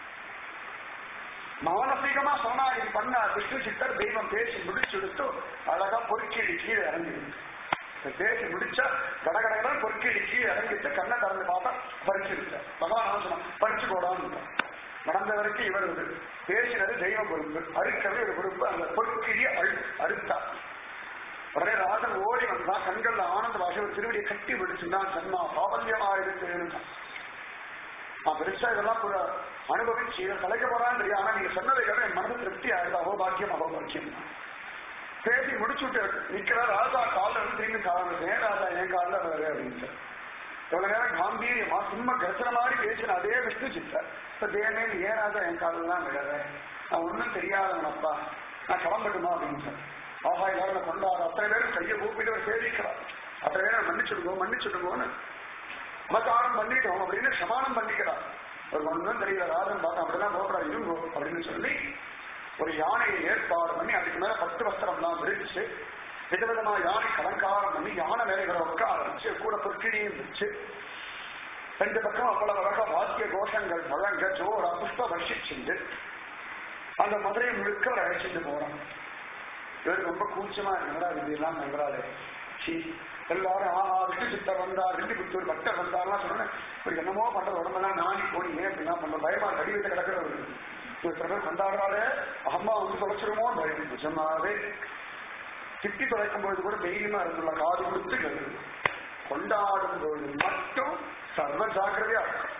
மானசீகமா சரணாகி பண்ண விஷ்ணு சித்தர் தெய்வம் பேசி முடிச்சுடுத்து அழகா பொறுக்கீழி கீழே இறங்கிடுச்சு. பேசி முடிச்சா கடகடகடன் பொறுக்கீழி கீழே இறங்கிட்டு கண்ணை திறந்து பார்த்தா பறிச்சிருச்ச. பகவான் சொன்னான் பறிச்சு போடான்னு. நடந்த வரைக்கும் இவர் பேசினது தெய்வ பொறுப்பு, அறுக்கிறது ஒரு பொறுப்பு. அந்த பொறுக்கிழிய அழு அறுத்தா உடனே ராஜன் ஓடி வந்தான். கண்கள்ல ஆனந்த பாஷை ஒரு திருவடியை கட்டி பிடிச்சுதான் ஜன்மா பாபல்யமா இருக்குன்னு. நான் பெருசா இதெல்லாம் அனுபவிச்சு இதை கலைக்க போறான்னு தெரியும். ஆனா நீங்க சொன்னதை கேட்ட என் மனசு திருப்தி ஆயிடுது. அகோபாக்கியம் அகோபாக்கியம். பேசி முடிச்சுட்டு நிக்கிற ராஜா காலில் வந்து திரும்பி காலம் ஏன் ராஜா என் காலில் வேறு அப்படின்னு. எவ்வளவு நேரம் காம்பீரியமா சும்மா கர்சன மாதிரி பேசின அதே விஷ்ணு சித்தர் இப்ப தேமே ஏன் ராஜா என் காலில் தான் விழற, நான் ஒன்னும் தெரியாதவனப்பா, நான் கிளம்பட்டுமா அப்படின்னு சார். ஆஹா எல்லாரும் கொண்டாட அத்தனை பேரும் கையை கூப்பிட்டு ஒரு சேவிக்கிறார். அத்தனை பேரும் மன்னிச்சுடுவோம் மன்னிச்சுடுவோன்னு நமக்காரம் பண்ணிட்டோம் அப்படின்னு சமானம் பண்ணிக்கிறார். ஒரு ஒன்றும் தெரியல ராஜன் பார்த்தா அப்படிதான் போகிறா இருங்கோ அப்படின்னு சொல்லி ஒரு யானையை ஏற்பாடு பண்ணி அதுக்கு மேல பத்து வஸ்திரம்லாம் விரிச்சு விதவிதமா யானை அலங்காரம் பண்ணி யானை வேலைகளை உட்கார வச்சு கூட பொற்கிழியும் வச்சு ரெண்டு பக்கம் அவ்வளவு அழகா வாத்திய கோஷங்கள் முழங்க ஜோரா புஷ்ப வர்ஷிச்சுண்டு அந்த மதுரையை முழுக்க அவர் அழைச்சிட்டு போறான். இவருக்கு ரொம்ப கூச்சமா இருக்கிறா, இதெல்லாம் நம்பராது. எல்லாரும் ஆஹா விட்டு சித்தர் வந்தார், ரெண்டு புத்தூர் பக்தர் வந்தார்லாம் சொன்னேன். இப்படி என்னமோ பண்ற உடம்பெல்லாம் நானி போனி ஏன் அப்படின்னா பண்ற பயமா கடிவிட்டு கிடக்கிறவர். சில பேர் கொண்டாடுறாரு அம்மா வந்து தொலைச்சிருமோ பயம். நிஜமாவே திட்டி தொலைக்கும் பொழுது கூட தைரியமா இருந்துள்ள காது கொடுத்து கேட்டு கொண்டாடும் பொழுது மட்டும் சர்வ ஜாக்கிரதையா இருக்கும்.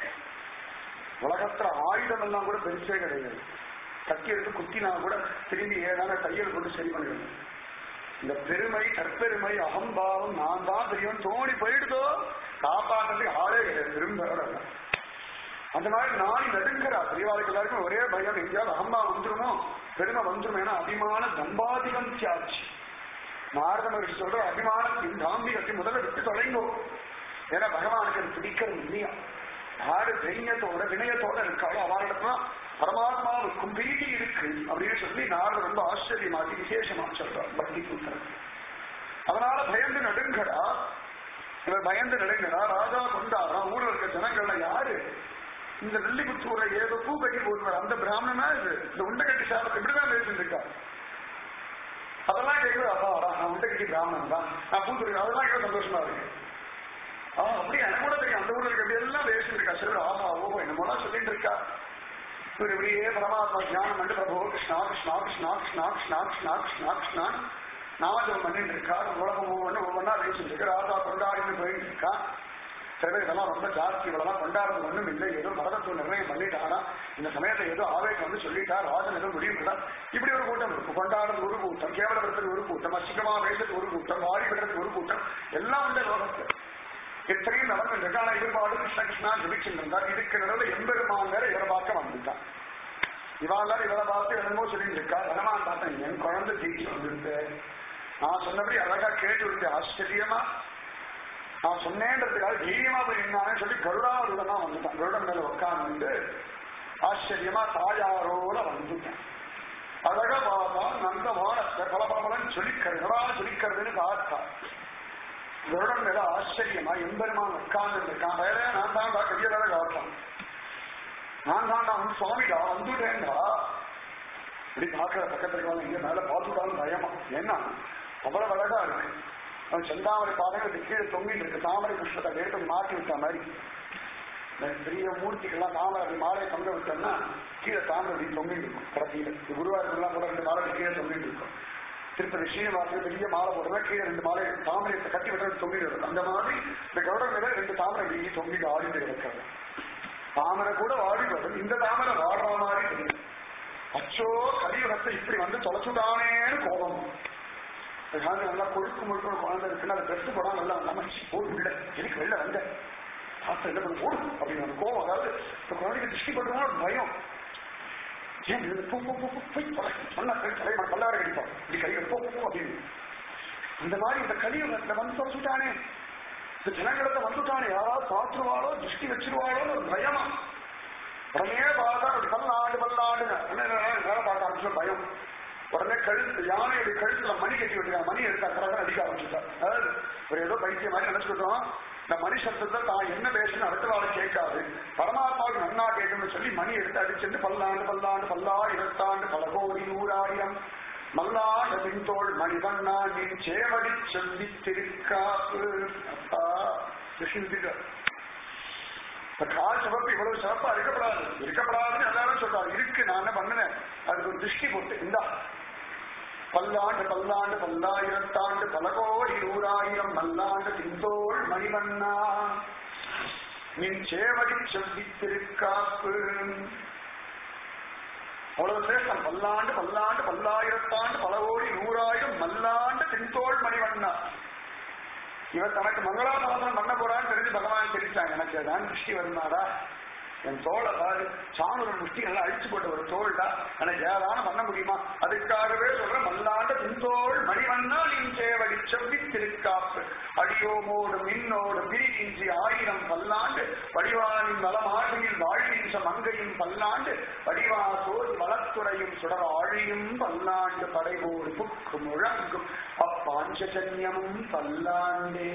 உலகத்துல ஆயுதம் எல்லாம் கூட பெருசே கிடையாது. கத்தி எடுத்து குத்தினா கூட திரும்பி ஏதான தையல் கொண்டு சரி பண்ணிடணும். இந்த பெருமை தற்பெருமை அகம்பாவம் நான் தான் தெரியும் தோணி போயிடுதோ காப்பாற்றுறதுக்கு ஆளே கிடையாது. திரும்ப அந்த மாதிரி நாளை நடுங்கிறா. பெரியவாளுக்கு எல்லாருக்கும் ஒரே பயம், எங்கேயாவது அகம்பா வந்துருமோ பெருமை வந்துரும். ஏன்னா அபிமான தம்பாதிகம் தியாச்சு. நாரத மகிழ்ச்சி சொல்ற அபிமானத்தின் தாம்பிகத்தை முதல்ல விட்டு தொலைங்கோ. ஏன்னா பகவானுக்கு அது பிடிக்கிறது இல்லையா. யாரு தைரியத்தோட வினயத்தோட இருக்காளோ அவரிடத்துல பரமாத்மாவுக்கும் பிரீதி இருக்கு அப்படின்னு சொல்லி நாரத ரொம்ப ஆச்சரியமாக்கி விசேஷமா சொல்றார் பக்தி சூத்திரம். அதனால பயந்து நடுங்கடா. இவர் பயந்து நடுங்கடா. ராஜா கொண்டாடுறா. ஊரில் இருக்க ஜனங்கள்ல யாரு இந்த வெள்ளிபுத்தூரை ஏதோ பூ கட்டி போடுவார் அந்த பிராமணனா இது இந்த உண்டை கட்டி சாப்பிட்டு இப்படிதான் பேசிட்டு இருக்கா. அதெல்லாம் கேட்குது. அப்பா நான் உண்டை கட்டி பிராமணன் தான் நான் பூத்துருக்கு. அதெல்லாம் கேட்க சந்தோஷமா இருக்கு. அவன் அப்படி எனக்கு கூட தெரியும். அந்த ஊர்ல இருக்க எல்லாம் பேசிட்டு இருக்கா. சரி ஆஹா ஓஹோ என்னமோலாம் சொல்லிட்டு இருக்கா. இவர் இப்படியே பரமாத்மா தியானம் பண்ணி பிரபு கிருஷ்ணா கிருஷ்ணா கிருஷ்ணா கிருஷ்ணா கிருஷ்ணா கிருஷ்ணா கிருஷ்ணா கிருஷ்ணா நாமஜம் பண்ணிட்டு இருக்கா. உலகம் ஒவ்வொன்று ஒவ்வொன்றா பேசிட்டு இருக்கு. ராஜா கொண்டாடின்னு போயிட்டு இருக்கா. சில பேர் இதெல்லாம் ரொம்ப ஜாஸ்தி இவ்வளவுதான் கொண்டாடுறது ஒண்ணும் இல்லை. ஏதோ மதத்துவ நிர்ணயம் பண்ணிட்டானா இந்த சமயத்தை ஏதோ ஆவேசம் வந்து சொல்லிட்டா ராஜன் ஏதோ முடிவு. இப்படி ஒரு கூட்டம் இருக்கு. கொண்டாடுறது ஒரு கூட்டம், கேவலப்படுத்துறது ஒரு கூட்டம், அசிங்கமா பேசுறது ஒரு கூட்டம், வாரி விடுறது ஒரு கூட்டம், எல்லாம் வந்து லோகத்து எத்தனையும் நடந்து ஆனா இவர்பாடு கிருஷ்ண கிருஷ்ணா ஜபிச்சுட்டு இருந்தார். இதுக்கு நடுவில் எம்பெருமான் வேற இவரை பார்க்க வந்துட்டான். இவாள் இவரை பார்த்து என்னமோ சொல்லிட்டு இருக்கா. ரகமான் பார்த்தேன் என் குழந்தை ஜெயிச்சு வந்துருக்கு. நான் சொன்னபடி அழகா கேட்டு விட்டு ஆச்சரியமா நான் சொன்னேன்றதுக்காக தைரியமா போய் என்னான்னு சொல்லி கருடாருடன் தான் வந்துட்டான். கருடன் மேல உட்கார்ந்து ஆச்சரியமா தாயாரோட வந்துட்டேன். அழகா பார்த்தா நந்த வானத்தை பலபலன்னு சொல்லிக்கிறது சொல்லிக்கிறதுன்னு பார்த்தா கருடன் மேல ஆச்சரியமா எம்பெருமான் உட்கார்ந்து இருக்கான். வேற நான் தான்டா கையதான காட்டலாம், நான் தான்டா வந்து சுவாமிடா வந்துட்டேன்டா. இப்படி பாக்குற பக்கத்துல இருக்காங்க, இங்க மேல பார்த்துட்டாலும் பயமா. ஏன்னா அவ்வளவு அழகா இருக்கு. அவன் செந்தாமரை பாதங்கள் கீழே தொங்கிட்டு இருக்கு. தாமரை புஷ்பத்தை வேறு மாற்றி விட்ட மாதிரி பெரிய மூர்த்திகள்லாம் தாமரை மாலை தொங்க விட்டோம்னா கீழே தாமரை தொங்கிட்டு இருக்கும். கடைசியில குருவாயூர்லாம் கூட ரெண்டு மாலை கீழே தொங்கிட்டு இருக்கும். திருப்பதி ஸ்ரீனிவாசன் பெரிய மாலை போடுறதா கீழே ரெண்டு மாலை தாமரையை கட்டி விட்டு தொங்கிட்டு இருக்கும். அந்த மாதிரி இந்த கௌரவ ரெண்டு தாமரை வீங்கி தொங்கிட்டு ஆடிட்டு இருக்கிறது. தாமரை கூட வாடி வரும், இந்த தாமரை வாடுற மாதிரி தெரியும். அச்சோ கலியுகத்தை இப்படி வந்து தொலைச்சுட்டானேன்னு கோபம். நல்லா கொழுக்கு முழுக்க ஒரு குழந்தை இருக்குன்னு அதை பெருசு போடாம நல்லா நம்ம ஓடு இல்லை எனக்கு வெளில வந்த ஆசை இல்லை கொஞ்சம் ஓடும் அப்படின்னு ஒரு கோபம். அதாவது இந்த குழந்தைக்கு திருஷ்டி பண்றதுனா ஒரு பயம். ஏன் சொன்னா பல்லாறு கடிப்பான் இப்படி கலியுகம் போ அப்படின்னு. அந்த மாதிரி இந்த கலியுகத்தை வந்து தொலைச்சுட்டானே, இந்த ஜனங்களத்தை வந்துட்டானே, யாராவது பார்த்துருவாளோ திருஷ்டி வச்சிருவாளோ ஒரு பயமா. உடனே பார்த்தா பல்லாண்டு பல்லாண்டு வேலை பார்க்க ஆரம்பிச்சு பயம். உடனே கழுத்து யானையுடைய கழுத்துல மணி கட்டி விட்டுருக்காங்க. மணி எடுத்தா கரெக்டாக அடிக்க ஆரம்பிச்சுட்டார். அதாவது ஒரு ஏதோ பைத்திய மாதிரி நினைச்சுக்கிட்டோம். இந்த மணி சப்தத்தை தான் என்ன பேசணும் அடுத்த வாழை கேட்காது, பரமாத்மாவுக்கு நன்னா கேட்கணும்னு சொல்லி மணி எடுத்து அடிச்சுட்டு பல்லாண்டு பல்லாண்டு பல்லா இருபத்தாண்டு பல கோடி நூறாயிரம் மல்லாண்ட பின்தோள் மணிவண்ணா நீ சேவடி சொல்லி திருக்காப்பு. அப்பா கிருஷ்ணன் கால் சிவப்பு இவ்வளவு சிறப்பா இருக்கப்படாது இருக்கப்படாதுன்னு எல்லாரும் சொல்றாரு. இருக்கு நான் என்ன பண்ணுவேன், அதுக்கு ஒரு திருஷ்டி போட்டு இந்தா பல்லாண்டு பல்லாண்டு பல்லாயிரத்தாண்டு பல கோடி நூறாயிரம் மல்லாண்டு பின்தோள் மணிவண்ணா நின் சேவடி சொல்லி திருக்காப்பு. அவ்வளவு சேஷம். பல்லாண்டு பல்லாண்டு பல்லாயிரத்தாண்டு பல கோடி நூறாயிரம் மல்லாண்டு பின்தோள் மணிவண்ணா. இவன் தனக்கு மங்களாசாசனம் பண்ண போறான்னு தெரிஞ்சு பகவான் தெரிவிச்சாங்க. எனக்கு தான் திருஷ்டி வருமாடா, என் தோளை பாரு சாணூர் முஷ்டி நல்லா அழிச்சு போட்ட ஒரு தோல்டா, எனக்கு ஏதான பண்ண முடியுமா? அதுக்காகவே சொல்ற மல்லாண்ட பின்தோள் மணிவண்ணா நீ சேவடி செவ்வி திருக்காப்பு. அடியோமோடு மின்னோடு பிரிகின்றி ஆயிரம் பல்லாண்டு வடிவானின் நலமாடியில் வாழ்கின்ற மங்கையும் பல்லாண்டு வடிவா சோதி வளத்துறையும் சுடர் ஆழியும் பல்லாண்டு படைபோடு புக்கு முழங்கும் அப்பாஞ்சன்யமும் பல்லாண்டே.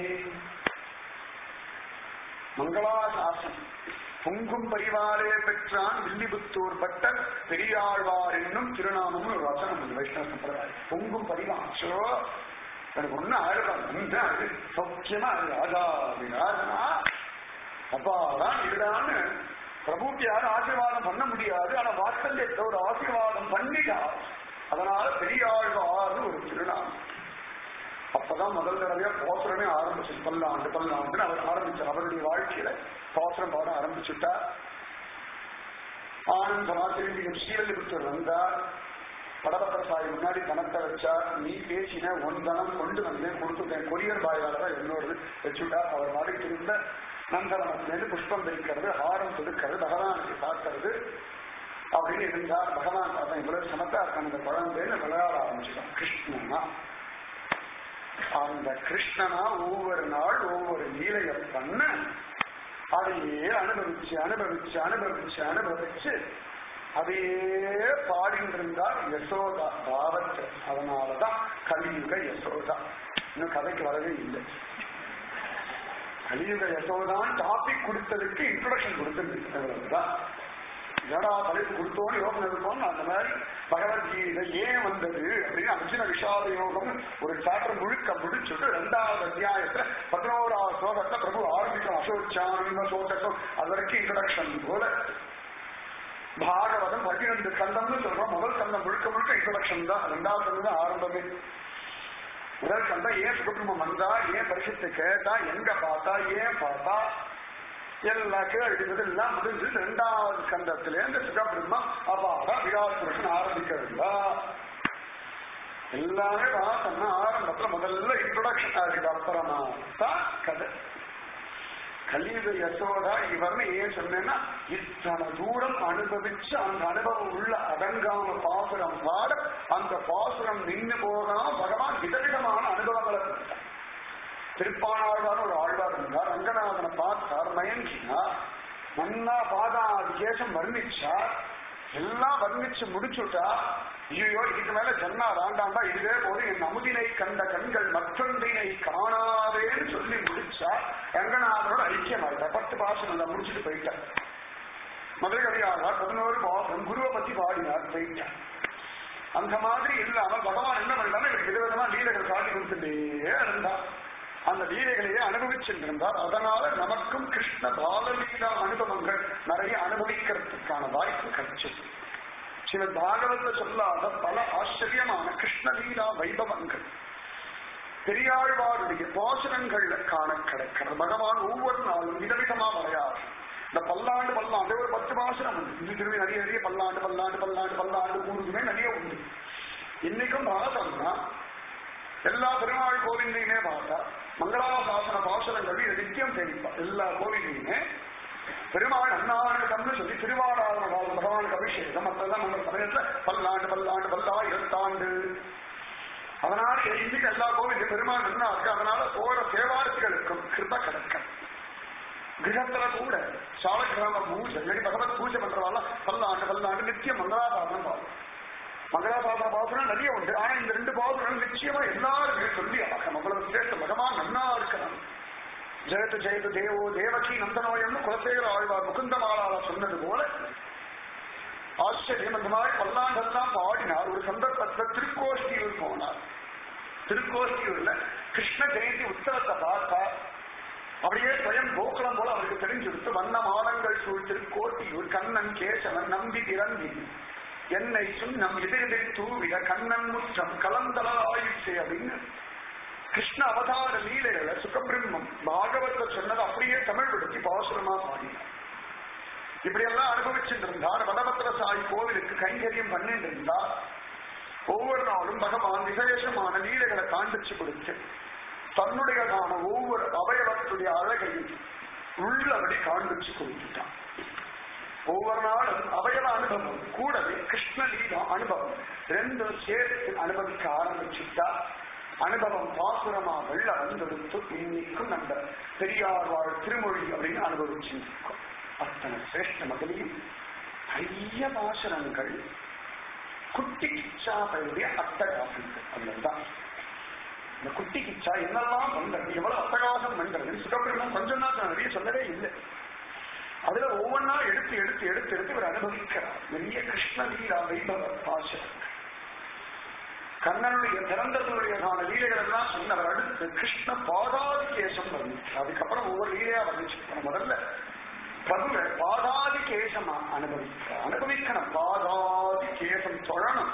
மங்களாசாசனம் பொங்கும் பரிவாரே பெற்றான் வில்லிபுத்தூர் பட்ட பெரியாழ்வார் என்னும் திருநாமமும் ஒரு வசனம் வைஷ்ணவ சம்பிரதாயம். பொங்கும் பரிவாச்சோ எனக்கு ஒண்ணு ஆயிரம் சௌக்கியமா ராஜா அப்படின்னா அப்பாதான் இதுடான்னு பிரபுக்கு யாரும் ஆசீர்வாதம் பண்ண முடியாது. ஆனா வாத்சல்யத்தை ஒரு ஆசீர்வாதம் பண்ணிட்டார். அதனால பெரியாழ்வார்னு ஒரு திருநாமம். அப்பதான் முதல் தடவையா பாசுரமே ஆரம்பிச்சு பல்லாண்டு பல்லாண்டுன்னு அவர் ஆரம்பிச்சார். அவருடைய வாழ்க்கையில பாசுரம் பாட ஆரம்பிச்சுட்டா. ஆனந்தமா திரும்பி ஸ்ரீவல்லிபுத்தூர் வந்தார். படபத்திரசாயி முன்னாடி பணத்தை வச்சார். நீ பேசின ஒன் தனம் கொண்டு வந்தேன் கொடுத்துட்டேன். கொரியர் பாயாலதான் என்னோடு வச்சுட்டா. அவர் மாதிரி திரும்ப நந்தவனத்திலிருந்து புஷ்பம் பிரிக்கிறது, ஹாரம் கொடுக்கிறது, பகவானுக்கு சாத்துறது அப்படின்னு இருந்தார். பகவான் பார்த்தா இவ்வளவு சமத்தா இருக்கான இந்த குழந்தைன்னு விளையாட ஆரம்பிச்சுட்டான். கிருஷ்ணனா அந்த கிருஷ்ணனா ஒவ்வொரு நாள் ஒவ்வொரு லீலையை பண்ண அதையே அனுபவிச்சு அனுபவிச்சு அனுபவிச்சு அனுபவிச்சு அதையே பாடிட்டு இருந்தார் யசோதா பாவத்தை. அதனாலதான் கலியுக யசோதா. இன்னும் கதைக்கு வரவே இல்லை. கலியுக யசோதான் டாபிக் கொடுத்ததுக்கு இன்ட்ரோடக்ஷன் கொடுத்துருந்துதான். ஏடா தலைப்பு கொடுத்தோன்னு யோகம் இருக்கோம். அந்த மாதிரி பகவத்கீதை ஏன் வந்தது அப்படின்னு அர்ஜுன விஷாத யோகம் ஒரு சாப்டர் முழுக்க முடிச்சுட்டு ரெண்டாவது அத்தியாயத்துல பதினோராவது ஸ்லோகத்தை பிரபு ஆரம்பிக்கும். அசோச்சான சோகம் அது வரைக்கும் இன்ட்ரோடக்ஷன் போல. பாகவதம் பதினெண்டு கண்டம்னு சொல்றோம். முதல் கண்டம் முழுக்க முழுக்க இன்ட்ரோடக்ஷன் தான். ரெண்டாவது கண்டம் தான் ஆரம்பமே. முதல் கண்டம் ஏன் சுகபிரம்மம் வந்தா, ஏன் பரிசுத்தை கேட்டா, எங்க பார்த்தா, ஏன் பார்த்தா, எல்லா கேள்விகள் எல்லாம் முடிஞ்சு இரண்டாவது கண்டத்திலேருந்து சுகபிரம்மம் அப்பாடா விராட் புருஷன் ஆரம்பிக்கிறதா எல்லாமே பார்த்தோம்னா ஆரம்பத்துல முதல்ல இன்ட்ரோடக்ஷன் ஆகுது. அப்புறமா தான் கதை. கலியுக யசோதா இவர்னு ஏன் சொன்னேன்னா இத்தனை தூரம் அனுபவிச்சு அந்த அனுபவம் உள்ள அடங்காம பாசுரம் பாட அந்த பாசுரம் நின்று போகாம பகவான் விதவிதமான அனுபவங்களை கொடுத்தார். திருப்பாணாழ்வார் ஒரு ஆழ்வார் இருந்தார். ரங்கநாதனை பார்த்தார், மயங்கினார். நன்னா பாதா கேசம் வர்ணிச்சார். எல்லாம் வர்ணிச்சு முடிச்சுட்டா ஐயோ இதுக்கு மேல ஜன்னா வேண்டாண்டா, இதுவே போது என் அமுதினை கண்ட கண்கள் மற்றொன்றினை காணாதேன்னு சொல்லி முடிச்சா ரங்கநாதனோட ஐக்கியமாயிட்டார். பத்து பாசனம் முடிச்சுட்டு போயிட்டார். மதுரை கவியாளர் பதினோரு பாசனம் குருவை பத்தி பாடினார், போயிட்டார். அந்த மாதிரி இல்லாம பகவான் என்ன பண்ணாலும் இவருக்கு விதவிதமா லீலைகள் காட்டி கொடுத்துட்டே இருந்தார். அந்த லீலைகளையே அனுபவிச்சுருந்தார். அதனால நமக்கும் கிருஷ்ண பாலலீலா அனுபவங்கள் நிறைய அனுபவிக்கிறதுக்கான வாய்ப்பு கிடைச்சது. சில பாகவத சொல்லாத பல ஆச்சரியமான கிருஷ்ணலீலா வைபவங்கள் பெரியாழ்வாருடைய பாசனங்கள்ல காண கிடைக்கிறது. பகவான் ஒவ்வொரு நாளும் விதவிதமா வரையாறு. இந்த பல்லாண்டு பல்லாண்டு ஒரு பத்து பாசனம் உண்டு. இது திரும்பி நிறைய நிறைய பல்லாண்டு பல்லாண்டு பல்லாண்டு பல்லாண்டு கூடுதுமே நிறைய உண்டு. இன்னைக்கும் பார்த்தோம்னா எல்லா பெருமாள் கோவிலையுமே பார்த்தா மங்களாசாசன பாசனங்கள் இது நித்தியம் தெரிவிப்பா. எல்லா கோவிலையுமே பெருமாள் அன்னாரிடம்னு சொல்லி திருவாராதன காலம் பகவானுக்கு அபிஷேகம் மற்றெல்லாம் நம்ம சமயத்துல பல்லாண்டு பல்லாண்டு பல்லாயிரத்தாண்டு. அதனால இன்னைக்கு எல்லா கோவிலும் பெருமாள் என்ன இருக்கு. அதனால போற சேவார்த்திகளுக்கும் கிருப கிடைக்கும். கிரகத்துல கூட சாலக்கிராம பூஜை பகவத் பூஜை பண்றவாள் பல்லாண்டு பல்லாண்டு நித்தியம் மங்களாசாசனம் பாவம். மங்களாசாசன பாசனம் நிறைய உண்டு. ஆனா இந்த ரெண்டு பாசனம் நிச்சயமா எல்லாருமே சொல்லி ஆகணும். அவ்வளவு சேர்த்து பகவான் நன்னா இருக்கிறான். ஜெயத்து ஜெயத்து தேவோ தேவகி நந்தனோயம்னு குலசேகர ஆழ்வார் முகுந்தமாலால சொன்னது போல ஆச்சரியம். அந்த மாதிரி பல்லாண்டெல்லாம் பாடினார். ஒரு சந்தர்ப்பத்துல திருக்கோஷ்டியூர் போனார். திருக்கோஷ்டியூர்ல கிருஷ்ண ஜெயந்தி உற்சவத்தை பார்த்தா அப்படியே ஸ்வயம் கோகுலம் போல அவருக்கு தெரிஞ்சிருத்து. வண்ண மாதங்கள் சூழ் திருக்கோட்டியூர் கண்ணன் கேசவன் நம்பி திறந்தி என்னை சுண்ணம் எதிரெதிர் தூவிட கண்ணன் முற்றம் கலந்தலாயிற்று அப்படின்னு கிருஷ்ண அவதார லீலைகளை சுகபிரம்மம் பாகவத சொன்னது அப்படியே தமிழ் விடுத்தி பாசுரமா பாடினார். இப்படியெல்லாம் அனுபவிச்சுட்டு இருந்தார். வடபத்திர சாய் கோவிலுக்கு கைங்கரியம் பண்ணிட்டு இருந்தார். ஒவ்வொரு நாளும் பகவான் விசேஷமான லீலைகளை காண்பிச்சு கொடுத்து தன்னுடையதான ஒவ்வொரு அவயவத்துடைய அழகையும் உள்ளபடி காண்பிச்சு கொடுத்துட்டான். ஒவ்வொரு நாளும் அவயவ அனுபவம் கூடவே கிருஷ்ணலீலா அனுபவம் ரெண்டும் சேர்த்து அனுபவிக்க ஆரம்பிச்சுட்டா அனுபவம் பாசுரமா வெள்ள வந்தெடுத்து இன்னைக்கும் நம்ம பெரியார்வாழ் திருமொழி அப்படின்னு அனுபவிச்சிருக்கோம். அத்தனை சிரேஷ்ட மகளிரும் ஐய பாசனங்கள் குட்டி கிச்சா பயிலுடைய அட்டகாசங்கள். அதுதான் இந்த குட்டி கிச்சா என்னெல்லாம் பண்றது, எவ்வளவு அட்டகாசம் பண்றது சுகப்பிரமம் கொஞ்சம் தான் நிறைய சொல்லவே இல்லை. அதுல ஒவ்வொன்னா எடுத்து எடுத்து எடுத்து எடுத்து இவர் அனுபவிக்கிறார். நிறைய கிருஷ்ணலீலா வைபவ பாசனங்கள் கண்ணனுடைய பிறந்ததுடையதான லீலைகள் எல்லாம் சொன்னவர். அடுத்து கிருஷ்ண பாதாதி கேசம் வர்ணிச்சு அதுக்கப்புறம் ஒவ்வொரு லீலையா வர்ணிச்சு முதல்ல பிரபுவை பாதாதி கேசமா அனுபவிக்க அனுபவிக்கணும். பாதாதி கேசம் தொழணும்.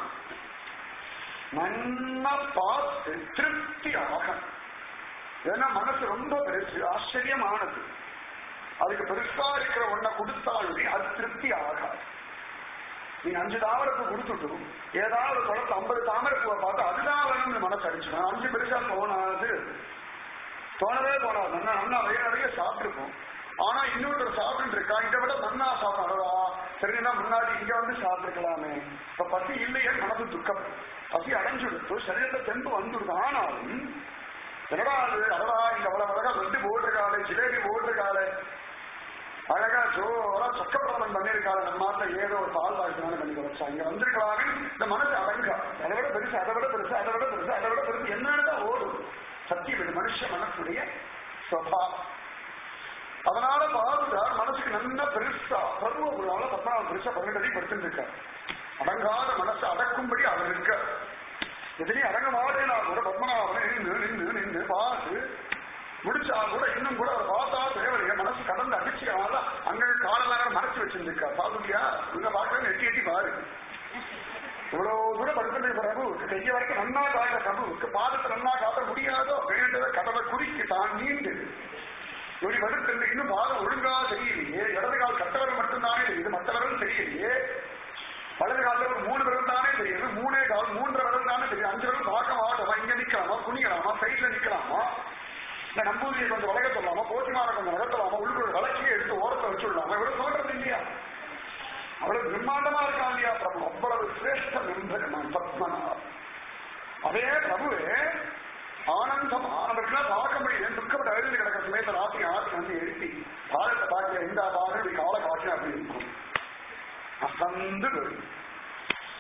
நன்னா பார்த்து திருப்தி ஆகணும். ஏன்னா மனசு ரொம்ப பெருசு ஆச்சரியமானது. அதுக்கு பெருசா இருக்கிற ஒன்ன கொடுத்தாலுமே அது திருப்தி ஆகாது. நீ அஞ்சு தாமரப்பூ கொடுத்துட்டு ஏதாவது குளத்து ஐம்பது தாமரப்பூவை பார்த்து அதுதான் வேணும்னு மனசு அடிச்சுக்கணும். அஞ்சு பெருசா தோணாது, தோணவே தோணாது. நன்னா நன்னா நிறைய நிறைய சாப்பிட்டுருப்போம். ஆனா இன்னொருத்தர் சாப்பிட்டு இருக்கா இதை விட நன்னா சாப்பிடா சரினா முன்னாடி இங்க வந்து சாப்பிட்டுருக்கலாமே. இப்ப பசி இல்லையே மனசு துக்கம். பசி அடைஞ்சுடுத்து சரீரத்தை தெம்பு வந்துடுது. ஆனாலும் என்னடா அது அடடா இங்க அவ்வளவு அழகா ரெண்டு போட்டிருக்காளே ஜிலேபி போட்டிருக்காளே அழகா ஜோரா சொக்கப்பிரமன் பண்ணிருக்காரு. நம்ம மாத்த ஏதோ ஒரு பால் வாய்ப்பு பண்ணி வச்சா இங்க வந்திருக்கலாமே இந்த மனசு அடங்கா. அதை விட பெருசு அதை விட பெருசு அதை விட பெருசு அதை விட பெருசு என்னன்னுதான் ஓடும். சத்தியம் இது மனுஷ மனசுடைய சுபாவம். அதனால பாதுகார் மனசுக்கு நல்ல பெருசா பருவ பத்மநாபம் பெருசா பன்னெண்டு படுத்துட்டு இருக்காரு. அடங்காத மனசை அடக்கும்படி அவர் இருக்க. எதிலையும் அடங்க மாட்டேனா கூட பத்மநாபனை நின்று நின்று நின்று பார்த்து முடிச்சா கூட இன்னும் கூட அவர் பார்த்தா தேவைய மனசு கடந்து அடிச்சுக்கால அங்க காலெல்லாம் மறைச்சு வச்சிருந்திருக்கா. பாதுடியா இங்க பார்க்கறது எட்டி எட்டி பாரு. இவ்வளவு தூரம் படுத்துட்டு பிரபுவுக்கு கைய வரைக்கும் நன்னா காட்ட பிரபுவுக்கு பாதத்தை நன்னா காட்ட முடியாதோ வேண்டத கடவை குறிக்கு தான் நீண்டு இப்படி படுத்து இன்னும் பாதம் ஒழுங்கா தெரியலையே. இடது கால் கட்டவரம் மட்டும்தானே தெரியுது, மற்றவர்கள் தெரியலையே. வலது காலில் ஒரு மூணு விரல் தானே தெரியுது, மூணே கால் மூன்று விரல் தானே தெரியும். அஞ்சு விரல் பார்க்க மாட்டோமா, இங்க நிக்கலாமா குனியலாமா சைட்ல நிக்கலாமா இல்ல நம்பூதியை கொஞ்சம் வளர்க்க சொல்லலாமா போட்டிமார கொஞ்சம் வளர்த்தலாமா உள்ளுக்குள்ள வளர்ச்சியை எடுத்து ஓரத்தை வச்சுடலாமா இவ்வளவு தோன்றது இல்லையா. அவ்வளவு பிரம்மாண்டமா இருக்கான் இல்லையா பிரபு. அவ்வளவு சிரேஷ்ட நண்பன் பத்மநாபன். அதே பிரபுவே ஆனந்தம் ஆனவர்களால் பார்க்க முடியும். துக்கப்பட்ட எழுதி கிடக்கிற சமயத்தை ராத்திரி ஆத்தி வந்து எழுப்பி பாதத்தை பார்க்க இந்த பாதம் இப்படி காலை காட்சி அப்படி இருக்கும் அசந்து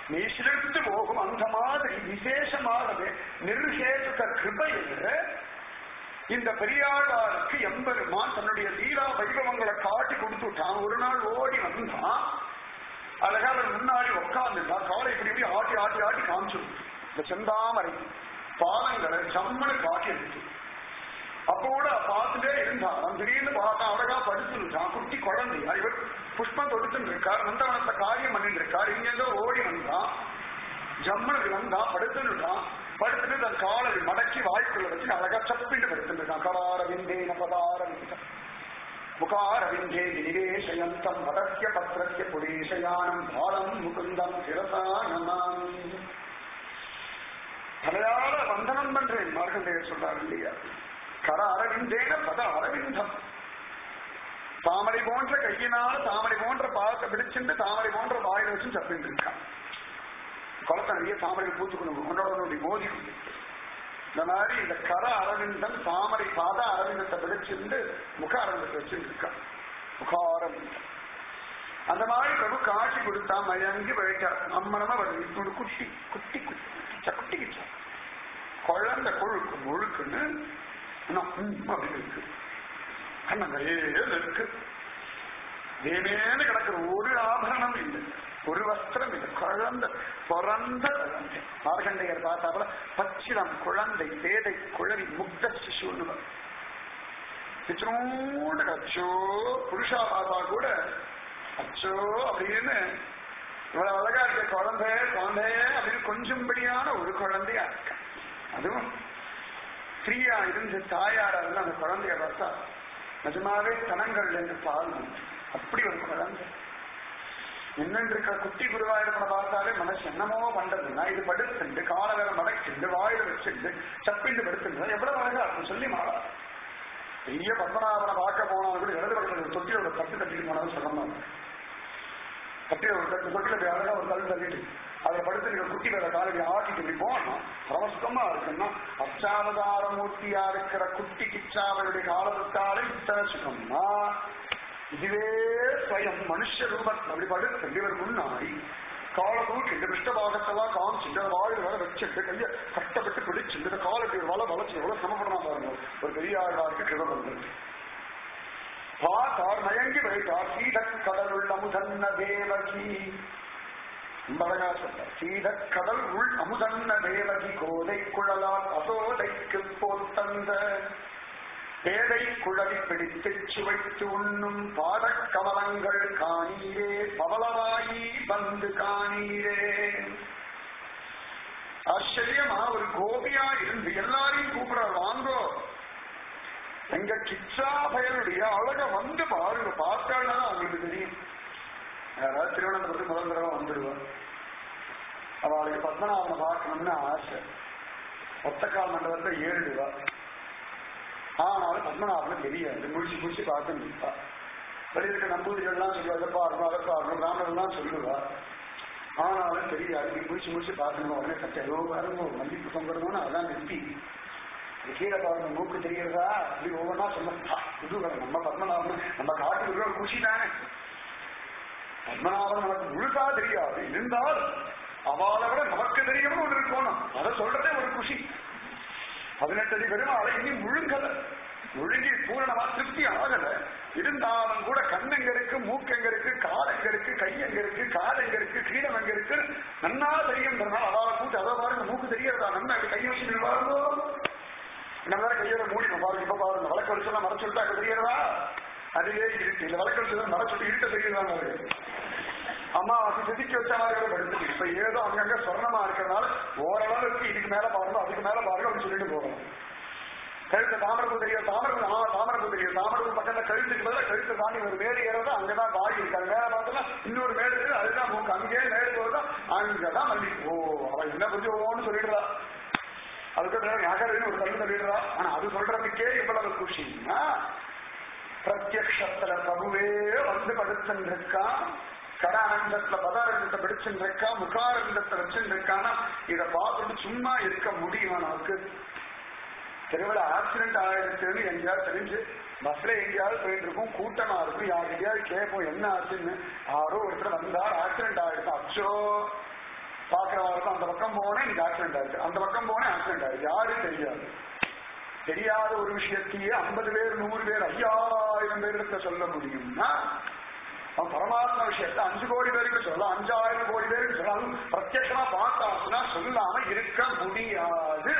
நீ சிலிர்த்து போகும் அந்த மாதிரி விசேஷமானது நிர்ஹேதுக கிருபையில இந்த பெரியாழ்வாருக்கு எம்பெருமான் தன்னுடைய லீலா வைபவங்களை காட்டி கொடுத்துட்டான். ஒரு நாள் ஓடி வந்தான், அழகா அவர் முன்னாடி உட்காந்துட்டா, காலை இப்படி இப்படி ஆட்டி ஆட்டி ஆட்டி காமிச்சு இந்த செந்தாமரை பாதங்களை ஜம்மனு காட்டி எடுத்து அப்ப கூட பார்த்துட்டே இருந்தான். திடீர்னு பார்த்தா அழகா படுத்துட்டான், குட்டி குழந்தையா. இவர் புஷ்பம் தொடுத்துட்டு இருக்கார், நந்தவனத்தை காரியம் பண்ணிட்டு இருக்கார். இங்கிருந்தோ ஓடி வந்தான், ஜம்மனுக்கு வந்தா படுத்துட்டான். படுத்துட்டு தன் காலை மடக்கி வாய்க்குள்ள வச்சு அழகா சப்பிட்டு படுத்துட்டு இருக்கான். கராரவிந்தேன பதாரவிந்தம் முகாரவிந்தே நிவேசயந்தம் வடசிய பத்திரஸ்ய புரேஷயானம் பாலம் முகுந்தம் சிரசானமாம். தலையால வந்தனம் பண்றேன் மார்க்கண்டேயர் சொல்றாரு இல்லையா? கர அரவிந்தேன பத அரவிந்தம். தாமரை போன்ற கையினால தாமரை போன்ற பாதத்தை பிடிச்சிட்டு தாமரை போன்ற வாயில வச்சு சப்பிட்டு இருக்கான். குளத்தை நிறைய தாமரை பூத்துக்கணும், கொண்டோட மோதி இந்த மாதிரி இந்த கர அரவிந்தம் தாமரை பாத அரவிந்தத்தை பிடிச்சிருந்து முக அரவிந்தத்தை வச்சுட்டு இருக்கான். முகாரவிந்தம் அந்த மாதிரி பிரபு காட்சி கொடுத்தா மயங்கி வழிட்டார். அம்மனமா வருது இன்னொரு குட்டி குட்டி குட்டி குட்டி கிச்சா குழந்தை கொழுக்கு முழுக்குன்னு அப்படின்னு இருக்கு. கண்ணங்களே இருக்கு, தேவேன்னு கிடக்கிற ஒரு ஆபரணம் இல்லை, ஒரு வஸ்திரம் இல்லை. குழந்தை பிறந்த குழந்தை மார்கண்டையர் பார்த்தா போல பச்சிலம் குழந்தை பேதை குழவி முக்த சிசுன்னு சிச்சனோட அச்சோ புருஷா பாபா கூட அச்சோ அப்படின்னு இவ்வளவு அழகா இருக்க குழந்தை குழந்தை அப்படின்னு கொஞ்சம்படியான ஒரு குழந்தையா இருக்க. அதுவும் ஸ்திரீயா இருந்து தாயாரா இருந்து அந்த குழந்தைய பார்த்தா நிஜமாவே தனங்கள் என்று பால் அப்படி ஒரு குழந்தை என்னன்னு இருக்க. குட்டி குருவாயூரப்பனை பார்த்தாலே மனசு என்னமோ பண்றதுன்னா இது படுத்துண்டு கால வேற மடக்கிண்டு வாயில வச்சுண்டு சப்பிண்டு படுத்துண்டு எவ்வளவு அழகா இருக்கும் சொல்லி மாறா. பெரிய பத்மநாபனை பார்க்க போனவங்க கூட இடது பக்கத்துல தொட்டியோட தட்டு தட்டிட்டு போனாலும் சொல்ல மாட்டேன். தட்டியோட ஒரு தட்டு தொட்டில அழகா ஒரு தள்ளு தள்ளிட்டு அதை படுத்து நீங்க குட்டி வேற காலடி ஆட்டிட்டு போனோம் பிரமசுத்தமா இருக்குன்னா அச்சாவதார மூர்த்தியா இருக்கிற குட்டி கிச்சாவளுடைய காலத்தாலே இத்தனை சுகம்னா இதுவே ஸ்வயம் மனுஷ ரூபம் அப்படி படுத்து இவர் முன்னாடி காலை தூக்கி இந்த பிஷ்டபாகத்தெல்லாம் காமிச்சுட்டு வாயில் வேலை வச்சுட்டு கைய கஷ்டப்பட்டு பிடிச்சுட்டு இந்த காலத்தை வலை வளர்ச்சி எவ்வளவு சிரமப்படலாம் பாருங்க. ஒரு பெரிய ஆழ்வாருக்கு கிருப வந்தது. பார்த்தார் மயங்கி வைத்தார் சீத கடல் உள்ள அமுதன்ன தேவகி. ரொம்ப அழகா சொல்றார். சீத கடல் உள் அமுதன்ன தேவகி கோதை குழலால் அசோதைக்கு போத்தந்த பேதை குழவி பிடித்து சுவைத்து உண்ணும் பாதக் கமலங்கள் காணீரே பவளவாயி வந்து காணீரே. ஆச்சரியமா ஒரு கோபியா இருந்து எல்லாரையும் கூப்பிடுற வாங்கோ எங்க கிச்சாபயனுடைய அழக வந்து பாருங்க. பார்த்தாள்னா அவங்களுக்கு தெரியும். யாராவது திருவனந்தபுரத்துக்கு முதல் தடவை வந்துடுவார், அவளுக்கு பத்மநாபனை பார்க்கணும்னு ஆசை. ஒத்தக்கால் மண்டபத்தை ஏறிடுவா. ஆனாலும் பத்மநாபனை தெரியாது, முடிச்சு முடிச்சு பார்த்து நிற்பா. வெளியே இருக்க நம்பூதிரிகள்லாம் சொல்லுவா அதை பாருங்க அதை பாருங்க, பிராமணர்கள்லாம் சொல்லுவா. ஆனாலும் தெரியாது. நீ முடிச்சு முடிச்சு பார்க்கணும். உடனே சட்டை எவ்வளோ பாருங்க மல்லிப்பு தொங்கணும்னு அதான் நிற்பி. கீழே பாருங்க மூக்கு தெரிகிறதா அப்படி ஒவ்வொன்றா சொல்லா புதுகரம். நம்ம பத்மநாபன் நம்ம காட்டு விடுற குஷி தானே. பத்மநாபன் நமக்கு முழுசா தெரியாது, இருந்தால் அவளை விட நமக்கு தெரியும்னு ஒன்று இருக்கணும். அதை சொல்றதே ஒரு குஷி. பதினெட்டு அடி பெருமாளை இனி முழுங்கல, முழுங்கி பூரணமா திருப்தி ஆகல. இருந்தாலும் கூட கண் எங்க இருக்கு, மூக்கு எங்க இருக்கு, கால் எங்க இருக்கு, கை எங்க இருக்கு, கால் எங்க இருக்கு, கீழம் எங்க இருக்கு நன்னா தெரியும்ன்றனால அவளை கூட்டு அதை பாருங்க மூக்கு தெரியறதா நன்னா கை வச்சு பாருங்கோ. நம்ம கையோட மூடி பாருங்க. இப்ப பாருங்க வழக்கு வச்சுலாம் மறை சொல்லிட்டு அங்க தெரியறதா அதுவே இருக்கு. இந்த வழக்கு வச்சு மறை சொல்லிட்டு இருக்க தெரியுறாங்க. அம்மா அது செதுக்கி வச்ச மாதிரி படுத்து இப்ப ஏதோ அங்கங்க சொர்ணமா இருக்கிறதுனால ஓரளவுக்கு இதுக்கு மேல பாருங்க அதுக்கு மேல பாருங்க அப்படின்னு சொல்லிட்டு போகணும். கழுத்து தாமரப்பு தெரியும், தாமரப்பு ஆ தாமரப்பு தெரியும். தாமரப்பு பக்கத்துல கழுத்துக்கு பதிலாக கழுத்து தாண்டி ஒரு மேடு ஏறதா அங்கதான் வாய் இருக்காங்க. மேல பார்த்தோம்னா இன்னொரு மேடு இருக்கு, அதுதான் மூக்கு. அங்கேயே மேடு போறதா அங்கதான் மல்லி. ஓ அவ என்ன புரிஞ்சோன்னு சொல்லிடுறா. அதுக்கு நகரின்னு ஒரு தள்ளு தள்ளிடுறா. ஆனா அது சொல்றதுக்கே இவ்வளவு குஷின்னா பிரத்யக்ஷத்துல பிரபுவே வந்து படுத்துருக்கான். கடானந்தத்துல பதாரந்தத்தை பிடிச்சுருக்கா, முகாரந்தத்தை வச்சுருக்கானா இதை பார்த்துட்டு சும்மா இருக்க முடியுமா? நமக்கு திருவிழா ஆக்சிடென்ட் ஆயிடுச்சுன்னு எங்கேயாவது தெரிஞ்சு பஸ்ல எங்கேயாவது போயிட்டு இருக்கும், கூட்டமா இருக்கும், யாருக்கையாவது கேட்போம் என்ன ஆச்சுன்னு. யாரோ ஒருத்தர் வந்தார் ஆக்சிடென்ட் ஆயிடுச்சு. அச்சோ பாக்குறவங்க அந்த பக்கம் போனேன் எனக்கு ஆக்சிடென்ட் ஆயிருக்கு, அந்த பக்கம் போனேன் ஆக்சிடென்ட் ஆயிருக்கு, யாரும் தெரியாது. தெரியாத ஒரு விஷயத்தையே ஐம்பது பேர் நூறு பேர் ஐயாயிரம் பேருக்கு சொல்ல முடியும்னா அவன் பரமாத்மா விஷயத்த அஞ்சு கோடி பேருக்கு சொல்லலாம், அஞ்சாயிரம் கோடி பேருக்கு சொல்லலாம். பிரத்யட்சமா பார்த்தாச்சுன்னா சொல்லாம இருக்க முடியாது.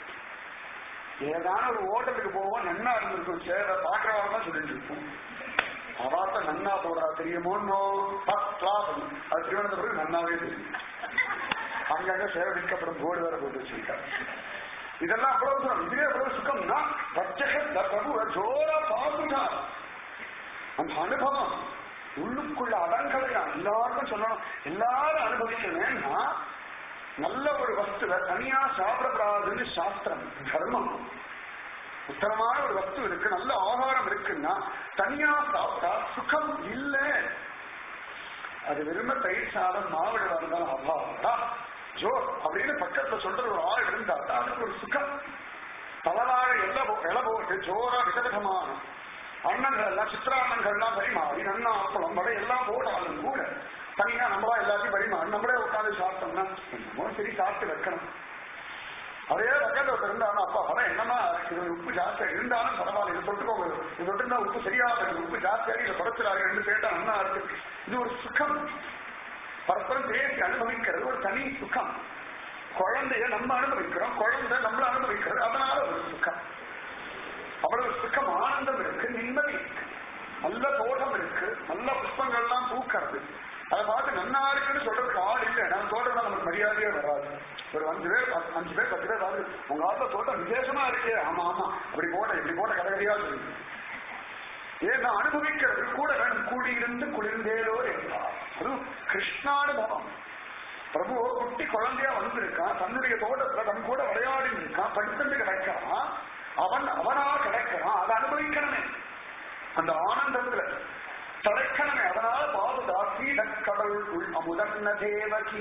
ஏதான ஒரு ஓட்டத்துக்கு போவோம், நன்னா இருந்திருக்கும், சேவை பாக்குறவங்க தான் சொல்லிட்டு இருக்கும். அவாத்த நன்னா போடுறா தெரியுமோன்னோ அது திருவனந்தபுரம் நன்னாவே தெரியும். அங்கங்க சேவை விற்கப்படும் போர்டு வேற போட்டு வச்சிருக்காரு. இதெல்லாம் அவ்வளவு சுகம். இதுவே அவ்வளவு சுகம்னா பிரத்யக பிரபு ஜோரா பாதுகார் அந்த அனுபவம் உள்ளுக்குள்ள அடங்கலையா எல்லாருக்கும் சொல்லணும், எல்லாரும் அனுபவிக்கணும்னா நல்ல ஒரு வஸ்துவ தனியா சாப்பிடப்படாதுன்னு சாஸ்திரம் தர்மம். உத்தரமான ஒரு வஸ்து இருக்கு, நல்ல ஆகாரம் இருக்குன்னா தனியா சாப்பிட்டா சுகம் இல்லை. அது வெறும தயிர் சாதம் மாவிட இருந்தாலும் அபாவா ஜோ அப்படின்னு பக்கத்துல சொல்ற ஒரு ஆள் இருந்தா அதுக்கு ஒரு சுகம். தவறாக எல்லாம் இலை போட்டு ஜோரா விதவிதமான அன்னங்கள் எல்லாம் சித்திராண்ணங்கள் எல்லாம் பரிமாறி நன்னா அப்பளம் வடை எல்லாம் போட்டாலும் கூட தனியா நம்மளா எல்லாத்தையும் பரிமாறி நம்மளே உட்காந்து சாப்பிட்டோம்னா சரி சாப்பிட்டு வைக்கணும். அதே ரகத்தை இருந்தாலும் அப்பா வர என்னமா இது உப்பு ஜாஸ்தியா இருந்தாலும் பரவாயில்ல, இது தொட்டுக்கோங்க, இது தொட்டுனா உப்பு சரியாக இருக்கு, உப்பு ஜாஸ்தியாக இதை குறைச்சிடாரு ரெண்டு கேட்டா நல்லா இருக்கு. இது ஒரு சுகம். பரஸ்பரம் பேசி அனுபவிக்கிறது ஒரு தனி சுகம். குழந்தைய நம்ம அனுபவிக்கிறோம், குழந்தை நம்மள அனுபவிக்கிறது, அதனால ஒரு சுகம். அவ்வளவு சுகம், ஆனந்தம் இருக்கு, நிம்மதி இருக்கு, நல்ல தோட்டம் இருக்கு, நல்ல புஷ்பங்கள்லாம் பூக்கிறது. அதை பார்த்து நன்னா இருக்குன்னு சொல்றதுக்கு ஆள் இல்லை. நான் தோட்டம் நமக்கு மரியாதையே வராது. ஒரு அஞ்சு பேர் அஞ்சு பேர் பத்து பேர் ஆகுது, உங்க ஆத்துல தோட்டம் விசேஷமா இருக்கே, ஆமா ஆமா அப்படி போட்ட இப்படி போட்ட கதகடியா சொல்லுங்க. ஏன்னா அனுபவிக்கிறது கூட வேணும். கூடியிருந்து குளிர்ந்தேலோ என்றார். அதுவும் கிருஷ்ணானுபவம். பிரபு குட்டி குழந்தையா வந்திருக்கான், தன்னுடைய தோட்டத்துல தன் கூட விளையாடி இருக்கான், படித்து கிடைக்கிறான், அவன் அவனா கிடைக்கிறான். அதை அனுபவிக்கணுமே, அந்த ஆனந்தத்துல தலைக்கணுமே. அதனால பாதுதா கீழக்கடல் உள் அமுதன்ன தேவகி.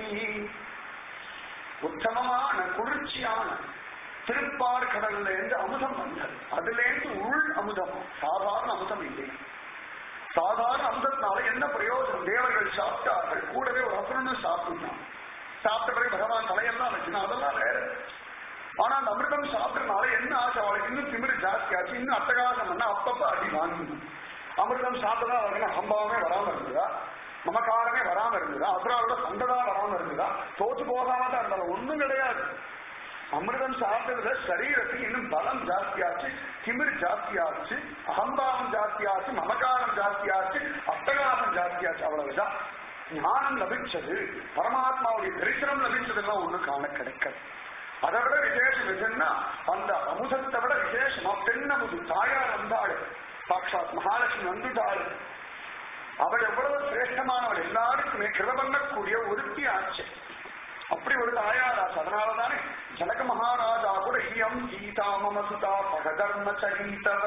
உத்தமமான குளிர்ச்சியான திருப்பார் கடல்ல இருந்து அமுதம் வந்தது. அதுல இருந்து உள் அமுதம், சாதாரண அமுதம் இல்லை. சாதாரண அமுதத்தினால என்ன பிரயோஜனம்? தேவர்கள் சாப்பிட்டார்கள், கூடவே ஒரு அசுரனும் சாப்பிட்டான். சாப்பிட்ட பிறகு பகவான் தலையெல்லாம் வச்சுனா அதெல்லாம் வேற. ஆனா அந்த அமிர்தம் சாப்பிட்டனால என்ன ஆச்சு? அவளுக்கு இன்னும் திமிரு ஜாஸ்தி ஆச்சு, இன்னும் அட்டகாசம் பண்ண அப்பப்ப அடி வாங்கணும். அமிர்தம் சாப்பிட்டதா அவருக்கு சம்பவமே வராம இருந்ததா, மமக்காரமே வராம இருந்ததா, அசுராவோட சண்டதா வராம இருந்ததா, தோற்று போகாம தான் இருந்தாலும் ஒண்ணும் கிடையாது. அமிர்தம் சாப்பிட்டதுல சரீரத்துக்கு இன்னும் பலம் ஜாஸ்தியாச்சு, திமிர் ஜாஸ்தியாச்சு, அகம்பாவம் ஜாஸ்தியாச்சு, மமகாரம் ஜாஸ்தியாச்சு, அட்டகாசம் ஜாஸ்தியாச்சு. அவ்வளவுதான். ஞானம் லபிச்சது, பரமாத்மாவுடைய தரிசனம் லபிச்சதெல்லாம் ஒண்ணு காண கிடைக்காது. அதை விட விசேஷம் எதுன்னா அந்த அமுதத்தை விட விசேஷமா பெண்ணமுது தாயார் வந்தாள், சாட்சாத் மகாலட்சுமி வந்துட்டாள். அவள் எவ்வளவு சிரேஷ்டமானவள், எல்லாருக்குமே கிருப பண்ணக்கூடிய ஒருத்தி ஆச்சு. அப்படி ஒரு தாயாராச்சு. அதனாலதானே ஜனக மகாராஜா கூட இயம் கீதா மமசுதா பகதர்ம சகிதவ.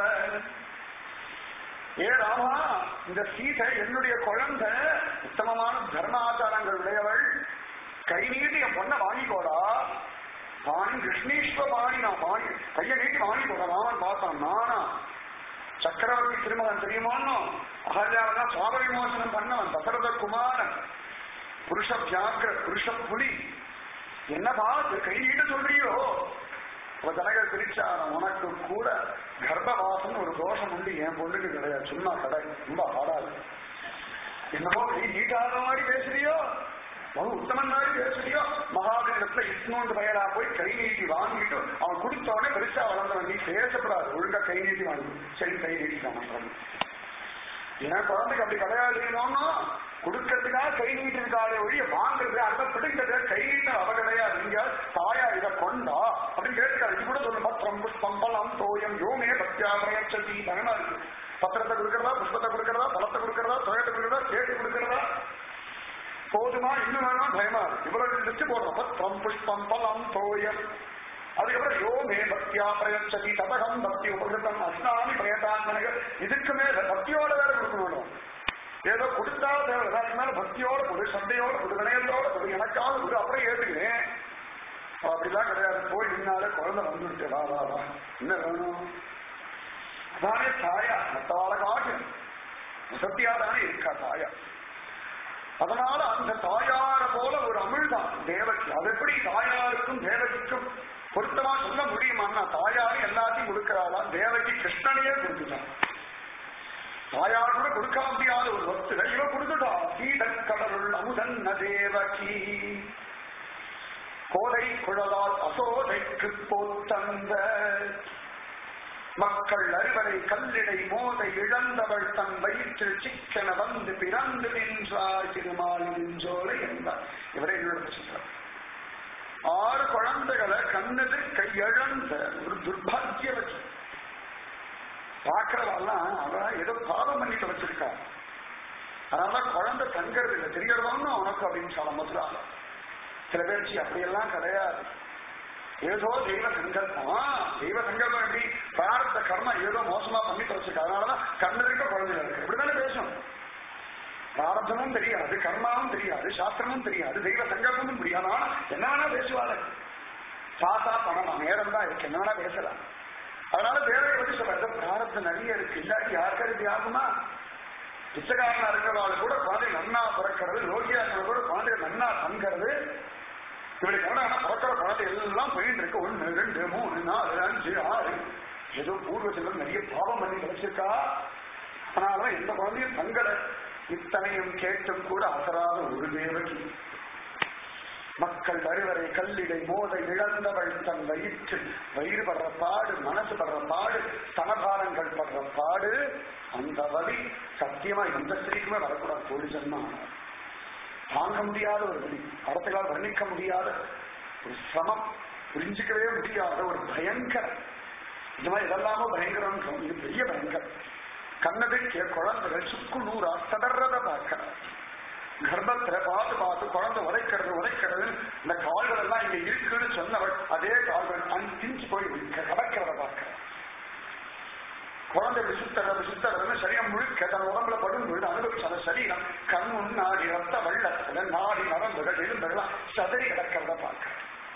ஏ ராமா, இந்த சீதை என்னுடைய குழந்தை, உத்தமமான தர்ம ஆச்சாரங்கள் உடையவள், கை நீட்டி என் பொண்ணை வாங்கிக்கோடா. வாணி கிருஷ்ணீஸ்வர வாணி, நான் வாணி கையை நீட்டி வாங்கிக்கோடா. ராமன் பார்த்தான், நானா சக்கரவர்த்தி திருமகன் தெரியுமானோ, அகல்யாவதான் சுவாப விமோசனம் பண்ணவன், தசரத குமாரன், புருஷ வியாக்கிர புருஷ புலி. என்ன பார்த்து கை நீட்ட சொல்றியோ? ஜனகர் பிரிச்சார, உனக்கு கூட கர்ப்பவாசம் ஒரு தோஷம் உண்டு, என் பொண்ணுக்கு கிடையாது, சும்மா கடை ரொம்ப ஆடாது. என்னமோ கை நீட்டாத மாதிரி பேசுறியோ, அவன் உத்தமன் மாதிரி பேசுறியோ. மகாவீரத்துல இஸ்னோண்டு பெயரா போய் கை நீட்டி வாங்கிட்டு அவன் கொடுத்தவனே பெருசா வளர்ந்தவன். நீ பேசப்படாது, ஒழுங்கா கை நீட்டி வாங்கி. சரி கை நீட்டிட்டான். ஏன்னா குழந்தைக்கு அப்படி கிடையாதுன்னா கொடுக்கறதுக்காக கை நீட்டிருக்காளே ஒழிய வாங்குறது அந்த பிடிக்கிறது கை நீட்ட அவ கிடையாது. நீங்க தாயா இதை கொண்டா அப்படின்னு கேட்டுக்காரு. இது கூட சொல்லு, பத்திரம் புஷ்பம் பலம் தோயம் யோமே பத்தியாபயச்சதி. பயமா இருக்கு. பத்திரத்தை கொடுக்கறதா, புஷ்பத்தை கொடுக்கறதா, பலத்தை கொடுக்கறதா, தோயத்தை கொடுக்கறதா, கேட்டு கொடுக்கறதா, போதுமா இன்னும் வேணுமா பயமா இருக்கு. இவ்வளவு லிஸ்ட் போடுறோம். பத்திரம் புஷ்பம் பலம் தோயம். அதுக்கப்புறம் யோமே பக்தியா பிரயச்சதி ததகம் பக்தி உபகிருத்தம் அஸ்னாமி பிரயதாந்தனக. இதுக்கு மேல பக்தியோட வேற கொடுக்கணும். ஏதோ கொடுத்தா தேவை, அதுக்கு மேல பக்தியோட கொடு, சண்டையோட கொடு, வினயத்தோட கொடு, எனக்காக கொடு, அப்புறம் ஏற்றுக்கிறேன். அப்படிலாம் கிடையாது. போய் நின்னாலே குழந்தை வந்துட்டு வா வா வா என்ன வேணும்? அதானே தாயா. மற்றவாளை காட்டு சத்தியாதானே இருக்கா தாயா. அதனால அந்த தாயார போல ஒரு அமிழ்தான் தேவகி. அது எப்படி தாயாருக்கும் தேவகிக்கும் பொருத்தமா சொல்ல முடியுமான்னா, தாயாரும் எல்லாத்தையும் கொடுக்கிறாளா, தேவகி கிருஷ்ணனையே கொடுத்துட்டான். தாயார் கூட கொடுக்க முடியாத ஒரு வஸ்துவை இவ கொடுத்துட்டா. சீதக்கடலுள் அமுதன்ன தேவகி கோதை குழலால் அசோதைக்கு போத்தந்த மக்கள் அறுவரை கல்லிடை மோதை இழந்தவள் தன் வயிற்றில் சிக்கன வந்து பிறந்து நின்றார் திருமாலிஞ்சோலை என்றார். இவரை என்னோட ஆறு குழந்தைகளை கண்ணது கையழந்த ஒரு துர்பாகியவதி. பாக்குறவெல்லாம் அவன் ஏதோ பாவம் பண்ணிட்டு வச்சிருக்கா. அதனால குழந்தை தங்கிறது இல்லை, தெரியறதும் உனக்கு அப்படின்னு சொல்ல முதலால. சில பேர்ச்சி அப்படியெல்லாம் கிடையாது. ஏதோ தெய்வ சங்கல்பமா, தெய்வ சங்கல்பம் எப்படி பிரார்த்த கர்மா ஏதோ மோசமா பண்ணி தொலைச்சிருக்கு. அதனாலதான் கண்ணு இருக்க குழந்தைகள் இருக்கு. இப்படிதானே பேசும். பிரார்த்தமும் தெரியாது, கர்மாவும் தெரியாது, சாஸ்திரமும் தெரியாது, தெய்வ சங்கல்பமும் தெரியாது. ஆனா என்ன வேணா பேசுவாங்க. சாத்தா பணம் நேரம் தான் இருக்கு, என்ன வேணா பேசலாம். அதனால தேவையை பற்றி சொல்ற பிரார்த்தம் நிறைய இருக்கு. இல்லாட்டி யாருக்காவது ஆகுமா? பிச்சைக்காரனா இருக்கிறவாள் கூட குழந்தை நன்னா பிறக்கிறது, ரோகியா இருக்கிற கூட குழந்தை நன்னா தங்கிறது. இவளுக்கு என்ன பிறக்கிற குழந்தை எல்லாம் போயிட்டு இருக்கு. ஒன்னு ரெண்டு மூணு நாலு அஞ்சு ஆறு, ஏதோ பூர்வத்தில் நிறைய பாவம் பண்ணி வச்சிருக்கா. அதனாலதான் எந்த குழந்தையும் தங்கலை. இத்தனையும் கேட்டும் கூட அசராத ஒரு தேவகி. மக்கள் அறுவரை கல்லிடை மோதை இழந்தவள் தன் வயிற்று வயிறு படுற பாடு, மனசு படுற பாடு, தனபாரங்கள் படுற பாடு, அந்த வலி சத்தியமா எந்த ஸ்திரீக்குமே வரக்கூடாது. தோழி ஜன்மா தாங்க முடியாத ஒரு வலி, அறத்தைகளால் வர்ணிக்க முடியாத ஒரு சிரமம், புரிஞ்சுக்கவே முடியாத ஒரு பயங்கரம். இந்த மாதிரி இதெல்லாமோ பயங்கரம். இது பெரிய பயங்கரம். கண்ணதுக்கே குழந்தைகள் சுக்கு நூறா சதறத பார்க்க, கர்ப்பத்துல பார்த்து பார்த்து குழந்தை உதைக்கிறது உதைக்கிறது. இந்த கால்கள் எல்லாம் இங்க இருக்குன்னு சொன்னவள் அதே கால்கள் அஞ்சிஞ்சு போய் கடக்கிறத பார்க்க, குழந்தை விசுத்தர விசுத்தரன்னு சரீரம் முழுக்க தன் உடம்புல படும் பொழுது அனுபவிச்ச அந்த சரீரம் கண் முன்னாடி ரத்த வெள்ளத்துல நாடி நரம்புகள் எலும்புகள்லாம் சதறி கிடக்கிறத பார்க்க.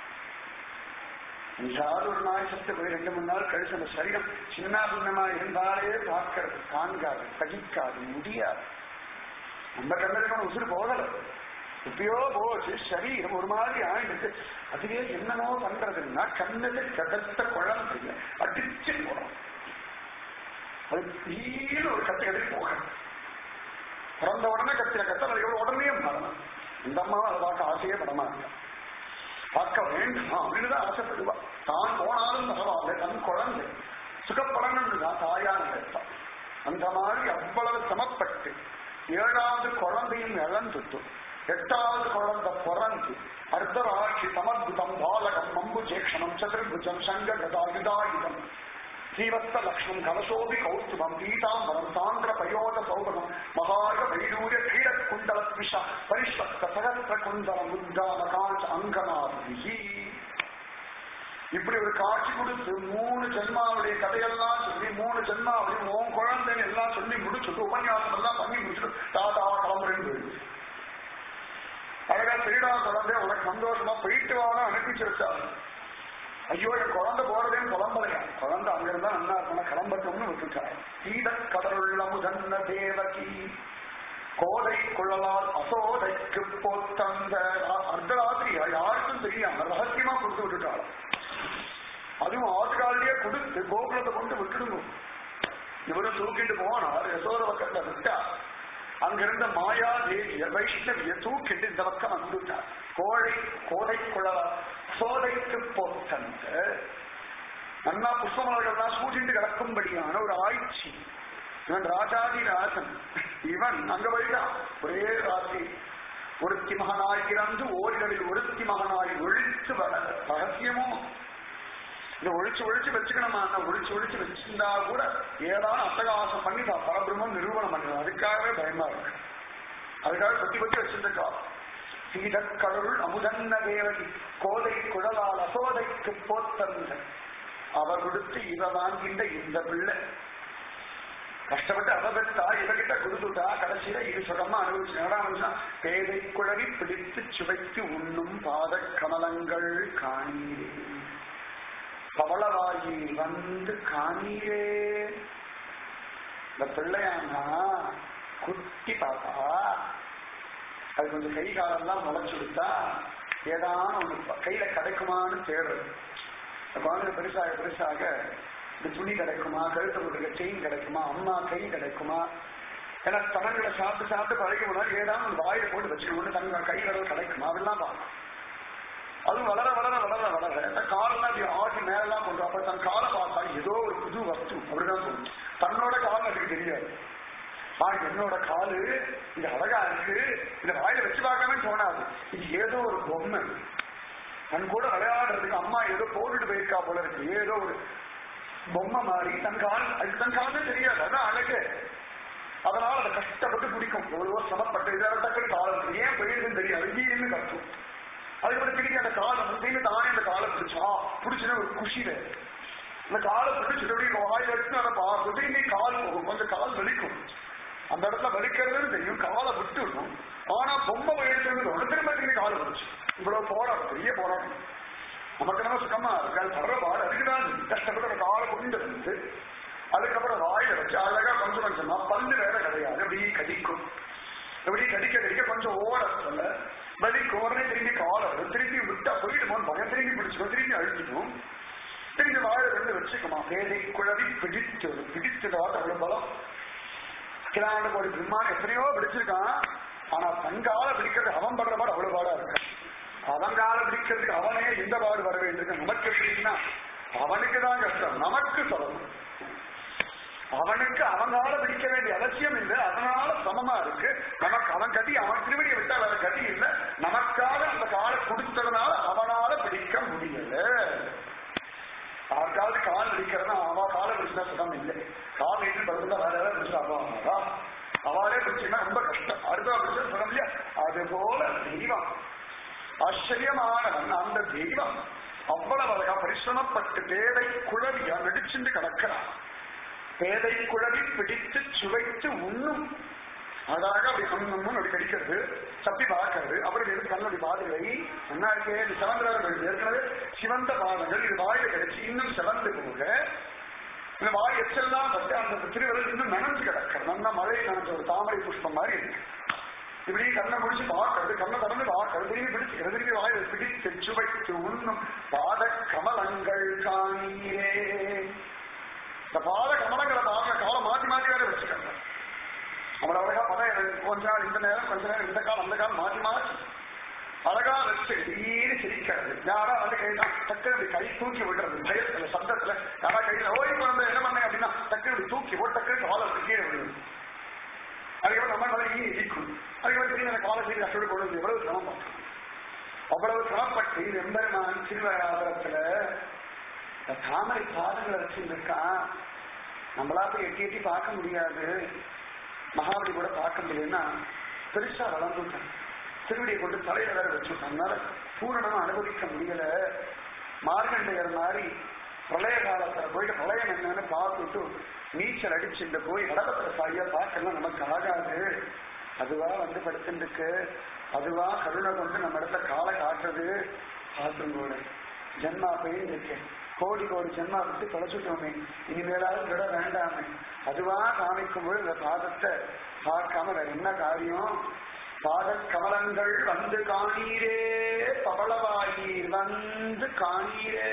யாரும் ஒரு நாய் சத்து போய் ரெண்டு மூணு நாள் கழிச்சு அந்த சரீரம் சின்ன பின்னமா இருந்தாலே பார்க்கறது தாங்காது, சகிக்காது, முடியாது. நம்ம கண்ணதுக்கான உசுறு போகல, எப்பயோ போச்சு. சரீரம் ஒரு மாதிரி ஆயிடுச்சு. அதுவே என்னமோ பண்றதுன்னா கண்ணுல கதத்த குழந்தைங்க அடிச்சு போறோம். அது தீர ஒரு கத்து கதை போகணும். பிறந்த உடனே கத்திர கத்த உடனே மரணம். இந்த அம்மாவும் அதை பார்க்க ஆசையே படமா இருக்க, பார்க்க வேண்டாம் அப்படின்னு தான் ஆசைப்படுவா. தான் போனாலும் பரவாயில்ல, தன் குழந்தை சுகப்படணும்னு தான் தாயார் நினைப்பான். அந்த மாதிரி அவ்வளவு சமப்பட்டு ஏழாவது குழந்தையும் இழந்துட்டு எட்டாவது குழந்தை பிறந்து அர்த்தராட்சி சமத்புதம் பாலகம் மம்புஜேக்ஷணம் சதுர்புஜம் சங்க கதாயுதாயுதம் ஸ்ரீவஸ்த லக்ஷ்மம் கலசோபி கௌஸ்துபம் பீதாம்பரம் சாந்திர பயோத சௌபகம் மகாய வைடூரிய கீழக் குண்டல விஷ பரிஷ்வஸ்த சகஸ்ர குண்டல முத்தான காஞ்ச அங்கனாதி. இப்படி ஒரு காட்சி கொடுத்து மூணு ஜென்மாவுடைய கதையெல்லாம் சொல்லி மூணு ஜென்மாவுடைய உன் குழந்தைன்னு எல்லாம் சொல்லி முடிச்சுட்டு உபன்யாசம் எல்லாம் பண்ணி முடிச்சுட்டு தாத்தா கிளம்புறேன்னு போயிடுச்சு. அழகா திருடா குழந்தை உனக்கு சந்தோஷமா போயிட்டு வாங்க அனுப்பிச்சு வச்சாங்க. ஐயோ என் குழந்தை போறதேன்னு புலம்பலையா, குழந்தை அங்கிருந்தா நல்லா இருக்கணும் கிளம்பட்டோம்னு விட்டுட்டாரு. சீத கடலுள்ள முதன்ன தேவகி கோதை குழலால் அசோதைக்கு போத்தந்த அர்த்தராத்திரியா யாருக்கும் தெரியாம ரகசியமா கொடுத்து விட்டுட்டாலும். அதுவும் ஆட்காலியே கொடுத்து கோகுலத்தை கொண்டு விட்டுடுங்க. இவரும் தூக்கிட்டு போனார். யசோத பக்கத்துல விட்டா அங்கிருந்த மாயா தேவிய வைஷ்ணவிய தூக்கிட்டு இந்த பக்கம் வந்துட்டார். கோழை கோதை குழலால் சோதைக்கு போத்தந்த நன்னா புஷ்பமலர்கள்லாம் சூழ்ந்து கிடக்கும்படியான ஒரு ஆய்ச்சி. இவன் ராஜாதி ராஜன். இவன் அங்க போயிட்டான். ஒரே ராத்திரி ஒருத்தி மகனாய் இறந்து ஓரிகளில் ஒருத்தி மகனாய் ஒழிச்சு வர ரகசியமோ இந்த ஒழிச்சு ஒழிச்சு வச்சுக்கணுமா? ஒழிச்சு ஒழிச்சு வச்சிருந்தா கூட ஏதாவது அட்டகாசம் பண்ணி நான் பரபிரமம் நிரூபணம் பண்ணுவேன். அதுக்காகவே பயமா இருக்கு. அதுக்காக கொத்தி கொத்தி வச்சிருக்கா. சீதக்கடவுள் அமுதன்ன தேவகி கோதை குழலால் அசோதைக்கு போத்தந்த அவர் கொடுத்து இவ வாங்கின்ற இந்த பிள்ளை கஷ்டப்பட்டு அவபத்தா இவகிட்ட கொடுத்துட்டா. கடைசியில இது சுகமா அனுபவிச்சு நடா பேதை குழவி பிடித்து சுவைத்து உண்ணும் பாத கமலங்கள் காணீரே பவளவாயி வந்து காணீரே. இந்த பிள்ளையானா குட்டி பாப்பா அது கொஞ்சம் கை காலெல்லாம் முளைச்சு கொடுத்தா ஏதான ஒண்ணு கையில கிடைக்குமான்னு தேடுறது. குழந்தை பெருசாக பெருசாக இந்த துணி கிடைக்குமா, கழுத்து கொடுக்க செயின் கிடைக்குமா, அம்மா கை கிடைக்குமா, ஏன்னா தனங்களை சாப்பிட்டு சாப்பிட்டு பழக்க முடியாது ஏதாவது ஒரு வாயில போட்டு வச்சுக்கணும், தங்க கை விரல் கிடைக்குமா அதெல்லாம் பார்க்கணும். அதுவும் வளர வளர வளர வளர இந்த காலெல்லாம் இப்படி ஆட்டி மேலாம் கொண்டு அப்ப தன் காலை பார்த்தா ஏதோ ஒரு புது வஸ்து அப்படிதான் தோணும். தன்னோட காலம் அதுக்கு தெரியாது. ஆ என்னோட காலு இது அழகா இருக்கு, இதை வாயில வச்சு பார்க்காம தோணாது. இது ஏதோ ஒரு பொம்மை, தன் கூட விளையாடுறதுக்கு அம்மா ஏதோ போட்டுட்டு போயிருக்கா போல இருக்கு, ஏதோ ஒரு பொம்மை மாதிரி தன் கால் அது தன் காலமே தெரியாது. அதான் அழகு. அதனால அதை கஷ்டப்பட்டு பிடிக்கும். எவ்வளவோ சமப்பட்டு இதை டக்குனு காலம் ஏன் போயிருக்குன்னு தெரியாது, அங்கேயிருந்து கஷ்டம். அதுக்கப்புறம் பிடிக்க அந்த காலம் வந்து தானே அந்த காலை பிடிச்சா பிடிச்சுன்னா ஒரு குஷியில இந்த காலை பிடிச்சு வாயில் எடுத்து அதை பார்த்துட்டு இன்னைக்கு கால் போகும், கொஞ்சம் கால் வலிக்கும். அந்த இடத்துல வலிக்கிறதுன்னு தெரியும், காலை விட்டுடும். ஆனா பொம்மை எடுத்து ஒன்று திரும்ப திரும்பி காலை பிடிச்சு இவ்வளவு போராட்டம், பெரிய போராட்டம். நமக்கு நம்ம சுத்தமா இருக்கு வர்ற பாடு அதுக்குதான் கஷ்டப்பட்டு அந்த காலை கொண்டு வந்து அதுக்கப்புறம் வாயில வச்சு அழகா கொஞ்சம் கொஞ்சமா பல்லு வேற கிடையாது, அப்படியே கடிக்கும். எப்படி கடிக்க கடிக்க கொஞ்சம் ஓட சொல்ல வலிக்கும். உடனே திரும்பி காலை திரும்பி விட்டா போயிடுமோன்னு பயம், திரும்பி பிடிச்சிடும், திரும்பி அழுத்திடும், திரும்பி வாழை ரெண்டு வச்சுக்குமா. வேதை குழவி பிடிச்சு பிடிச்சது அவ்வளவு பலம். கிராம ஒரு விமானம் எத்தனையோ பிடிச்சிருக்கான், ஆனா தங்கால பிடிக்கிறது அவன் படுற பாடு அவ்வளவு பாடா இருக்கு. அவங்கால பிடிக்கிறதுக்கு அவனே எந்த பாடு வர வேண்டியிருக்கு. நமக்கு எப்படின்னா அவனுக்கு தான் கஷ்டம், நமக்கு சொல்லணும். அவனுக்கு அவனால பிடிக்க வேண்டிய அவசியம் இல்லை, அதனால சமமா இருக்கு. நமக்கு அவன் கதி, அவன் திருவடியை விட்டா வேற கதி இல்லை. நமக்காக அந்த காலை கொடுத்ததுனால அவனால பிடிக்க முடியல. யாருக்காவது கால் பிடிக்கிறதுனா அவ காலை பிடிச்சா சுகம் இல்லை. கால் வீட்டு படுத்தா வேற ஏதாவது பிடிச்சா அவா அவளே பிடிச்சுன்னா ரொம்ப கஷ்டம். அடுத்தா பிடிச்சா சுகம் இல்லையா? அது போல தெய்வம் ஆச்சரியமானவன். அந்த தெய்வம் அவ்வளவு அழகா பரிசிரமப்பட்டு பேதை குழவியா நடிச்சுட்டு கிடக்கிறான். பேதை குழவி பிடித்து சுவைத்து உண்ணும். அழகாக அப்படி கண்ணு அப்படி கடிக்கிறது, சப்பி பார்க்கறது, அப்புறம் எடுத்து கண்ணோடி பாதுகளை என்ன இருக்கே இது சிவந்திரர்கள் ஏற்கனவே சிவந்த பாதங்கள் இது வாயில கிடைச்சி இன்னும் சிவந்து போக இந்த வாய் எச்செல்லாம் பட்டு அந்த திருவிழல் இன்னும் நனைஞ்சு கிடக்கிறது. நல்லா மழை நனைஞ்ச ஒரு தாமரை புஷ்பம் மாதிரி இருக்கு. இப்படி கண்ணை முடிச்சு பார்க்கறது, கண்ணை திறந்து பார்க்கறது, திரும்பி பிடிச்சுக்கிறது, திரும்பி வாயில பிடித்து சுவைத்து உண்ணும் பாத கமலங்கள் காணீரே. இந்த பாத கமலங்களை பாருங்க, காலம் மாற்றி மாற்றி வேற வச்சுக்காங்க. அவளை அழகா படம் கொஞ்ச நாள் இந்த நேரம், கொஞ்ச நேரம் இந்த காலம், அந்த காலம் மாற்றி மாற்றி அழகா வச்சு திடீர்னு சிரிக்கிறது. யாரா வந்து கைதான் டக்கு அப்படி கை தூக்கி விடுறது, பயத்துல சப்தத்துல யாரா கையில ஓடி போன என்ன பண்ண அப்படின்னா டக்கு இப்படி தூக்கி போட்டு டக்கு காலை கீழே விடுது. அதுக்கப்புறம் நம்ம நல்லா ஈ இடிக்கும். அதுக்கப்புறம் திரும்பி அந்த காலை செய்தி கஷ்டப்பட்டு கொண்டு எவ்வளவு சிரமம் பார்த்தோம். அவ்வளவு சிரமப்பட்டு எம்பெருமான் திருவாரத்துல தாமரை பாதங்களை வச்சிருக்கான். நம்மளா போய் எட்டி எட்டி பார்க்க முடியாது, மகாபலி கூட பார்க்க முடியும்னா பெருசா வளர்ந்துட்டான். திருவடியை கொண்டு தலையில வேற வச்சுட்டான். அதனால பூரணமா அனுபவிக்க முடியல. மார்கண்டையர் மாதிரி பிரளய காலத்துல போயிட்டு பிரளயம் என்னன்னு பார்த்துட்டு நீச்சல் அடிச்சுட்டு போய் கடலத்துல சாரியா பார்க்கலாம் நமக்கு ஆகாது. அதுவா வந்து படுத்துருக்கு, அதுவா கருணை கொண்டு நம்ம இடத்துல காலை காட்டுறது. பார்த்துங்களோட ஜென்மா பெயின் இருக்கு, கோடி கோடி ஜென்மா விட்டு தொலைச்சுட்டோமே, இனிமேலாவது விட வேண்டாமே. அதுவா காமிக்கும் போது இந்த பாதத்தை பார்க்காம வேற என்ன காரியம்? பாத கமலங்கள் வந்து காணீரே, பவளவாயீர் வந்து காணீரே.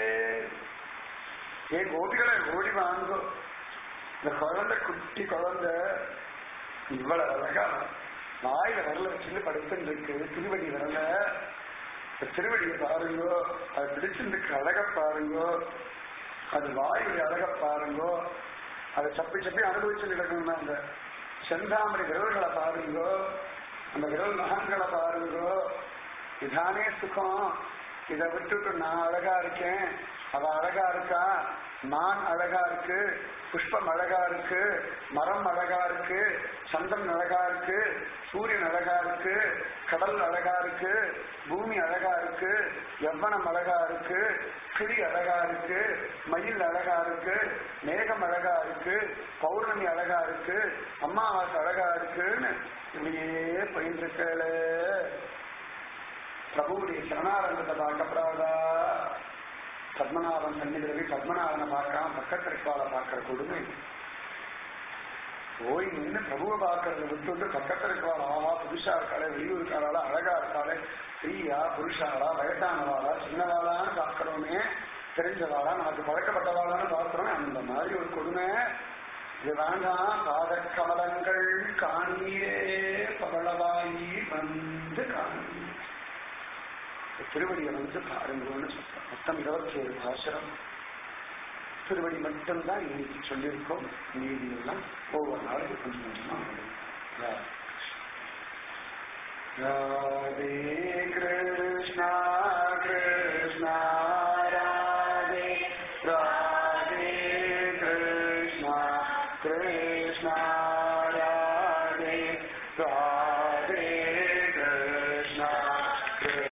ஏ கோபிகளை ஓடி வாங்கோ. இந்த குழந்தை குட்டி குழந்தை இவ்வளவு அழகா வாயில வரல வச்சுட்டு படுத்துட்டு இருக்கு. திருவடி வரல, திருவடியை பாருங்கோ, அது பிடிச்சிருக்கு அழக பாருங்கோ, அது வாயுடைய அழக பாருங்கோ, அதை சப்பி சப்பி அனுபவிச்சு நடக்கணும்னா அந்த செந்தாமரை விரல்களை பாருங்கோ, அந்த விரல் நகங்களை பாருங்கோ. இதானே சுகம். இதை விட்டுட்டு நான் அழகா இருக்கேன், அவ அழகா இருக்கா, நான் அழகா இருக்கு, புஷ்பம் அழகா இருக்கு, மரம் அழகா இருக்கு, சந்திரன் அழகா இருக்கு, சூரியன் அழகா இருக்கு, கடல் அழகா இருக்கு, பூமி அழகா இருக்கு, யவ்வனம் அழகா இருக்கு, கிளி அழகா இருக்கு, மயில் அழகா இருக்கு, மேகம் அழகா இருக்கு, பௌர்ணமி அழகா இருக்கு, அம்மாவாசை அழகா இருக்குன்னு இப்படியே போயிட்டு இருக்கல. பிரபுடைய சரணாரங்கத்தை பார்க்கப்படாதா? பத்மநாபன் சன்னிதிரவி பத்மநாபனை பார்க்காம பக்கத்திற்கால பார்க்கிற கொடுமை. போய் நின்று பிரபுவை பார்க்கறத விட்டு வந்து பக்கத்துல இருக்கிறாள், ஆஹா புதுசா இருக்காளே, வெளியூர் இருக்காளா, அழகா இருக்காளே, ஸ்ரீயா புருஷாளா, வயசானவாளா, சின்னவாளான்னு பார்க்கிறோமே, தெரிஞ்சவாளா, நமக்கு பழக்கப்பட்டவாளான்னு பார்க்கிறோம். அந்த மாதிரி ஒரு கொடுமை இது வேண்டாம். பாத கமலங்கள் காணீரே பவளவாயி வந்து காணீர். திருவடியை வந்து பாருங்கன்னு சொல்றோம். மொத்தம் இருபத்தி ஏழு பாசுரம். திருவடி மட்டும்தான் இன்னைக்கு சொல்லியிருக்கோம். மீதி எல்லாம் ஒவ்வொரு நாளைக்கு கொஞ்சம் கொஞ்சமா ராதே கிருஷ்ணா கிருஷ்ணா ராதே ராதே கிருஷ்ணா கிருஷ்ணா ராதே ராதே